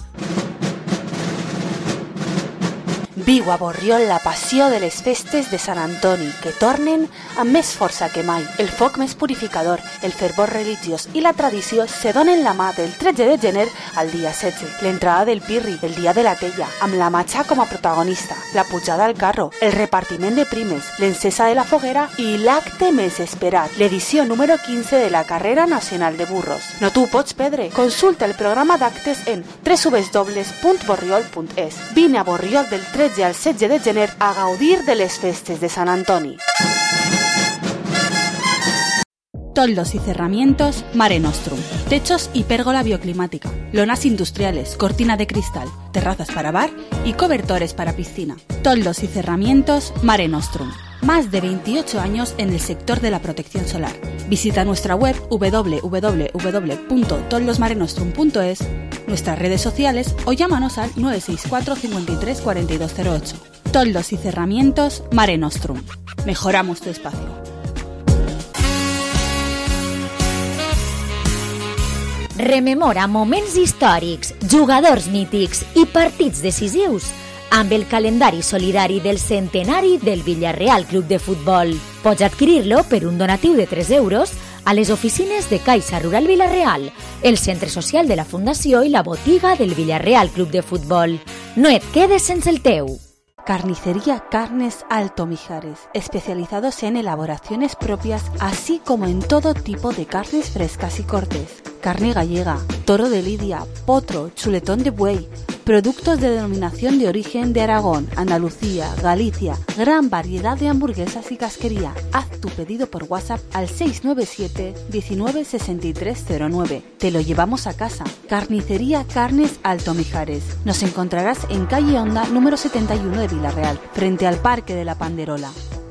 Viu a Borriol la passió de les festes de Sant Antoni, que tornen amb més força que mai. El foc més purificador, el fervor religiós i la tradició se donen la mà del tretze de gener al dia setze. L'entrada del Pirri, el dia de la Tella, amb la matxa com a protagonista, la pujada al carro, el repartiment de primes, l'encesa de la foguera i l'acte més esperat, l'edició número quinze de la Carrera Nacional de Burros. No t'ho pots perdre. Consulta el programa d'actes en w w w punt borriol punt es. Vine a Borriol del tretze al setze de gener a gaudir de les festes de Sant Antoni. Toldos y cerramientos Mare Nostrum. Techos y pérgola bioclimática. Lonas industriales, cortina de cristal, terrazas para bar y cobertores para piscina. Toldos y cerramientos Mare Nostrum. Más de veintiocho años en el sector de la protección solar. Visita nuestra web w w w punto toldosmarenostrum punto es, nuestras redes sociales o llámanos al nueve seis cuatro cincuenta y tres cuarenta y dos cero ocho. Toldos y cerramientos Mare Nostrum. Mejoramos tu espacio. Rememora moments històrics, jugadors mítics i partits decisius amb el calendari solidari del centenari del Villarreal Club de Futbol. Pots adquirir-lo per un donatiu de tres euros a les oficines de Caixa Rural Villarreal, el centre social de la Fundació i la botiga del Villarreal Club de Futbol. No et quedes sense el teu. Carnicería Carnes Alto Mijares, especializados en elaboraciones propias, así como en todo tipo de carnes frescas y cortes. carne gallega, toro de lidia, potro, chuletón de buey, productos de denominación de origen de Aragón, Andalucía, Galicia, gran variedad de hamburguesas y casquería. Haz tu pedido por WhatsApp al seis nueve siete, diecinueve sesenta y tres cero nueve. Te lo llevamos a casa. Carnicería Carnes Alto Mijares. Nos encontrarás en calle Honda número setenta y uno de Vilarreal, frente al Parque de la Panderola.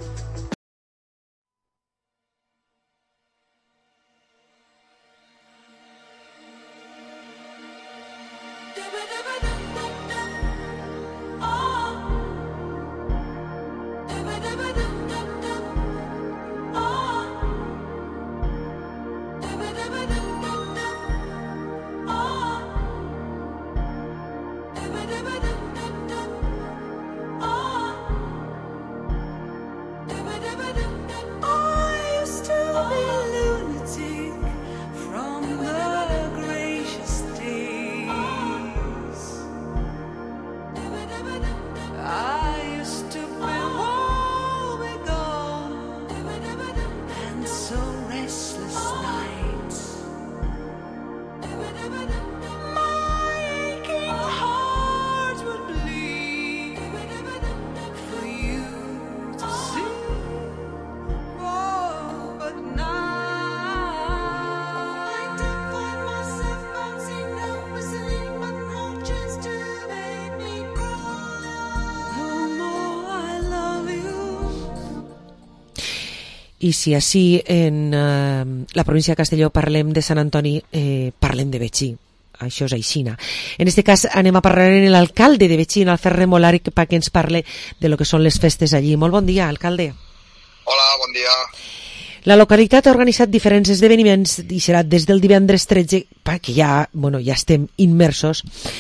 I si així en eh, la província de Castelló parlem de Sant Antoni, eh, parlem de Betxí. Això és aixina. En aquest cas anem a parlar amb l'alcalde de Betxí, en el Ferrer Molari, perquè ens parle de lo que són les festes allí. Molt bon dia, alcalde. Hola, bon dia. La localitat ha organitzat diferents esdeveniments i serà des del divendres tretze, que ja, bueno, ja estem immersos,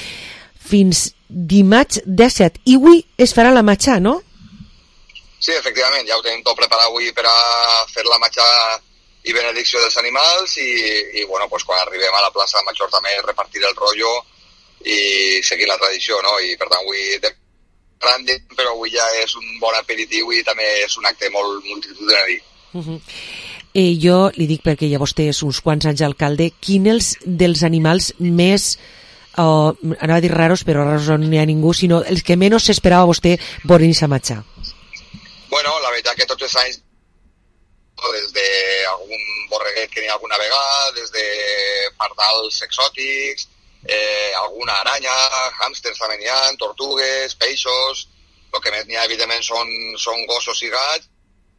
fins dimarts disset. I avui es farà la matxa, no? Sí, efectivament, ja ho tenim tot preparat avui per a fer la matxa i benedicció dels animals i, i bueno, pues quan arribem a la plaça Major també repartir el rotllo i seguir la tradició, no? I per tant avui de gran, però avui ja és un bon aperitiu i també és un acte molt multitudinari. Uh -huh. eh, jo li dic perquè ja vostè és uns quants anys alcalde, quin és dels animals més, oh, anava a dir raros, però raros no n'hi ha ningú, sinó els que menys s'esperava vostè veure en aquesta matxa? Bueno, la veritat que tots els anys, des d'algun borreguet que n'hi ha alguna vegada, des de pardals exòtics, eh, alguna aranya, hàmsters també n'hi ha, tortugues, peixos, el que més n'hi ha evidentment són, són gossos i gats,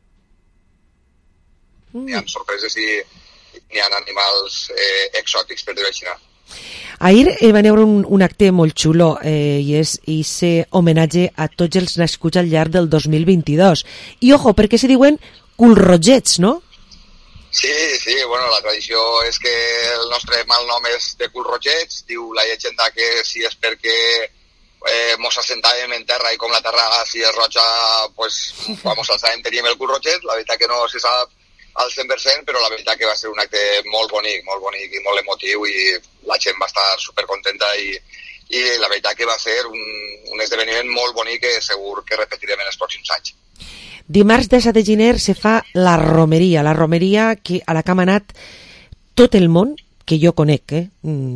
mm. n'hi ha sorpreses i n'hi ha animals eh, exòtics, per dir-ho així. Ahir eh, va haver un, un acte molt xulo eh, i és aquest homenatge a tots els nascuts al llarg del dos mil vint-i-dos. I ojo, perquè se diuen culrogets, no? Sí, sí, bueno, la tradició és que el nostre mal nom és de culrogets, diu la llegenda que si és perquè eh, mos assentàvem en terra i com la terra si és roja, pues, quan mos alçàvem teníem el culroget, la veritat que no se sap al cent per cent, però la veritat que va ser un acte molt bonic, molt bonic i molt emotiu i la gent va estar supercontenta i, i la veritat que va ser un, un esdeveniment molt bonic que segur que repetirem en els pròxims anys. Dimarts disset de gener se fa la romeria, la romeria que a la que ha anat tot el món que jo conec, eh?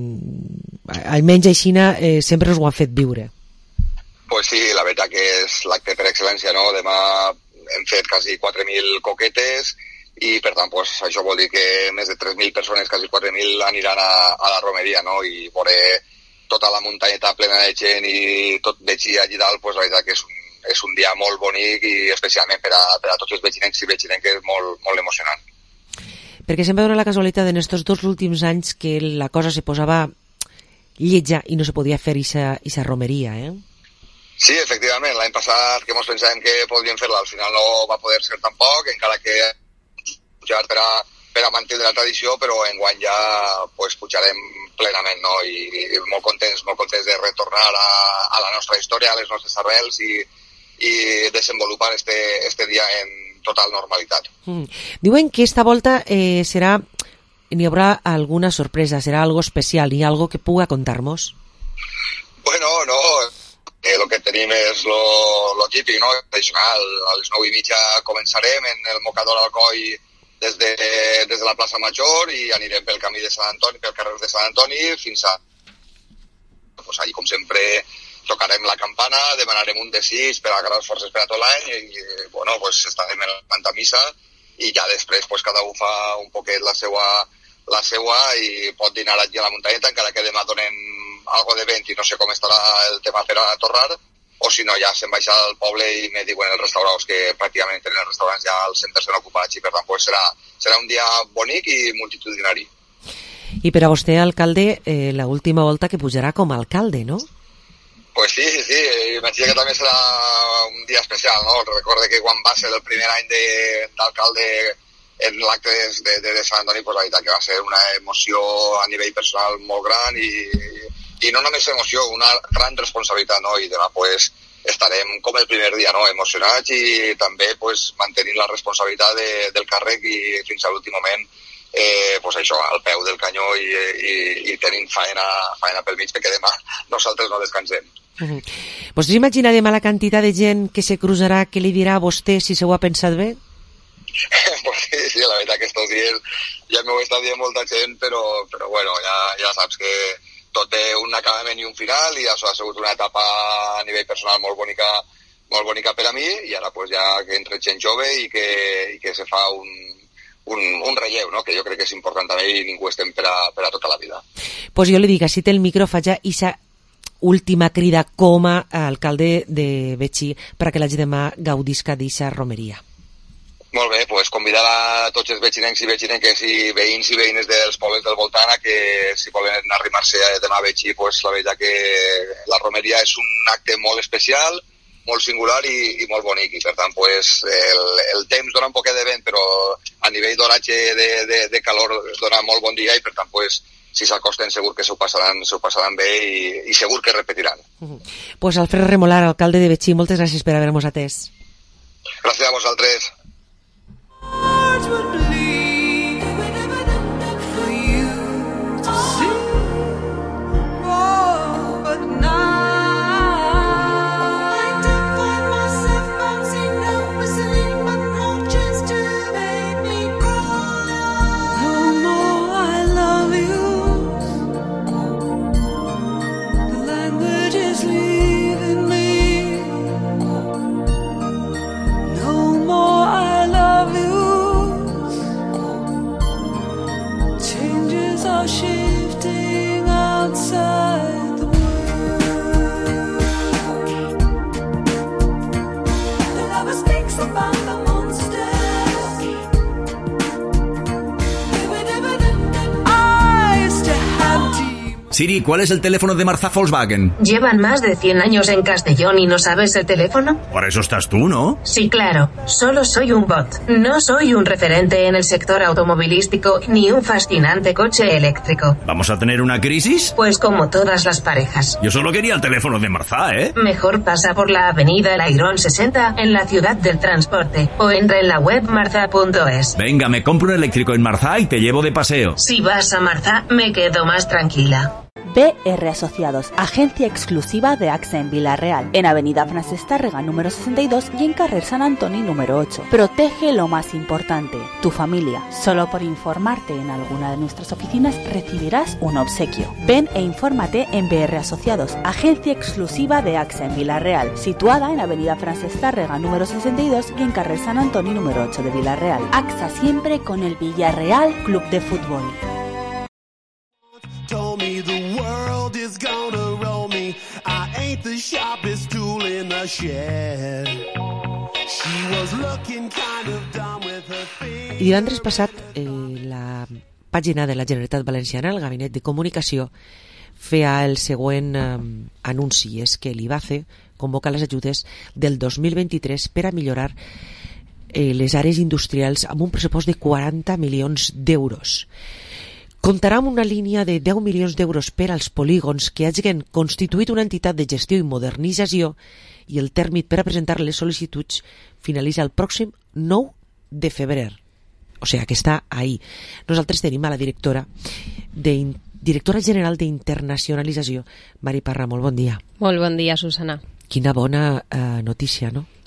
Mm, almenys aixina eh, sempre us ho han fet viure. Pues sí, la veritat que és l'acte per excel·lència, no? Demà hem fet quasi quatre mil coquetes i per tant pues, això vol dir que més de tres mil persones, quasi quatre mil, aniran a, a la romeria, no? I veure tota la muntanyeta plena de gent i tot Betxí allí dalt, pues, la veritat que és un, és un dia molt bonic i especialment per a, per a tots els betxinencs i betxinenques molt, molt emocionant. Perquè sempre dona la casualitat en estos dos últims anys que la cosa se posava lletja i no se podia fer aquesta romeria, eh? Sí, efectivament, l'any passat que ens pensàvem que podríem fer-la, al final no va poder ser tampoc, encara que pujar per a, per a mantenir la tradició, però enguany ja pues, pujarem plenament, no? I, i molt contents, molt contents de retornar a, a la nostra història, a les nostres arrels i, i desenvolupar este, este dia en total normalitat. Mm. Diuen que esta volta eh, serà, n'hi haurà alguna sorpresa, serà algo especial, hi ha algo que puga contar-nos? Bueno, no, eh, lo que tenim és lo, lo típic, no? Tradicional, a les nou i mitja començarem en el mocador Alcoi des de, des de la plaça Major i anirem pel camí de Sant Antoni, pel carrer de Sant Antoni fins a... Pues ahí, com sempre, tocarem la campana, demanarem un desig per a les forces per a tot l'any i, bueno, pues estarem en la Santa Missa i ja després pues, cada un fa un poquet la seua, la seua i pot dinar aquí a la muntanyeta, encara que demà donem algo de vent i no sé com estarà el tema per a torrar, o si no ja se'n baixa al poble i me diuen els restaurants que pràcticament tenen els restaurants ja al centre estan ocupats i per tant pues, serà, serà un dia bonic i multitudinari. I per a vostè, alcalde, eh, la última volta que pujarà com a alcalde, no? Pues sí, sí, sí, imagina que també serà un dia especial, no? Recorde que quan va ser el primer any d'alcalde en l'acte de, de, de Sant Antoni, pues la veritat que va ser una emoció a nivell personal molt gran i, i no només emoció, una gran responsabilitat, no? I demà pues, estarem com el primer dia, no? Emocionats i també pues, mantenint la responsabilitat de, del càrrec i fins a l'últim moment eh, pues això, al peu del canyó i, i, i tenint faena, faena pel mig perquè demà nosaltres no descansem. Uh-huh. Pues s'imagina demà la quantitat de gent que se cruzarà, que li dirà a vostè si se ho ha pensat bé? Pues sí, sí, la veritat que estos dies ja m'ho està dient molta gent, però, però bueno, ja, ja saps que tot té un acabament i un final i això ha sigut una etapa a nivell personal molt bonica, molt bonica per a mi i ara pues, ja que entre gent jove i que, i que se fa un, un, un relleu, no? Que jo crec que és important també i ningú estem per a, per a tota la vida. Pues jo li dic, si té el micro, faig ja ixa última crida com a alcalde de Betxí perquè la gent demà gaudisca d'eixa romeria. Molt bé, pues convidar a tots els vetxinencs i vetxinenques i veïns i veïnes dels pobles del voltant a que si volen arrimar-se demà a Betxí, pues la veritat que la romeria és un acte molt especial, molt singular i, i molt bonic i per tant pues, el, el temps dona un poquet de vent però a nivell d'oratge de, de, de calor dona molt bon dia i per tant pues, si s'acosten segur que s'ho passaran, s'ho passaran bé i, i segur que repetiran. Uh-huh. Pues Alfred Remolar, alcalde de Betxí, moltes gràcies per haver-nos atès. Gràcies a vosaltres. Hearts would bleed for you to see. Oh, but now I don't find myself bouncing numbers and approaches to make me cry. No more I love you. The language is leaving me. No more I love you. Changes are shifting outside the world. The lover speaks about the monsters. I used to have tea. Siri, ¿cuál es el teléfono de Marza Volkswagen? ¿Llevan más de cien años en Castellón y no sabes el teléfono? Para eso estás tú, ¿no? Sí, claro. Solo soy un bot. No soy un referente en el sector automovilístico ni un fascinante coche eléctrico. ¿Vamos a tener una crisis? Pues como todas las parejas. Yo solo quería el teléfono de Marza, ¿eh? Mejor pasa por la avenida El Airón sesenta en la ciudad del transporte o entra en la web marza punto es. Venga, me compro un eléctrico en Marza y te llevo de paseo. Si vas a Marza, me quedo más tranquila. B R Asociados, agencia exclusiva de AXA en Vila-real, en Avenida Francesc Tárrega número sesenta y dos y en Carrer Sant Antoni número ocho. Protege lo más importante, tu familia. Solo por informarte en alguna de nuestras oficinas recibirás un obsequio. Ven e infórmate en B R Asociados, agencia exclusiva de AXA en Vila-real, situada en Avenida Francesc Tárrega número sesenta y dos y en Carrer Sant Antoni número ocho de Vila-real. AXA siempre con el Villarreal Club de Fútbol. Told me the world is gonna roll me. I ain't the sharpest tool in the shed. She was looking kind of dumb with her face. I divendres passat, eh, la pàgina de la Generalitat Valenciana, el Gabinet de Comunicació, feia el següent eh, anunci, és que l'IBACE convoca les ajudes del dos mil vint-i-tres per a millorar eh, les àrees industrials amb un pressupost de quaranta milions d'euros. Comptarà amb una línia de deu milions d'euros per als polígons que hagin constituït una entitat de gestió i modernització i el tèrmit per a presentar les sol·licituds finalitza el pròxim nou de febrer. O sigui, que està ahí. Nosaltres tenim a la directora de, directora general d'Internacionalització, Mari Parra. Molt bon dia. Molt bon dia, Susana. Quina bona eh, notícia, no?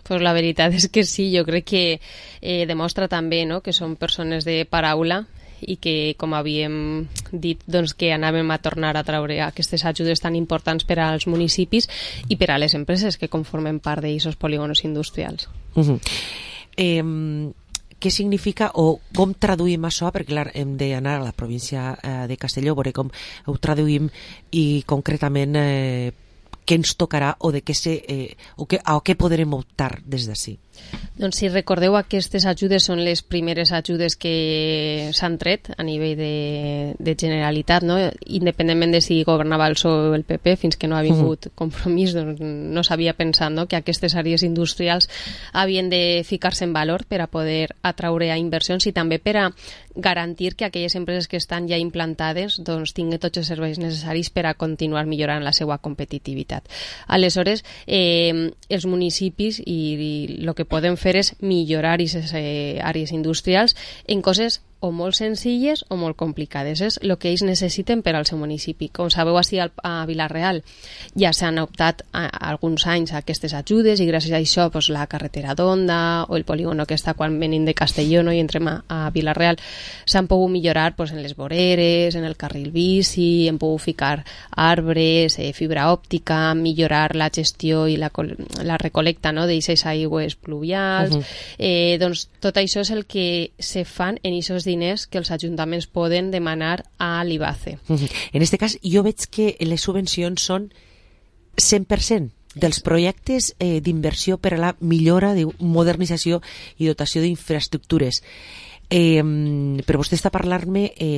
Pues la veritat és que sí, jo crec que eh, demostra també, no?, que són persones de paraula i que, com havíem dit, doncs, que anàvem a tornar a treure aquestes ajudes tan importants per als municipis i per a les empreses que conformen part d'aquests polígonos industrials. Uh-huh. Eh, què significa o com traduïm això? Perquè clar, hem d'anar a la província eh, de Castelló, veure com ho traduïm i concretament eh, què ens tocarà o de què se, eh, o que, a què podrem optar des d'ací. Doncs si recordeu, aquestes ajudes són les primeres ajudes que s'han tret a nivell de, de Generalitat, no? Independentment de si governava el P S O E o el P P, fins que no ha vingut compromís, doncs no s'havia pensat, no?, que aquestes àrees industrials havien de ficar-se en valor per a poder atraure a inversions i també per a garantir que aquelles empreses que estan ja implantades doncs tinguin tots els serveis necessaris per a continuar millorant la seva competitivitat. Aleshores, eh, els municipis i el que podem fer és millorar aquestes eh, àrees industrials en coses o molt senzilles o molt complicades. És el que ells necessiten per al seu municipi. Com sabeu, així a Vila-real ja s'han optat a, a alguns anys a aquestes ajudes i gràcies a això pues, la carretera d'Onda o el polígono que està quan venim de Castelló, no?, i entrem a, a Vila-real s'han pogut millorar pues, en les voreres, en el carril bici, hem pogut ficar arbres, eh, fibra òptica, millorar la gestió i la, la recolecta, no?, d'aquestes aigües pluvials. Uh-huh. eh, doncs tot això és el que se fan en aquests diners que els ajuntaments poden demanar a l'I B A C E. Uh-huh. En aquest cas, jo veig que les subvencions són cent per cent dels projectes eh, d'inversió per a la millora de modernització i dotació d'infraestructures. Eh, però vostè està a parlar-me, eh,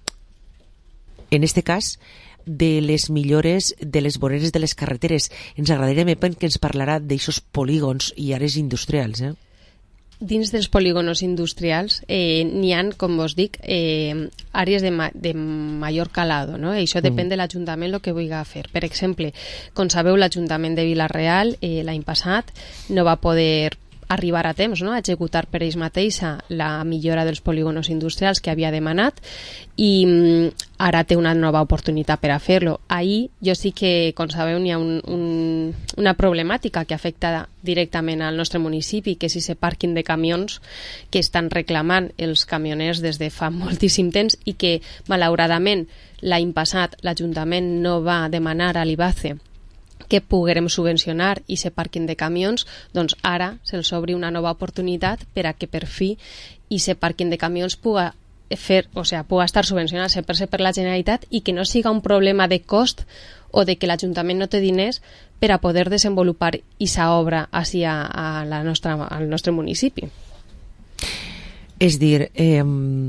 en aquest cas, de les millores de les voreres de les carreteres. Ens agradaria que ens parlarà d'aixòs polígons i àrees industrials, eh? Dins dels polígonos industrials eh, n'hi ha, com vos dic, eh, àrees de, ma de major calado, no? I això depèn mm. de l'Ajuntament el que vulgui fer. Per exemple, com sabeu, l'Ajuntament de Vila-real eh, l'any passat no va poder arribar a temps, no?, a executar per ells mateixa la millora dels polígonos industrials que havia demanat i mm, ara té una nova oportunitat per a fer-lo. Ahir, jo sí que, com sabeu, n'hi ha un, un, una problemàtica que afecta directament al nostre municipi, que és aquest pàrquing de camions que estan reclamant els camioners des de fa moltíssim temps i que, malauradament, l'any passat l'Ajuntament no va demanar a l'I B A C E que poguérem subvencionar i ser pàrquing de camions, doncs ara se'ls obri una nova oportunitat per a que per fi i ser pàrquing de camions puga fer, o sea, puga estar subvencionat cent per cent per la Generalitat i que no siga un problema de cost o de que l'Ajuntament no té diners per a poder desenvolupar aquesta obra així a, a la nostra, al nostre municipi. És dir, eh,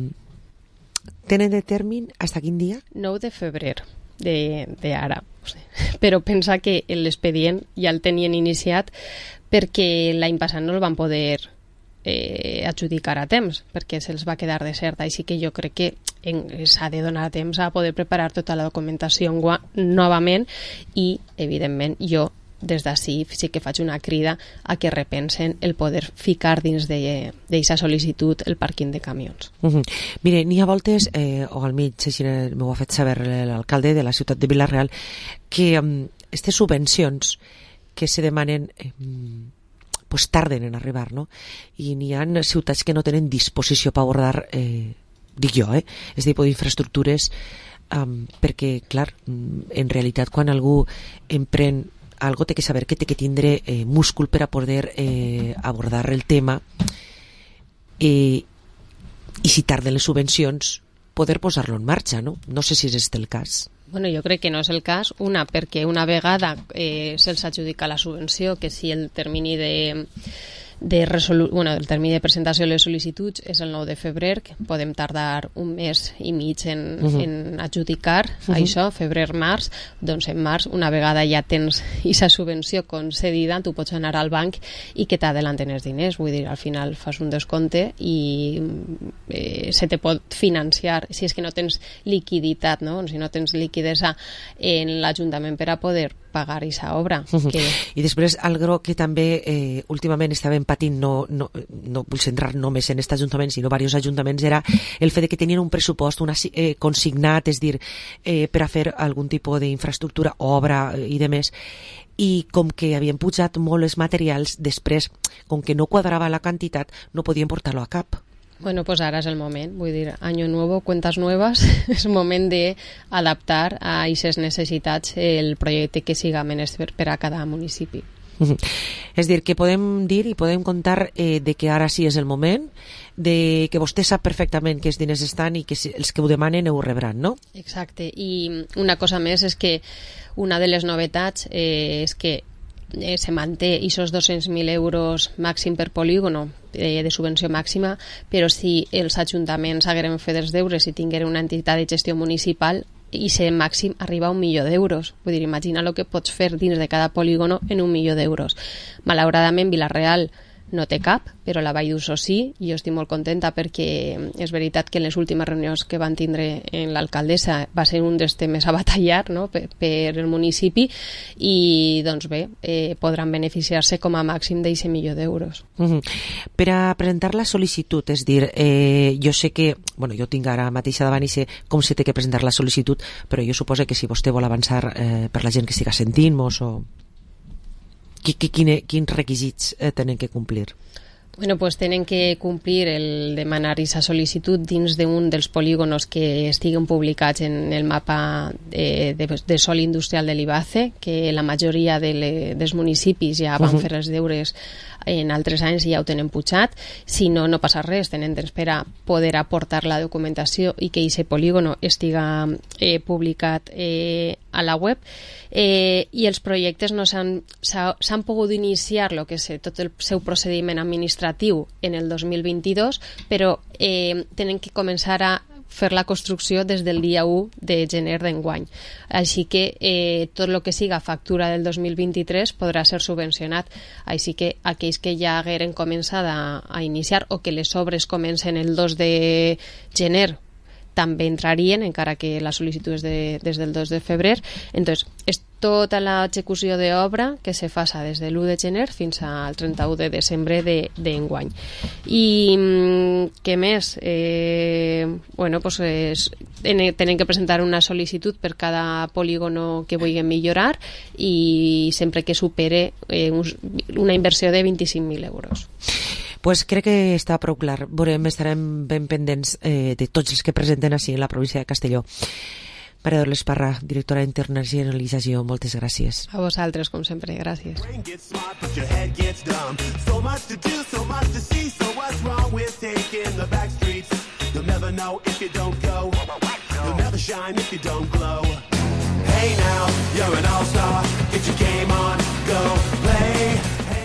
tenen de termini fins a quin dia? nou de febrer d'ara. Però pensa que l'expedient ja el tenien iniciat perquè l'any passat no el van poder eh, adjudicar a temps perquè se'ls va quedar desert, així que jo crec que s'ha de donar temps a poder preparar tota la documentació novament i, evidentment, jo des d'ací sí que faig una crida a que repensen el poder ficar dins d'aquesta sol·licitud el pàrquing de camions. Uh -huh. Mire, n'hi ha voltes, eh, o al mig, així m'ho ha fet saber l'alcalde de la ciutat de Vila-real, que aquestes um, subvencions que se demanen eh, pues tarden en arribar, no? I n'hi ha ciutats que no tenen disposició per abordar, eh, dic jo, eh, aquest tipus d'infraestructures, um, perquè, clar, en realitat, quan algú emprèn algo té que saber que té que tindre eh, múscul per a poder eh, abordar el tema eh, i si tarden les subvencions poder posar-lo en marxa, no? No sé si és este el cas. Bueno, jo crec que no és el cas, una, perquè una vegada eh, se'ls adjudica la subvenció, que si el termini de de resolu bueno, el termini de presentació de les sol·licituds és el nou de febrer, que podem tardar un mes i mig en, uh -huh. en adjudicar uh -huh. això, febrer-març, doncs en març, una vegada ja tens aquesta subvenció concedida, tu pots anar al banc i que t'adelanten els diners, vull dir, al final fas un descompte i eh, se te pot financiar, si és que no tens liquiditat, no? Si no tens liquidesa en l'Ajuntament per a poder pagar aquesta obra. Uh -huh. que... I després, algo que també eh, últimament estàvem patint, no, no, no vull centrar només en aquest ajuntament, sinó diversos ajuntaments, era el fet de que tenien un pressupost una, eh, consignat, és dir, eh, per a fer algun tipus d'infraestructura, obra i demés, i com que havien pujat molt els materials, després, com que no quadrava la quantitat, no podien portar-lo a cap. Bueno, pues ahora es el moment, vull dir, año nuevo, cuentas nuevas, és moment d'adaptar a aquestes necessitats el projecte que siga menester per a cada municipi. Uh-huh. És dir, que podem dir i podem contar eh, de que ara sí és el moment, de que vostè sap perfectament que els diners estan i que els que ho demanen ho rebran, no? Exacte, i una cosa més és que una de les novetats eh, és que eh, se manté aquests dos-cents mil euros màxim per polígono eh, de subvenció màxima, però si els ajuntaments hagueren fet els deures i tingueren una entitat de gestió municipal, i ser màxim arriba a un milió d'euros. Vull dir, imagina el que pots fer dins de cada polígono en un milió d'euros. Malauradament, Vila-real no té cap, però la Vall d'Uso sí, i jo estic molt contenta perquè és veritat que en les últimes reunions que van tindre en l'alcaldessa va ser un dels temes a batallar, no?, per, per el municipi, i doncs bé, eh, podran beneficiar-se com a màxim d'aquest milió d'euros. Uh-huh. Per a presentar la sol·licitud, és dir, eh, jo sé que, bueno, jo tinc ara mateix davant i sé com se té que presentar la sol·licitud, però jo suposo que si vostè vol avançar eh, per la gent que estiga sentint-nos o... Quins requisits eh, tenen que complir? Bueno, pues tenen que complir el demanar aquesta sol·licitud dins d'un dels polígonos que estiguen publicats en el mapa de, de, de sòl industrial de l'I B A C E, que la majoria de le, dels municipis ja van uh-huh. fer els deures en altres anys i ja ho tenen pujat. Si no, no passa res, tenen temps per a poder aportar la documentació i que aquest polígono estiga eh, publicat eh, a la web. Eh, i els projectes no s'han, s'han pogut iniciar lo que és tot el seu procediment administratiu en el dos mil vint-i-dos, però eh, tenen que començar a fer la construcció des del dia u de gener d'enguany. Així que eh, tot el que siga factura del dos mil vint-i-tres podrà ser subvencionat. Així que aquells que ja hagueren començat a, a iniciar o que les obres comencen el dos de gener també entrarien, encara que la sol·licitud és de, des del dos de febrer. Entonces, és tota l'execució d'obra que se faça des de l'u de gener fins al trenta-u de desembre d'enguany. I què més? Eh, bueno, pues es, tenen que presentar una sol·licitud per cada polígono que vulguin millorar i sempre que supere eh, una inversió de vint-i-cinc mil euros. Pues crec que està prou clar. Veurem, estarem ben pendents eh, de tots els que presenten així en la província de Castelló. Maria Dolors Parra, directora d'internacionalització, moltes gràcies. A vosaltres, com sempre, gràcies. Hey now, you're an all-star, get your game on, go play.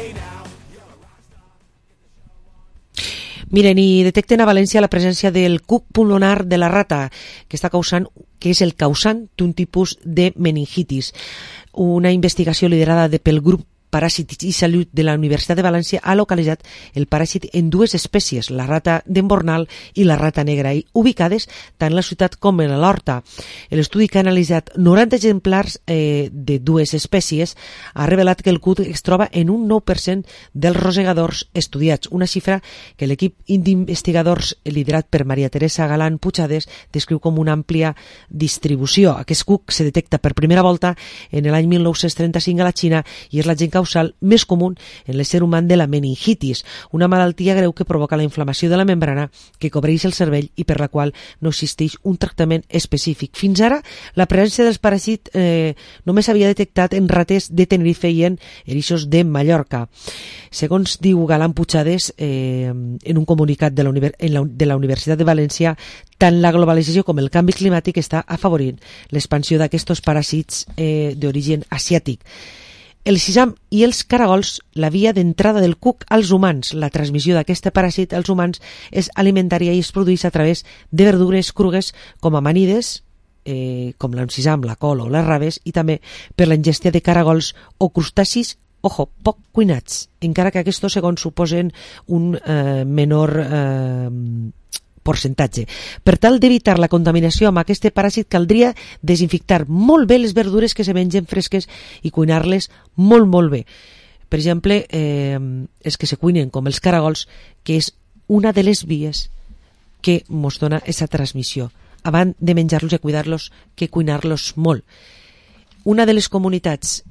Miren, i detecten a València la presència del cuc pulmonar de la rata, que està causant, que és el causant d'un tipus de meningitis. Una investigació liderada de, pel grup Paràsits i Salut de la Universitat de València ha localitzat el paràsit en dues espècies, la rata d'embornal i la rata negra, i ubicades tant a la ciutat com a l'Horta. L'estudi que ha analitzat noranta exemplars eh, de dues espècies ha revelat que el cuc es troba en un nou per cent dels rosegadors estudiats, una xifra que l'equip d'investigadors liderat per Maria Teresa Galán Puigades descriu com una àmplia distribució. Aquest cuc se detecta per primera volta en l'any mil nou-cents trenta-cinc a la Xina i és l'agent causal més comú en l'ésser humà de la meningitis, una malaltia greu que provoca la inflamació de la membrana que cobreix el cervell i per la qual no existeix un tractament específic. Fins ara, la presència dels paràsits eh, només s'havia detectat en rates de Tenerife i en eriços de Mallorca. Segons diu Galán Puigades, eh, en un comunicat de la, en la, de la Universitat de València, tant la globalització com el canvi climàtic està afavorint l'expansió d'aquests paràsits eh, d'origen asiàtic. El sisam i els caragols, la via d'entrada del cuc als humans. La transmissió d'aquest paràsit als humans és alimentària i es produeix a través de verdures crugues com amanides, eh, com l'enciam, la col o les raves, i també per la ingestió de caragols o crustacis, ojo, poc cuinats, encara que aquests segons suposen un eh, menor eh, percentatge. Per tal d'evitar la contaminació amb aquest paràsit caldria desinfectar molt bé les verdures que se mengen fresques i cuinar-les molt, molt bé. Per exemple, eh, els que se cuinen com els caragols, que és una de les vies que ens dona aquesta transmissió. Abans de menjar-los i cuidar-los, que cuinar-los molt. Una de les comunitats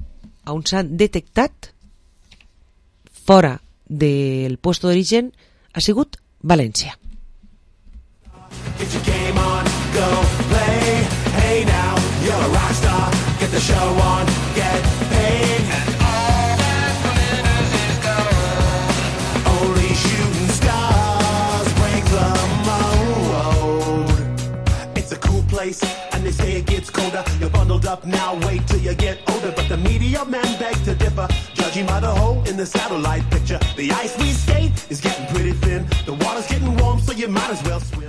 on s'han detectat fora del puesto d'origen ha sigut València. Get your game on, go play. Hey now, you're a rock star. Get the show on, get paid. And all that glitters is gold. Only shooting stars break the mold. It's a cool place, and they say it gets colder. You're bundled up now, wait till you get older. But the media men beg to differ, judging by the hole in the satellite picture. The ice we skate is getting pretty thin. The water's getting warm, so you might as well swim.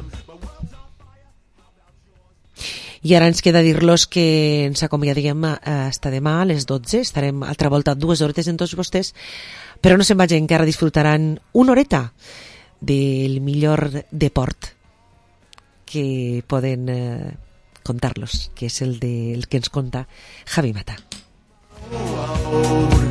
I ara ens queda dir-los que ens acomiadem hasta demà a les dotze. Estarem altra volta dues horetes en tots vostès, però no se'n vagin, que ara disfrutaran una horeta del millor deport que poden eh, contar-los, que és el, de, el que ens conta Javi Mata. Oh, oh, oh.